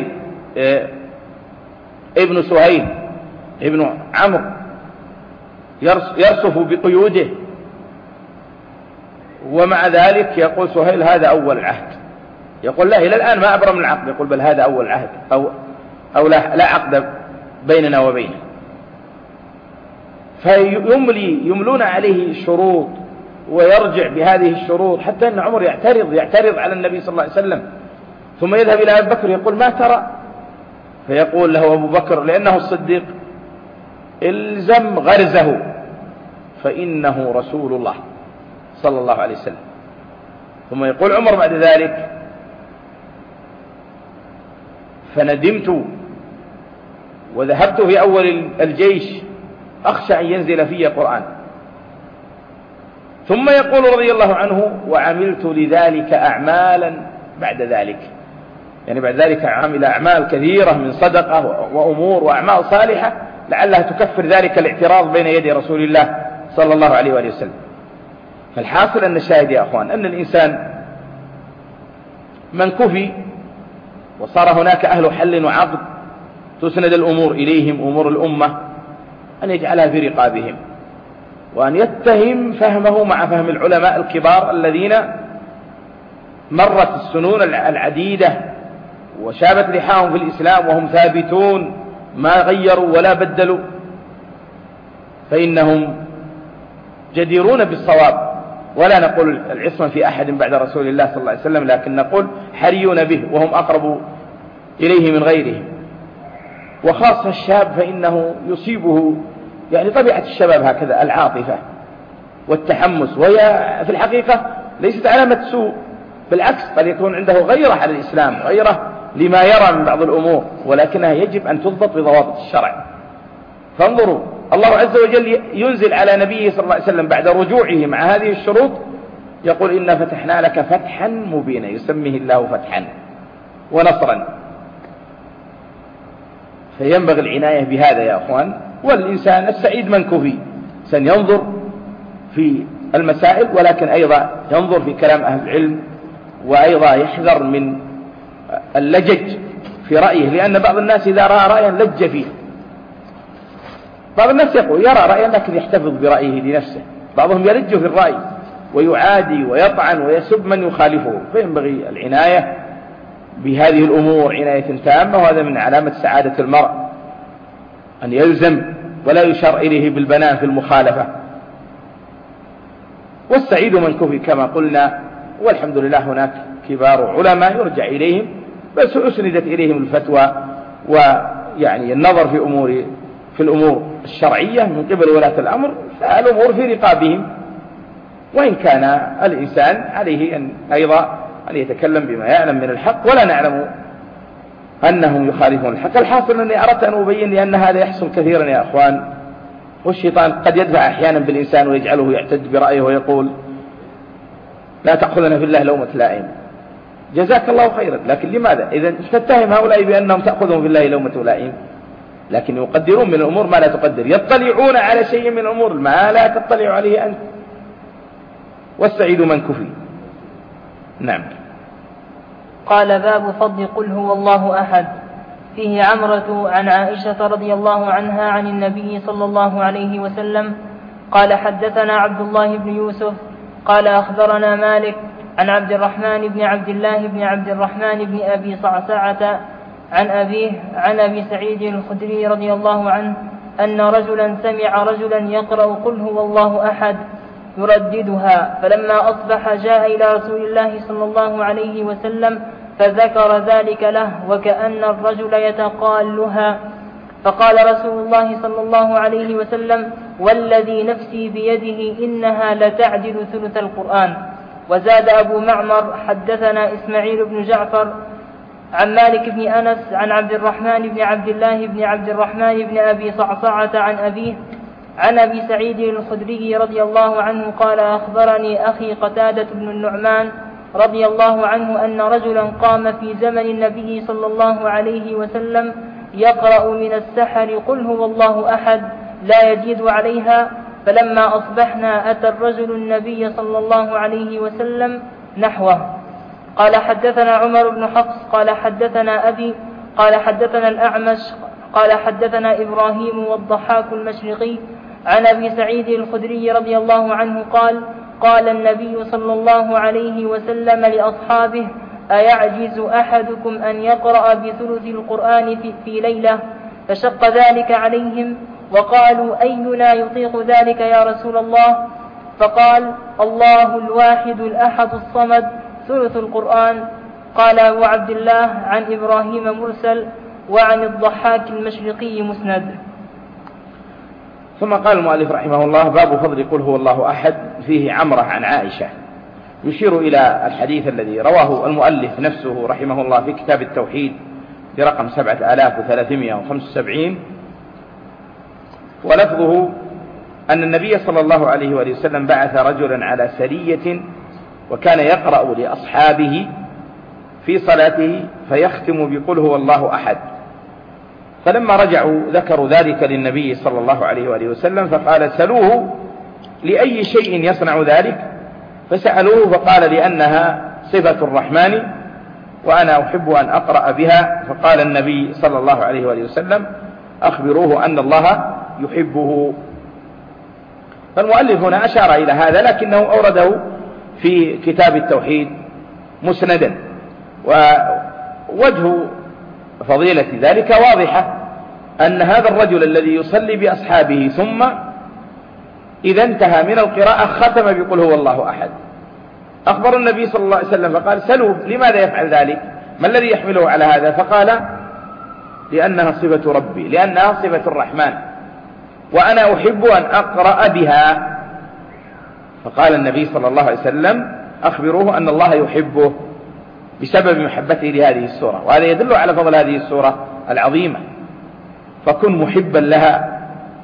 ابن سهيل ابن عمرو يرصف بقيوده، ومع ذلك يقول سهيل: هذا أول عهد. يقول: لا، إلى الآن ما أبرم العقد. يقول: بل هذا أول عهد، أو لا عقد بيننا وبينه. يملون عليه شروط ويرجع بهذه الشروط، حتى أن عمر يعترض على النبي صلى الله عليه وسلم، ثم يذهب إلى أبي بكر يقول: ما ترى؟ فيقول له أبو بكر لأنه الصديق: الزم غرزه فإنه رسول الله صلى الله عليه وسلم. ثم يقول عمر بعد ذلك: فندمت وذهبت في أول الجيش أخشى أن ينزل في قرآن. ثم يقول رضي الله عنه: وعملت لذلك أعمالا بعد ذلك، يعني بعد ذلك عمل أعمال كثيرة من صدقة وأمور وأعمال صالحة لعلها تكفر ذلك الاعتراض بين يدي رسول الله صلى الله عليه وآله وسلم. فالحاصل أن الشاهد يا أخوان أن الإنسان من كفي وصار هناك أهل حل وعقد تسند الأمور إليهم، أمور الأمة، أن يجعلها في رقابهم، وأن يتهم فهمه مع فهم العلماء الكبار الذين مرت السنون العديدة وشابت لحاهم في الإسلام وهم ثابتون ما غيروا ولا بدلوا فإنهم جديرون بالصواب، ولا نقول العصمة في أحد بعد رسول الله صلى الله عليه وسلم، لكن نقول حريون به وهم أقرب إليه من غيرهم. وخاصة الشاب فإنه يصيبه يعني طبيعة الشباب هكذا العاطفة والتحمس، وهي في الحقيقة ليست علامة سوء، بالعكس قد يكون عنده غيرة على الإسلام، غيرة لما يرى من بعض الأمور، ولكنها يجب أن تضبط بضوابط الشرع. فانظروا الله عز وجل ينزل على نبيه صلى الله عليه وسلم بعد رجوعه مع هذه الشروط يقول إنا فتحنا لك فتحا مبينا، يسميه الله فتحا ونصرا. فينبغي العناية بهذا يا أخوان. والإنسان السعيد من كفي سينظر في المسائل، ولكن أيضا ينظر في كلام أهل العلم، وأيضا يحذر من اللجج في رأيه، لأن بعض الناس إذا رأى رأيا لج فيه. بعض الناس يقول يرى رأيا لكن يحتفظ برأيه لنفسه، بعضهم يلج في الرأي ويعادي ويطعن ويسب من يخالفه. فينبغي العناية بهذه الأمور عناية تامة، وهذا من علامة سعادة المرء أن يلزم ولا يشار إليه بالبنان في المخالفة. والسعيد من كفي كما قلنا، والحمد لله هناك كبار علماء يرجع إليهم، بس أسندت إليهم الفتوى ويعني النظر في الأمور الشرعية من قبل ولاة الأمر، فالأمور في رقابهم. وإن كان الإنسان عليه أن أيضا أن يتكلم بما يعلم من الحق، ولا نعلم أنهم يخالفون الحق. الحاصل أني أردت أن أبين لأن هذا يحصل كثيرا يا أخوان، والشيطان قد يدفع أحيانا بالإنسان ويجعله يعتد برأيه ويقول لا تأخذنا في الله لومة لائم. جزاك الله خيرا، لكن لماذا إذا تتهم هؤلاء بأنهم تأخذهم في الله لومة لائم؟ لكن يقدرون من الأمور ما لا تقدر، يطلعون على شيء من الأمور ما لا تطلع عليه أنت. والسعيد من كفي. نعم. قال باب فضل قل هو الله أحد. فيه عمرة عن عائشة رضي الله عنها عن النبي صلى الله عليه وسلم قال حدثنا عبد الله بن يوسف قال أخبرنا مالك عن عبد الرحمن بن عبد الله بن عبد الرحمن بن أبي صعصعة عن أبيه عن أبي سعيد الخدري رضي الله عنه أن رجلا سمع رجلا يقرأ قل هو الله أحد يرددها، فلما أصبح جاء إلى رسول الله صلى الله عليه وسلم فذكر ذلك له وكأن الرجل يتقالها، فقال رسول الله صلى الله عليه وسلم والذي نفسي بيده إنها لتعدل ثلث القرآن. وزاد أبو معمر حدثنا إسماعيل بن جعفر عن مالك بن أنس عن عبد الرحمن بن عبد الله بن عبد الرحمن بن أبي صعصعة عن أبيه عن أبي سعيد الخدري رضي الله عنه قال أخبرني أخي قتادة بن النعمان رضي الله عنه أن رجلا قام في زمن النبي صلى الله عليه وسلم يقرأ من السحر قل هو الله أحد لا يزيد عليها، فلما أصبحنا أتى الرجل النبي صلى الله عليه وسلم نحوه. قال حدثنا عمر بن حفص قال حدثنا أبي قال حدثنا الأعمش قال حدثنا إبراهيم والضحاك المشرقي عن أبي سعيد الخدري رضي الله عنه قال قال النبي صلى الله عليه وسلم لأصحابه أيعجز أحدكم أن يقرأ بثلث القرآن في ليلة؟ فشق ذلك عليهم وقالوا أينا يطيق ذلك يا رسول الله؟ فقال الله الواحد الأحد الصمد ثلث القرآن. قال أبو عبد الله عن إبراهيم مرسل وعن الضحاك المشرقي مسند. ثم قال المؤلف رحمه الله باب فضل قل هو الله أحد. فيه عمرة عن عائشة، يشير إلى الحديث الذي رواه المؤلف نفسه رحمه الله في كتاب التوحيد برقم 7375، ولفظه أن النبي صلى الله عليه وآله وسلم بعث رجلا على سرية وكان يقرأ لأصحابه في صلاته فيختم بقل هو الله أحد، فلما رجعوا ذكروا ذلك للنبي صلى الله عليه وآله وسلم فقال سلوه لأي شيء يصنع ذلك، فسألوه فقال لأنها صفة الرحمن وأنا أحب أن أقرأ بها، فقال النبي صلى الله عليه وآله وسلم أخبروه أن الله يحبه. فالمؤلف هنا أشار إلى هذا لكنه أورده في كتاب التوحيد مسندا، ووجه فضيلة ذلك واضحة، أن هذا الرجل الذي يصلي بأصحابه ثم إذا انتهى من القراءة ختم بقل هو الله أحد، أخبر النبي صلى الله عليه وسلم فقال سلوه لماذا يفعل ذلك، ما الذي يحمله على هذا؟ فقال لأنها صفة ربي، لأنها صفة الرحمن، وأنا أحب أن أقرأ بها. فقال النبي صلى الله عليه وسلم أخبروه أن الله يحبه بسبب محبته لهذه السورة، وهذا يدل على فضل هذه السورة العظيمة، فكن محبا لها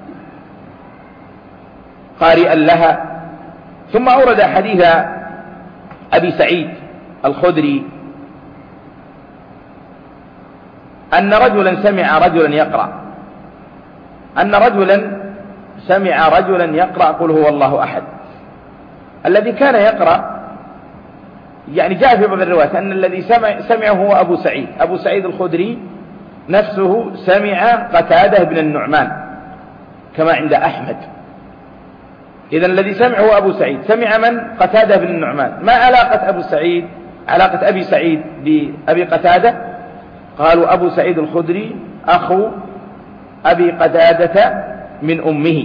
قارئا لها. ثم أورد حديث أبي سعيد الخدري أن رجلا سمع رجلا يقرأ قل هو الله أحد. الذي كان يقرأ يعني جاء في بعض الروايات أن الذي سمعه هو أبو سعيد الخدري نفسه سمع قتادة بن النعمان كما عند أحمد. إذن الذي سمعه هو أبو سعيد، سمع من؟ قتادة بن النعمان. ما علاقة أبي سعيد بأبي قتادة؟ قالوا أبو سعيد الخدري أخو أبي قتادة من أمه،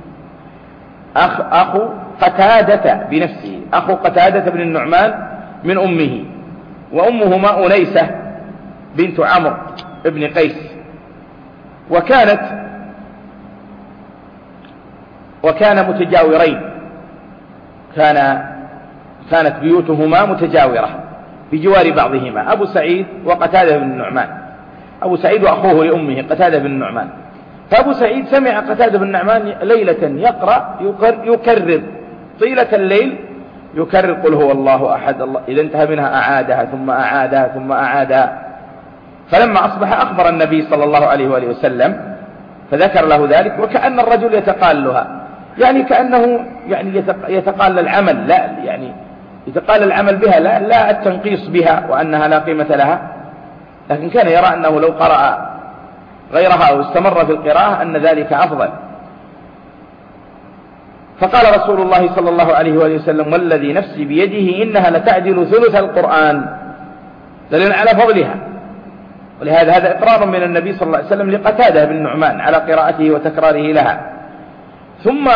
أخو قتادة بنفسه، أخو قتادة بن النعمان من أمه، وأمهما أنيسة بنت عمرو ابن قيس، وكان متجاورين، كانت بيوتهما متجاورة بجوار بعضهما، أبو سعيد وقتادة بن النعمان، أبو سعيد وأخوه لأمه قتادة بن النعمان. فأبو سعيد سمع قتادة بن النعمان ليلة يقرأ يكرر طيلة الليل، يكرر قل هو الله أحد، الله إذا انتهى منها أعادها ثم أعادها ثم أعادها. فلما أصبح أخبر النبي صلى الله عليه وآله وسلم فذكر له ذلك، وكأن الرجل يتقالها، يعني كأنه يعني يتقال العمل، لا يعني يتقال العمل بها، لا التنقيص بها وأنها لا قيمة لها، لكن كان يرى أنه لو قرأ غيرها أو استمر في القراءة أن ذلك أفضل. فقال رسول الله صلى الله عليه وآله وسلم والذي نفسي بيده إنها لتعدل ثلث القرآن، دليل على فضلها. ولهذا هذا إقرار من النبي صلى الله عليه وسلم لقتادة بن النعمان على قراءته وتكراره لها. ثم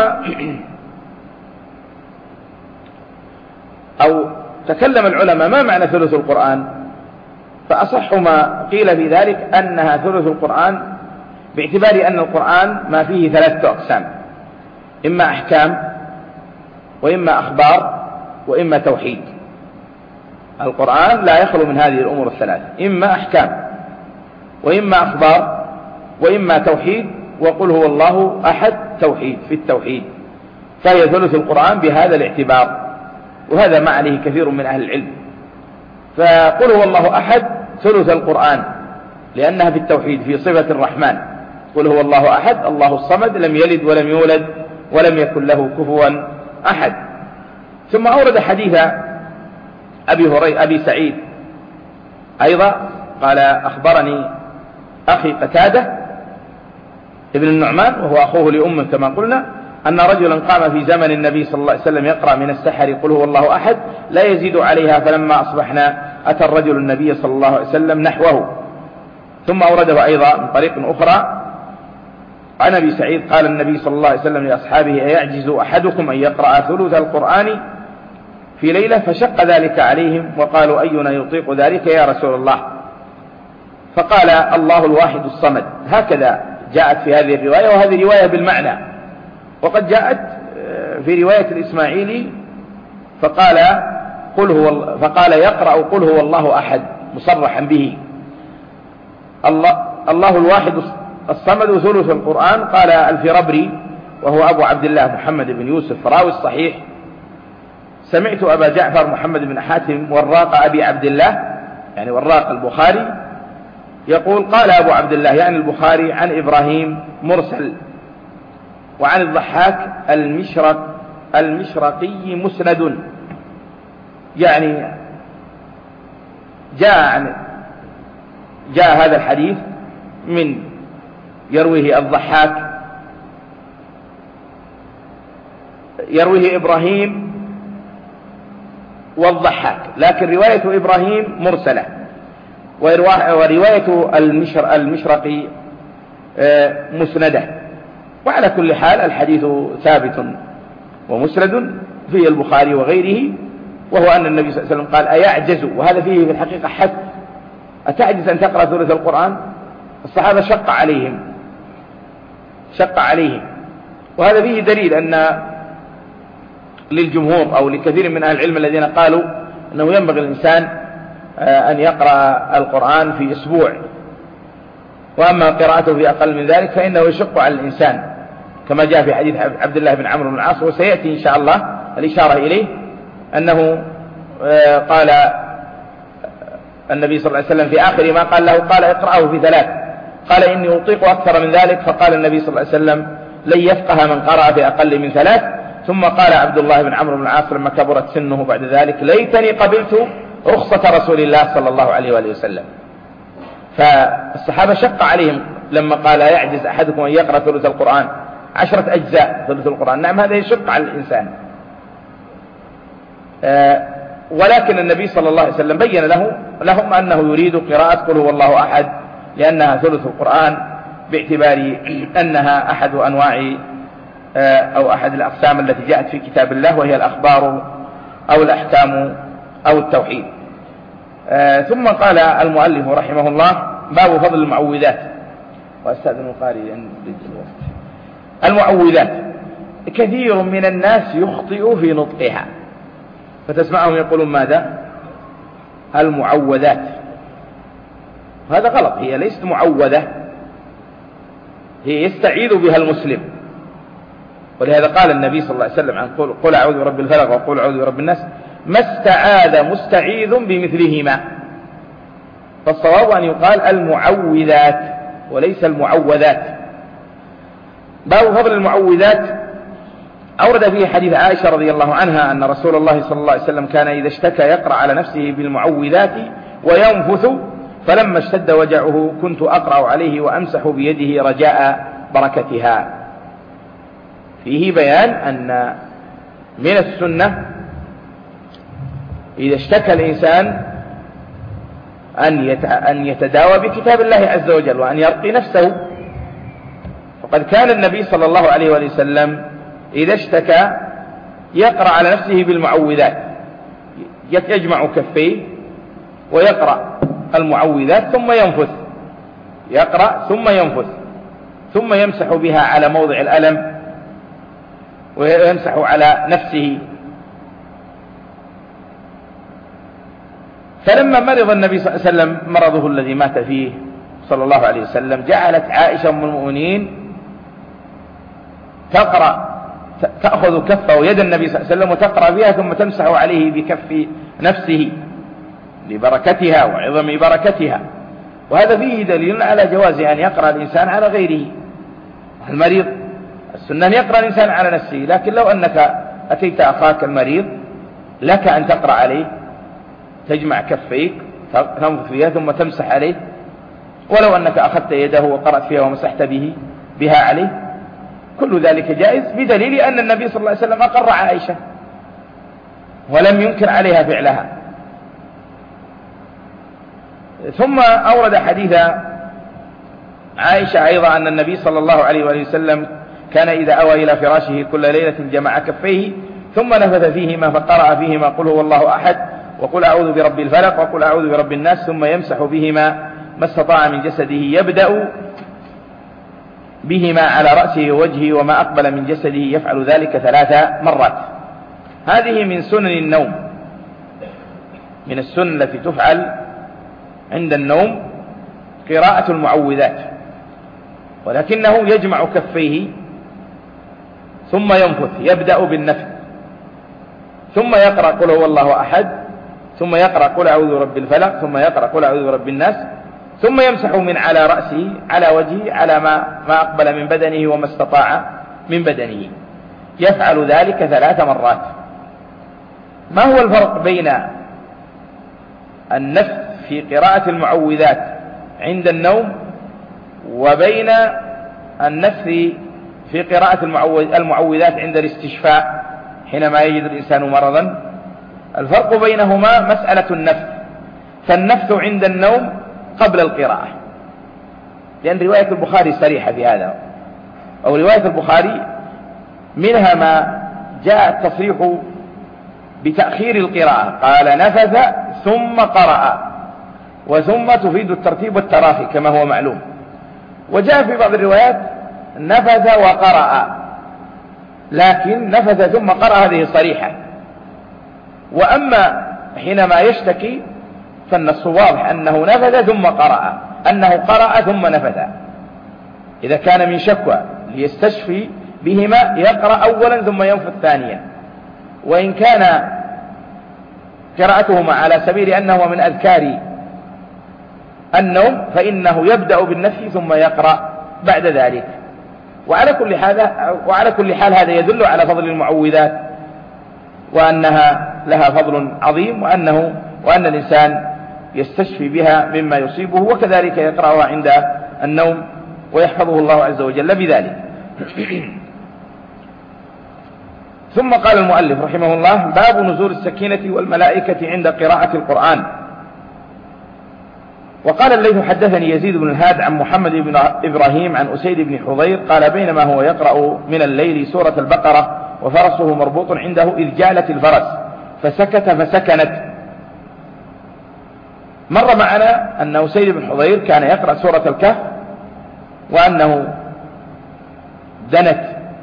تكلم العلماء ما معنى ثلث القرآن، فأصح ما قيل في ذلك أنها ثلث القرآن باعتبار أن القرآن ما فيه 3 أقسام، إما أحكام وإما أخبار وإما توحيد. القرآن لا يخلو من هذه الأمور الثلاثة، إما أحكام وإما أخبار وإما توحيد، وقل هو الله أحد توحيد في التوحيد، فهي ثلث القرآن بهذا الاعتبار، وهذا ما عليه كثير من أهل العلم. فقل هو الله أحد ثلث القرآن لأنها في التوحيد في صفة الرحمن، قل هو الله أحد الله الصمد لم يلد ولم يولد ولم يكن له كفوا أحد. ثم أورد حديث أبي سعيد أيضا قال أخبرني أخي قتادة ابن النعمان وهو أخوه لأمه كما قلنا أن رجلا قام في زمن النبي صلى الله عليه وسلم يقرأ من السحر قل هو الله أحد لا يزيد عليها، فلما أصبحنا أتى الرجل النبي صلى الله عليه وسلم نحوه. ثم أورده أيضا من طريق أخرى عن أبي سعيد قال النبي صلى الله عليه وسلم لأصحابه أيعجز أحدكم أن يقرأ ثلث القرآن في ليلة؟ فشق ذلك عليهم وقالوا أينا يطيق ذلك يا رسول الله؟ فقال الله الواحد الصمد. هكذا جاءت في هذه الرواية، وهذه رواية بالمعنى، وقد جاءت في رواية الإسماعيلي فقال يقرأ قل هو الله أحد مصرحا به، الله الواحد الصمد ثلث القرآن. قال الفربري وهو أبو عبد الله محمد بن يوسف راوي الصحيح سمعت أبا جعفر محمد بن حاتم وراق أبي عبد الله يعني وراق البخاري يقول قال أبو عبد الله يعني البخاري عن إبراهيم مرسل، وعن الضحاك المشرقي مسند، يعني جاء هذا الحديث من يرويه الضحاك يرويه إبراهيم والضحاك، لكن رواية إبراهيم مرسلة، ورواية المشرقي مسندة. وعلى كل حال الحديث ثابت ومسند في البخاري وغيره، وهو أن النبي صلى الله عليه وسلم قال: أيعجز، وهذا فيه في الحقيقة حث، أتعجز أن تقرأ ثلث القرآن؟ الصحابة شق عليهم، وهذا فيه دليل أن للجمهور أو لكثير من أهل العلم الذين قالوا أنه ينبغي الإنسان أن يقرأ القرآن في أسبوع، وأما قراءته في أقل من ذلك فإنه يشق على الإنسان، كما جاء في حديث عبد الله بن عمرو بن العاص، وسيأتي إن شاء الله الإشارة إليه، أنه قال النبي صلى الله عليه وسلم في آخر ما قال له، قال: اقرأه في 3، قال: إني أطيق أكثر من ذلك، فقال النبي صلى الله عليه وسلم: لن يفقه من قرأ في أقل من 3. ثم قال عبد الله بن عمرو بن العاص لما كبرت سنه بعد ذلك: ليتني قبلت رخصة رسول الله صلى الله عليه وآله وسلم. فالصحابة شق عليهم لما قال: يعجز أحدكم أن يقرأ ثلث القرآن، 10 أجزاء ثلث القرآن، نعم هذا يشق على الإنسان، ولكن النبي صلى الله عليه وسلم بين لهم أنه يريد قراءة قل هو الله أحد، لأنها ثلث القرآن، باعتبار أنها أحد أنواع أو أحد الأقسام التي جاءت في كتاب الله، وهي الأخبار أو الأحكام أو التوحيد. ثم قال المؤلف رحمه الله: باب فضل المعوذات. وأستأذن القارئ أن المعوذات كثير من الناس يخطئ في نطقها، فتسمعهم يقولون ماذا؟ المعوذات. هذا غلط، هي ليست معوذة، هي يستعيذ بها المسلم، ولهذا قال النبي صلى الله عليه وسلم عن قل أعوذ برب الفلق وقل أعوذ برب الناس: ما استعاذ مستعيذ بمثلهما. فالصواب أن يقال المعوذات وليس المعوذات. باب فضل المعوذات. أورد فيه حديث عائشة رضي الله عنها أن رسول الله صلى الله عليه وسلم كان إذا اشتكى يقرأ على نفسه بالمعوذات وينفث، فلما اشتد وجعه كنت أقرأ عليه وأمسح بيده رجاء بركتها. فيه بيان أن من السنة إذا اشتكى الإنسان أن يتداوى بكتاب الله عز وجل وأن يرقي نفسه. فقد كان النبي صلى الله عليه وآله وسلم إذا اشتكى يقرأ على نفسه بالمعوذات، يجمع كفيه ويقرأ المعوذات ثم ينفث، يقرأ ثم ينفث، ثم يمسح بها على موضع الألم ويمسح على نفسه. فلما مرض النبي صلى الله عليه وسلم مرضه الذي مات فيه صلى الله عليه وسلم، جعلت عائشة أم المؤمنين تأخذ كفه ويد النبي صلى الله عليه وسلم وتقرأ بها ثم تمسح عليه بكف نفسه لبركتها وعظم بركتها. وهذا فيه دليل على جواز أن يقرأ الإنسان على غيره. المريض السنة أن يقرأ الإنسان على نفسه، لكن لو أنك أتيت أخاك المريض لك أن تقرأ عليه، تجمع كفيك تنفث فيها ثم تمسح عليه، ولو أنك أخذت يده وقرأت فيها ومسحت بها عليه، كل ذلك جائز، بدليل أن النبي صلى الله عليه وسلم أقر عائشة ولم ينكر عليها فعلها. ثم أورد حديث عائشة أيضا أن النبي صلى الله عليه وآله وسلم كان إذا أوى إلى فراشه كل ليلة جمع كفيه ثم نفث فيهما فقرأ فيهما قل هو الله أحد وقل أعوذ برب الفلق وقل أعوذ برب الناس، ثم يمسح بهما ما استطاع من جسده، يبدأ بهما على رأسه ووجهه وما أقبل من جسده، يفعل ذلك 3 مرات. هذه من سنن النوم، من السنن التي تفعل عند النوم قراءة المعوذات، ولكنه يجمع كفيه ثم ينفث، يبدأ بالنفث ثم يقرأ قل هو الله أحد، ثم يقرأ قل أعوذ برب الفلق، ثم يقرأ قل أعوذ برب الناس، ثم يمسح من على رأسه على وجهه على ما أقبل من بدنه وما استطاع من بدنه، يفعل ذلك 3 مرات. ما هو الفرق بين النفث في قراءة المعوذات عند النوم وبين النفث في قراءة المعوذات عند الاستشفاء حينما يجد الإنسان مرضا؟ الفرق بينهما مسألة النفث، فالنفث عند النوم قبل القراءة، لأن رواية البخاري صريحة في هذا، أو رواية البخاري منها ما جاء التصريح بتأخير القراءة، قال نفث ثم قرأ، وثم تفيد الترتيب والتراخي كما هو معلوم. وجاء في بعض الروايات نفث وقرأ، لكن نفث ثم قرأ هذه صريحة. وأما حينما يشتكي فالنص واضح أنه نفث ثم قرأ، أنه قرأ ثم نفث. إذا كان من شكوى ليستشفي بهما يقرأ أولا ثم ينفث ثانيا، وإن كان قراءتهما على سبيل أنه من أذكار النوم فإنه يبدأ بالنفي ثم يقرأ بعد ذلك. وعلى كل حال هذا يدل على فضل المعوذات، وأنها لها فضل عظيم، وأن الإنسان يستشفي بها مما يصيبه، وكذلك يقرأها عند النوم ويحفظه الله عز وجل بذلك. ثم قال المؤلف رحمه الله: باب نزول السكينة والملائكة عند قراءة القرآن. وقال الليث: حدثني يزيد بن الهاد عن محمد بن إبراهيم عن أسيد بن حضير قال: بينما هو يقرأ من الليل سورة البقرة وفرسه مربوط عنده إذ جالت الفرس فسكت فسكنت. مر معنا أن أسيد بن حضير كان يقرأ سورة الكهف، وأنه دنت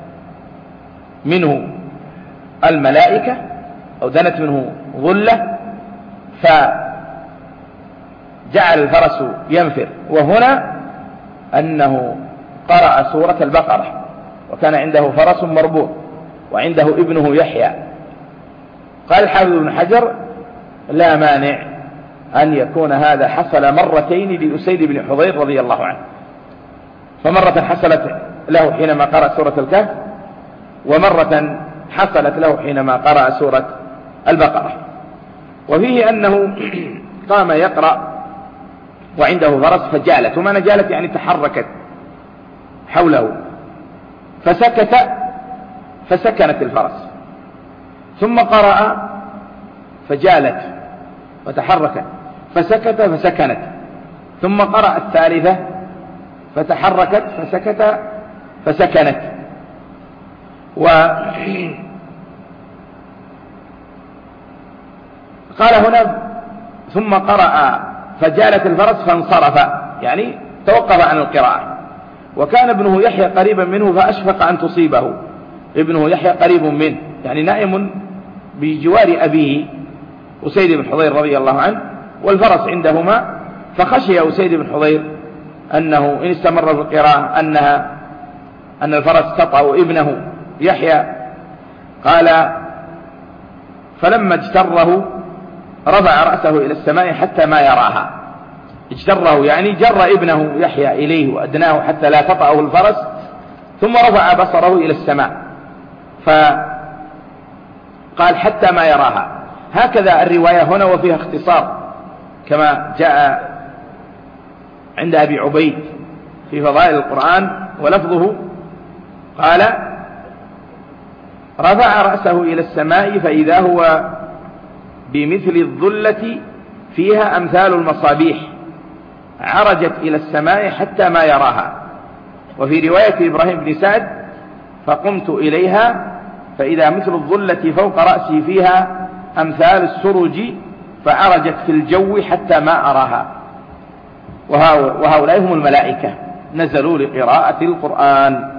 منه الملائكة أو دنت منه ظلة فجعل الفرس ينفر. وهنا أنه قرأ سورة البقرة وكان عنده فرس مربوط وعنده ابنه يحيى. قال الحافظ ابن حجر: لا مانع أن يكون هذا حصل مرتين لأسيد بن حضير رضي الله عنه، فمرة حصلت له حينما قرأ سورة الكهف، ومرة حصلت له حينما قرأ سورة البقرة. وفيه أنه قام يقرأ وعنده فرس فجالت، ومعنى جالت يعني تحركت حوله، فسكت فسكنت الفرس، ثم قرأ فجالت وتحركت فسكت فسكنت، ثم قرأ الثالثة فتحركت فسكت فسكنت. وقال هنا: ثم قرأ فجالت الفرس فانصرف، يعني توقف عن القراءة. وكان ابنه يحيى قريبا منه فأشفق أن تصيبه. ابنه يحيى قريب منه، يعني نائم بجوار أبيه أسيد بن حضير رضي الله عنه، والفرس عندهما، فخشي أسيد بن حضير أنه إن استمر في القراءة أن الفرس تطأ ابنه يحيى. قال: فلما اجتره رفع رأسه إلى السماء حتى ما يراها. اجتره يعني جر ابنه يحيى إليه وأدناه حتى لا تطأه الفرس، ثم رفع بصره إلى السماء، فقال: حتى ما يراها. هكذا الرواية هنا، وفيها اختصار كما جاء عند أبي عبيد في فضائل القرآن، ولفظه قال: رفع رأسه إلى السماء فإذا هو بمثل الظلة فيها أمثال المصابيح عرجت إلى السماء حتى ما يراها. وفي رواية إبراهيم بن سعد: فقمت إليها فإذا مثل الظلة فوق رأسي فيها أمثال السرج فعرجت في الجو حتى ما أراها. وهؤلاء هم الملائكة نزلوا لقراءة القرآن.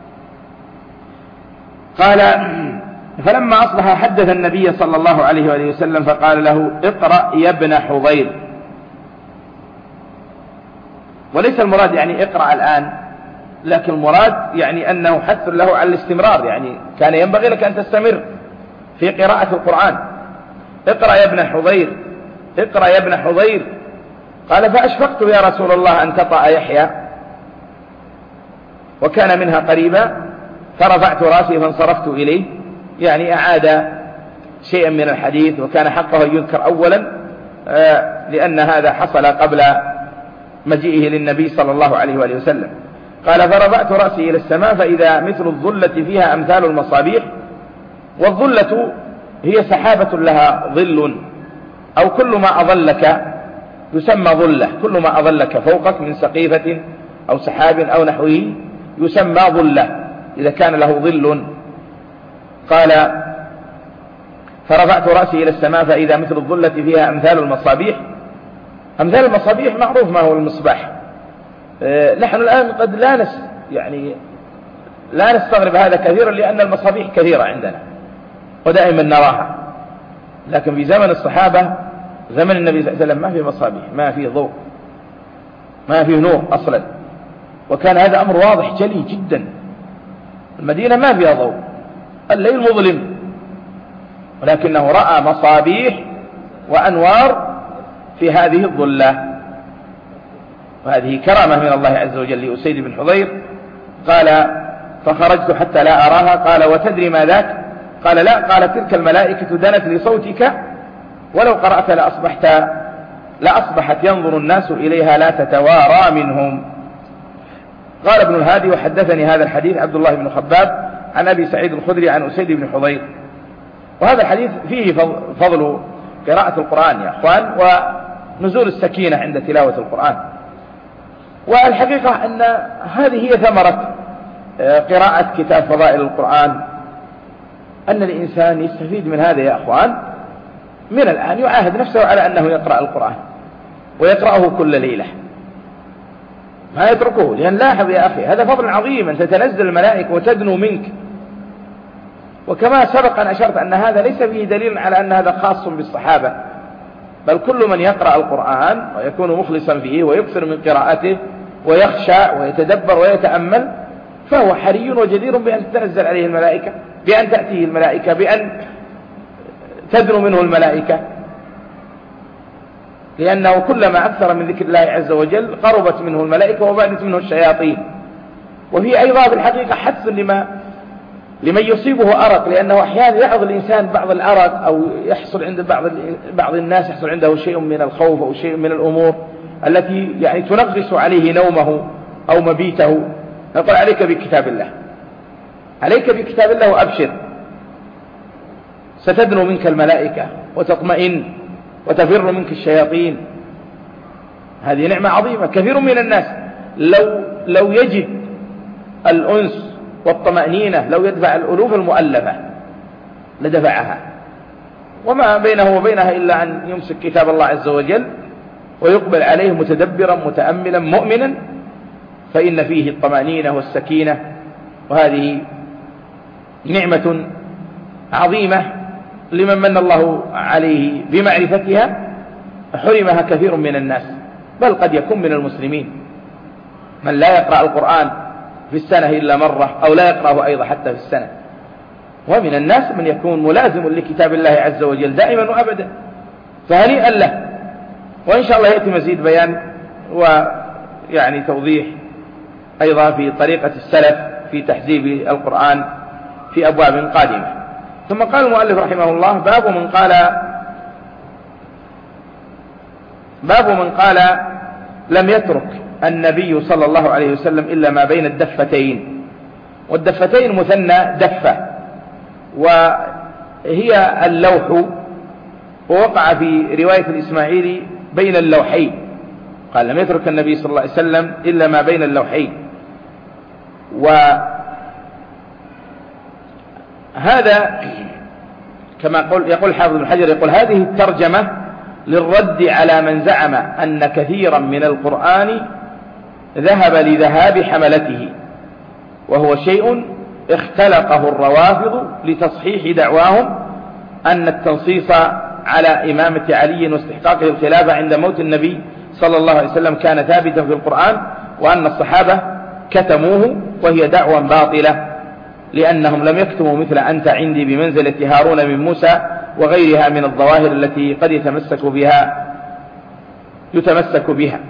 قال: فلما أصبح حدث النبي صلى الله عليه وآله وسلم فقال له: اقرأ يا ابن حضير. وليس المراد يعني اقرأ الآن، لكن المراد يعني أنه حث له على الاستمرار، يعني كان ينبغي لك أن تستمر في قراءة القرآن. اقرأ يا ابن حضير، اقرأ يا ابن حضير. قال: فأشفقت يا رسول الله أن تطأ يحيى، وكان منها قريبا، فرفعت رأسي فانصرفت إليه، يعني أعاد شيئا من الحديث، وكان حقه أن يذكر أولا لأن هذا حصل قبل مجيئه للنبي صلى الله عليه وآله وسلم. قال: فرفعت رأسي إلى السماء فإذا مثل الظلة فيها أمثال المصابيح. والظلة هي سحابة لها ظل، أو كل ما أظلك يسمى ظلة، كل ما أظلك فوقك من سقيفة أو سحاب أو نحوه يسمى ظلة إذا كان له ظل. قال فرفعت رأسي إلى السماء فإذا مثل الظلة فيها أمثال المصابيح. أمثال المصابيح معروف ما هو المصباح. نحن الآن قد لا نستغرب هذا كثيرا لأن المصابيح كثيرة عندنا ودائما نراها، لكن في زمن الصحابة زمن النبي صلى الله عليه وسلم ما في مصابيح، ما في ضوء، ما في نور أصلا، وكان هذا أمر واضح جلي جدا. المدينة ما فيها ضوء، الليل مظلم، ولكنه رأى مصابيح وأنوار في هذه الظلة، وهذه كرامة من الله عز وجل لأسيد بن حضير. قال فخرجت حتى لا أراها. قال وتدري ما ذاك؟ قال لا. قال تلك الملائكة دنت لصوتك ولو قرأت لأصبحت ينظر الناس إليها لا تتوارى منهم. قال ابن الهادي وحدثني هذا الحديث عبد الله بن خباب عن أبي سعيد الخدري عن أسيد بن حضير. وهذا الحديث فيه فضل قراءة القرآن يا أخوان، ونزول السكينة عند تلاوة القرآن. والحقيقة أن هذه هي ثمرة قراءة كتاب فضائل القرآن، أن الإنسان يستفيد من هذا يا أخوان. من الآن يعاهد نفسه على أنه يقرأ القرآن ويقرأه كل ليلة، ما يتركه، لأن لاحظ يا أخي هذا فضل عظيم، أن تتنزل الملائكة وتدنو منك. وكما سبق أن أشرت أن هذا ليس فيه دليل على أن هذا خاص بالصحابة، بل كل من يقرأ القرآن ويكون مخلصا فيه ويكثر من قراءته ويخشى ويتدبر ويتأمل فهو حري وجدير بأن تتنزل عليه الملائكة، بأن تأتيه الملائكة، بأن تدنو منه الملائكة، لأنه كلما أكثر من ذكر الله عز وجل قربت منه الملائكة وبعدت منه الشياطين. وفي أيضا بالحقيقة حث لمن يصيبه أرق، لأنه أحيانا يعظ الإنسان بعض الأرق، أو يحصل عند بعض الناس يحصل عنده شيء من الخوف أو شيء من الأمور التي تنغص عليه نومه أو مبيته. نقول عليك بكتاب الله، عليك بكتاب الله وأبشر، ستدنو منك الملائكة وتطمئن وتفر منك الشياطين. هذه نعمة عظيمة. كثير من الناس لو يجد الأنس والطمأنينة، لو يدفع الألوف المؤلفة لدفعها، وما بينه وبينها إلا أن يمسك كتاب الله عز وجل ويقبل عليه متدبرا متأملا مؤمنا، فإن فيه الطمأنينة والسكينة. وهذه نعمة عظيمة لمن من الله عليه بمعرفتها، حرمها كثير من الناس، بل قد يكون من المسلمين من لا يقرأ القرآن في السنة إلا مرة، أو لا يقرأه أيضا حتى في السنة. ومن الناس من يكون ملازم لكتاب الله عز وجل دائما وأبدا، فهنيئا له. وإن شاء الله يأتي مزيد بيان توضيح أيضا في طريقة السلف في تحزيب القرآن في أبواب قادمة. ثم قال المؤلف رحمه الله باب من قال لم يترك النبي صلى الله عليه وسلم إلا ما بين الدفتين. والدفتين مثنى دفة، وهي اللوح، ووقع في رواية الإسماعيلي بين اللوحين، قال لم يترك النبي صلى الله عليه وسلم إلا ما بين اللوحين. وهذا كما يقول حافظ بن حجر، يقول هذه الترجمة للرد على من زعم أن كثيرا من القرآن ذهب لذهاب حملته، وهو شيء اختلقه الروافض لتصحيح دعواهم أن التنصيص على إمامة علي واستحقاقه الخلافة عند موت النبي صلى الله عليه وسلم كان ثابتا في القرآن، وأن الصحابة كتموه، وهي دعوة باطلة، لأنهم لم يكتموا مثل أنت عندي بمنزلة هارون من موسى وغيرها من الظواهر التي قد يتمسك بها.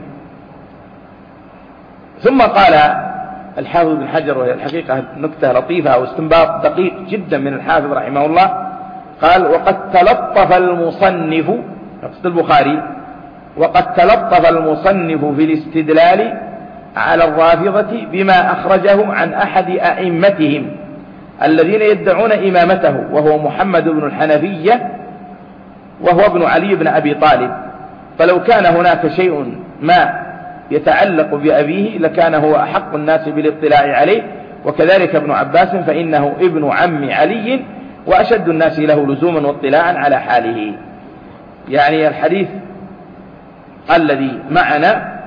ثم قال الحافظ بن حجر، وهي الحقيقة نكتة لطيفة أو استنباط دقيق جدا من الحافظ رحمه الله، قال وقد تلطف المصنف، يقصد البخاري، وقد تلطف المصنف في الاستدلال على الرافضة بما أخرجه عن أحد أئمتهم الذين يدعون إمامته، وهو محمد بن الحنفية، وهو ابن علي بن أبي طالب. فلو كان هناك شيء ما يتعلق بأبيه لكان هو أحق الناس بالاطلاع عليه، وكذلك ابن عباس فإنه ابن عم علي وأشد الناس له لزوما واطلاعا على حاله. يعني الحديث الذي معنا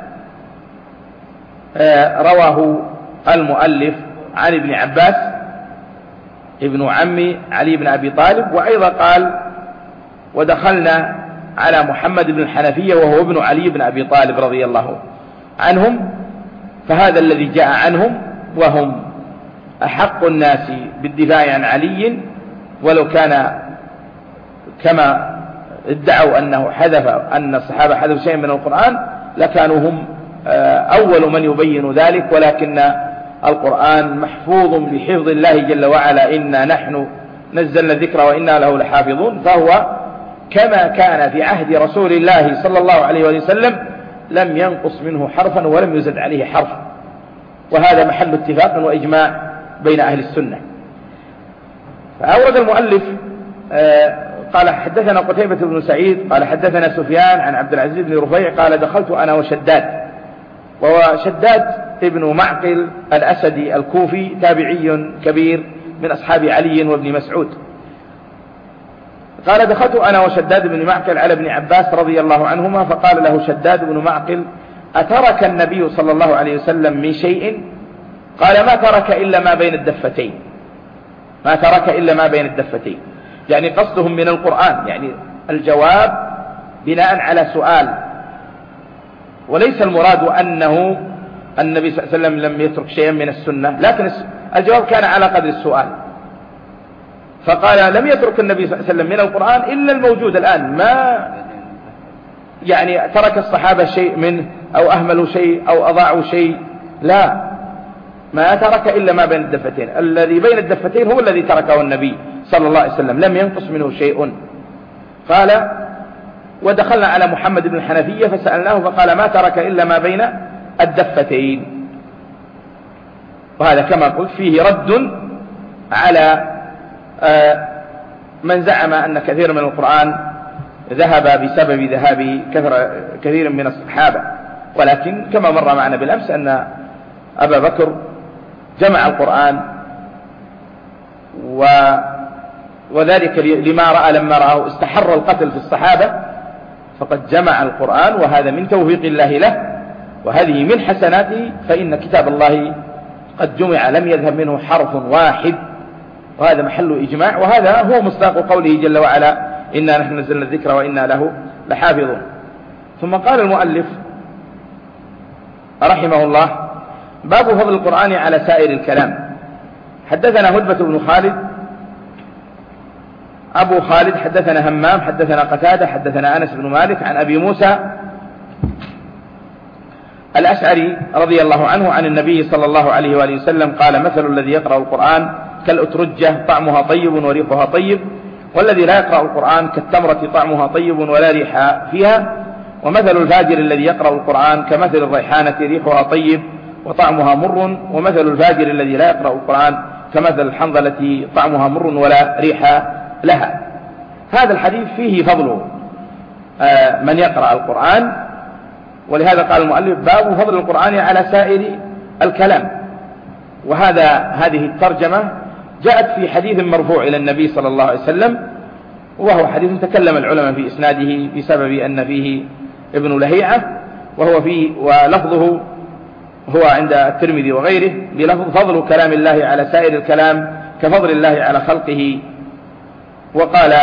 رواه المؤلف عن ابن عباس ابن عم علي بن أبي طالب، وأيضا قال ودخلنا على محمد بن الحنفية وهو ابن علي بن أبي طالب رضي الله عنهم، فهذا الذي جاء عنهم وهم أحق الناس بالدفاع عن علي، ولو كان كما ادعوا أن الصحابة حذفوا شيئا من القرآن لكانوا هم أول من يبين ذلك، ولكن القرآن محفوظ بحفظ الله جل وعلا، إنا نحن نزلنا الذكر وإنا له لحافظون، فهو كما كان في عهد رسول الله صلى الله عليه وسلم لم ينقص منه حرفا ولم يزد عليه حرفا، وهذا محل اتفاق وإجماع بين أهل السنة. فأورد المؤلف قال حدثنا قتيبة بن سعيد قال حدثنا سفيان عن عبد العزيز بن رفيع قال دخلت أنا وشداد، وهو شداد ابن معقل الأسدي الكوفي تابعي كبير من أصحاب علي وابن مسعود، قال دخلت أنا وشداد بن معقل على ابن عباس رضي الله عنهما، فقال له شداد بن معقل أترك النبي صلى الله عليه وسلم من شيء؟ قال ما ترك إلا ما بين الدفتين، ما ترك إلا ما بين الدفتين، يعني قصدهم من القرآن، يعني الجواب بناء على سؤال، وليس المراد أنه النبي صلى الله عليه وسلم لم يترك شيئا من السنة، لكن الجواب كان على قدر السؤال. فقال لم يترك النبي صلى الله عليه وسلم من القرآن إلا الموجود الآن، ما يعني ترك الصحابة شيء منه أو أهملوا شيء أو أضاعوا شيء، لا، ما ترك إلا ما بين الدفتين، الذي بين الدفتين هو الذي تركه النبي صلى الله عليه وسلم، لم ينقص منه شيء. قال ودخلنا على محمد بن الحنفية فسألناه فقال ما ترك إلا ما بين الدفتين. وهذا كما قلت فيه رد على من زعم أن كثير من القرآن ذهب بسبب ذهاب كثير من الصحابة، ولكن كما مر معنا بالأمس أن أبا بكر جمع القرآن، وذلك لما رأى لما رأى استحر القتل في الصحابة، فقد جمع القرآن، وهذا من توفيق الله له، وهذه من حسناته، فإن كتاب الله قد جمع لم يذهب منه حرف واحد، وهذا محل إجماع، وهذا هو مصداق قوله جل وعلا إنا نحن نزلنا الذكر وإنا له لحافظون. ثم قال المؤلف رحمه الله باب فضل القرآن على سائر الكلام. حدثنا هدبة بن خالد أبو خالد حدثنا همام حدثنا قتادة حدثنا أنس بن مالك عن أبي موسى الأشعري رضي الله عنه عن النبي صلى الله عليه وآله وسلم قال مثل الذي يقرأ القرآن كالأترجة طعمها طيب وريحها طيب، والذي لا يقرأ القرآن كالتمرة طعمها طيب ولا ريح فيها، ومثل الفاجر الذي يقرأ القرآن كمثل الريحانة ريحها طيب وطعمها مر، ومثل الفاجر الذي لا يقرأ القرآن كمثل الحنظلة طعمها مر ولا ريح لها. هذا الحديث فيه فضل من يقرأ القرآن، ولهذا قال المؤلف باب فضل القرآن على سائر الكلام. هذه الترجمة جاءت في حديث مرفوع إلى النبي صلى الله عليه وسلم، وهو حديث تكلم العلماء في إسناده بسبب أن فيه ابن لهيعة، ولفظه هو عند الترمذي وغيره بلفظ فضل كلام الله على سائر الكلام كفضل الله على خلقه، وقال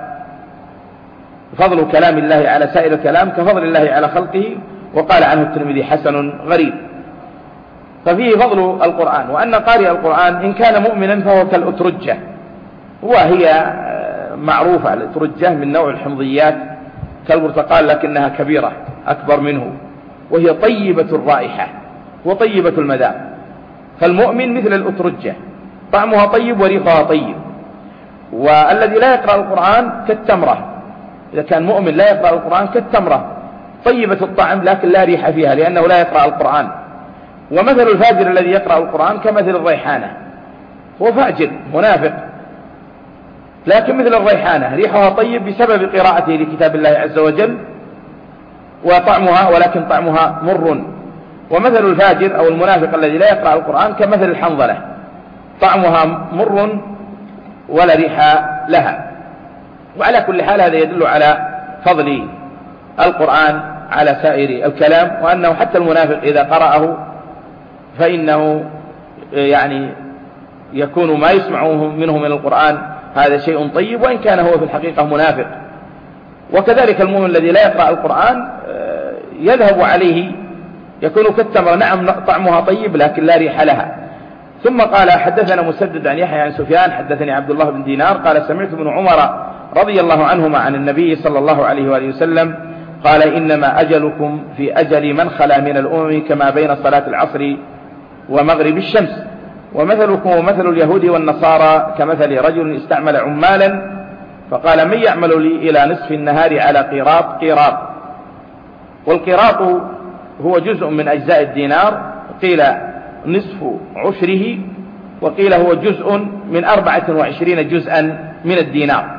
فضل كلام الله على سائر الكلام كفضل الله على خلقه، وقال عنه الترمذي حسن غريب. ففيه فضل القرآن، وأن قارئ القرآن إن كان مؤمنا فهو كالأترجة، وهي معروفة الأترجة من نوع الحمضيات كالبرتقال لكنها كبيرة أكبر منه، وهي طيبة الرائحة وطيبة المذاق، فالمؤمن مثل الأترجة طعمها طيب وريقها طيب. والذي لا يقرأ القرآن كالتمرة، إذا كان مؤمن لا يقرأ القرآن كالتمرة طيبة الطعم لكن لا ريح فيها لأنه لا يقرأ القرآن. ومثل الفاجر الذي يقرأ القرآن كمثل الريحانة، هو فاجر منافق لكن مثل الريحانة ريحها طيب بسبب قراءته لكتاب الله عز وجل، ولكن طعمها مر. ومثل الفاجر أو المنافق الذي لا يقرأ القرآن كمثل الحنظلة، طعمها مر ولا ريح لها. وعلى كل حال هذا يدل على فضل القرآن على سائر الكلام، وأنه حتى المنافق إذا قرأه فإنه يعني يكون ما يسمعه منه من القرآن هذا شيء طيب، وإن كان هو في الحقيقة منافق. وكذلك المؤمن الذي لا يقرأ القرآن يذهب عليه، يكون كالتمر، نعم طعمها طيب لكن لا ريح لها. ثم قال: حدثنا مسدد عن يحيى عن سفيان حدثني عبد الله بن دينار قال: سمعت ابن عمر رضي الله عنهما عن النبي صلى الله عليه وآله وسلم قال: إنما أجلكم في أجل من خلا من الأمم كما بين صلاة العصر ومغرب الشمس، ومثلكم ومثل اليهود والنصارى كمثل رجل استعمل عمالا فقال: من يعمل لي إلى نصف النهار على قيراط. والقيراط هو جزء من أجزاء الدينار، قيل نصف عشره، وقيل هو جزء من 24 جزءا من الدينار.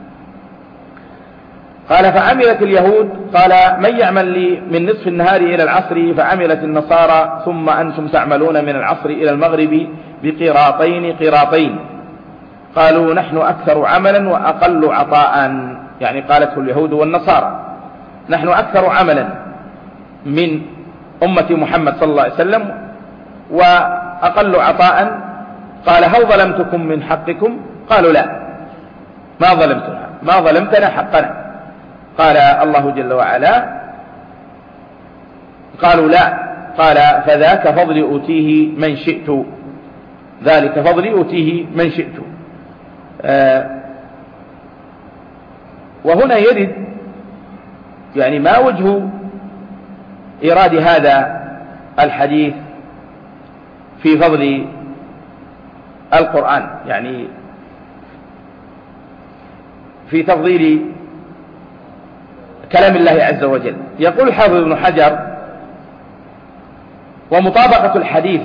قال: فعملت اليهود، قال: من يعمل لي من نصف النهار إلى العصر؟ فعملت النصارى: ثم أنتم تعملون من العصر إلى المغرب بقيراطين. قالوا: نحن أكثر عملا وأقل عطاء، يعني قالته اليهود والنصارى: نحن أكثر عملا من أمة محمد صلى الله عليه وسلم وأقل عطاء. قال: هل ظلمتكم من حقكم؟ قالوا: لا، ما ظلمتنا حقنا. قال الله جل وعلا: قالوا: لا. قال: فذاك فضلي أوتيه من شئت، ذلك فضلي أوتيه من شئت. وهنا يرد يعني ما وجه إيراد هذا الحديث في فضل القرآن، يعني في تفضيل كلام الله عز وجل. يقول الحافظ ابن حجر: ومطابقة الحديث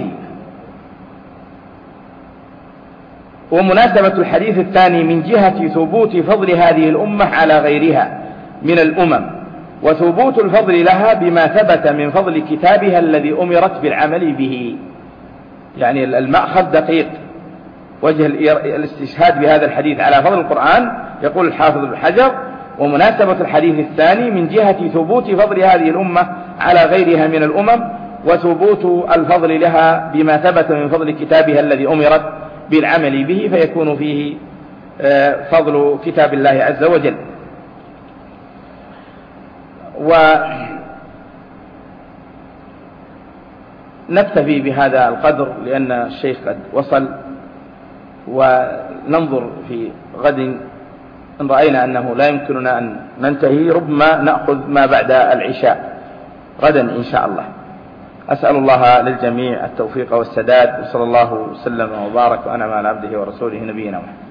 ومناسبة الحديث الثاني من جهة ثبوت فضل هذه الأمة على غيرها من الأمم، وثبوت الفضل لها بما ثبت من فضل كتابها الذي أمرت بالعمل به. يعني المأخذ دقيق، وجه الاستشهاد بهذا الحديث على فضل القرآن. يقول الحافظ ابن حجر: ومناسبة الحديث الثاني من جهة ثبوت فضل هذه الأمة على غيرها من الأمم، وثبوت الفضل لها بما ثبت من فضل كتابها الذي أمرت بالعمل به، فيكون فيه فضل كتاب الله عز وجل. ونكتفي بهذا القدر لأن الشيخ قد وصل، وننظر في غد إن رأينا أنه لا يمكننا أن ننتهي ربما نأخذ ما بعد العشاء غدا إن شاء الله. أسأل الله للجميع التوفيق والسداد، وصلى الله وسلم وبارك وأنعم على عبده ورسوله نبينا محمد.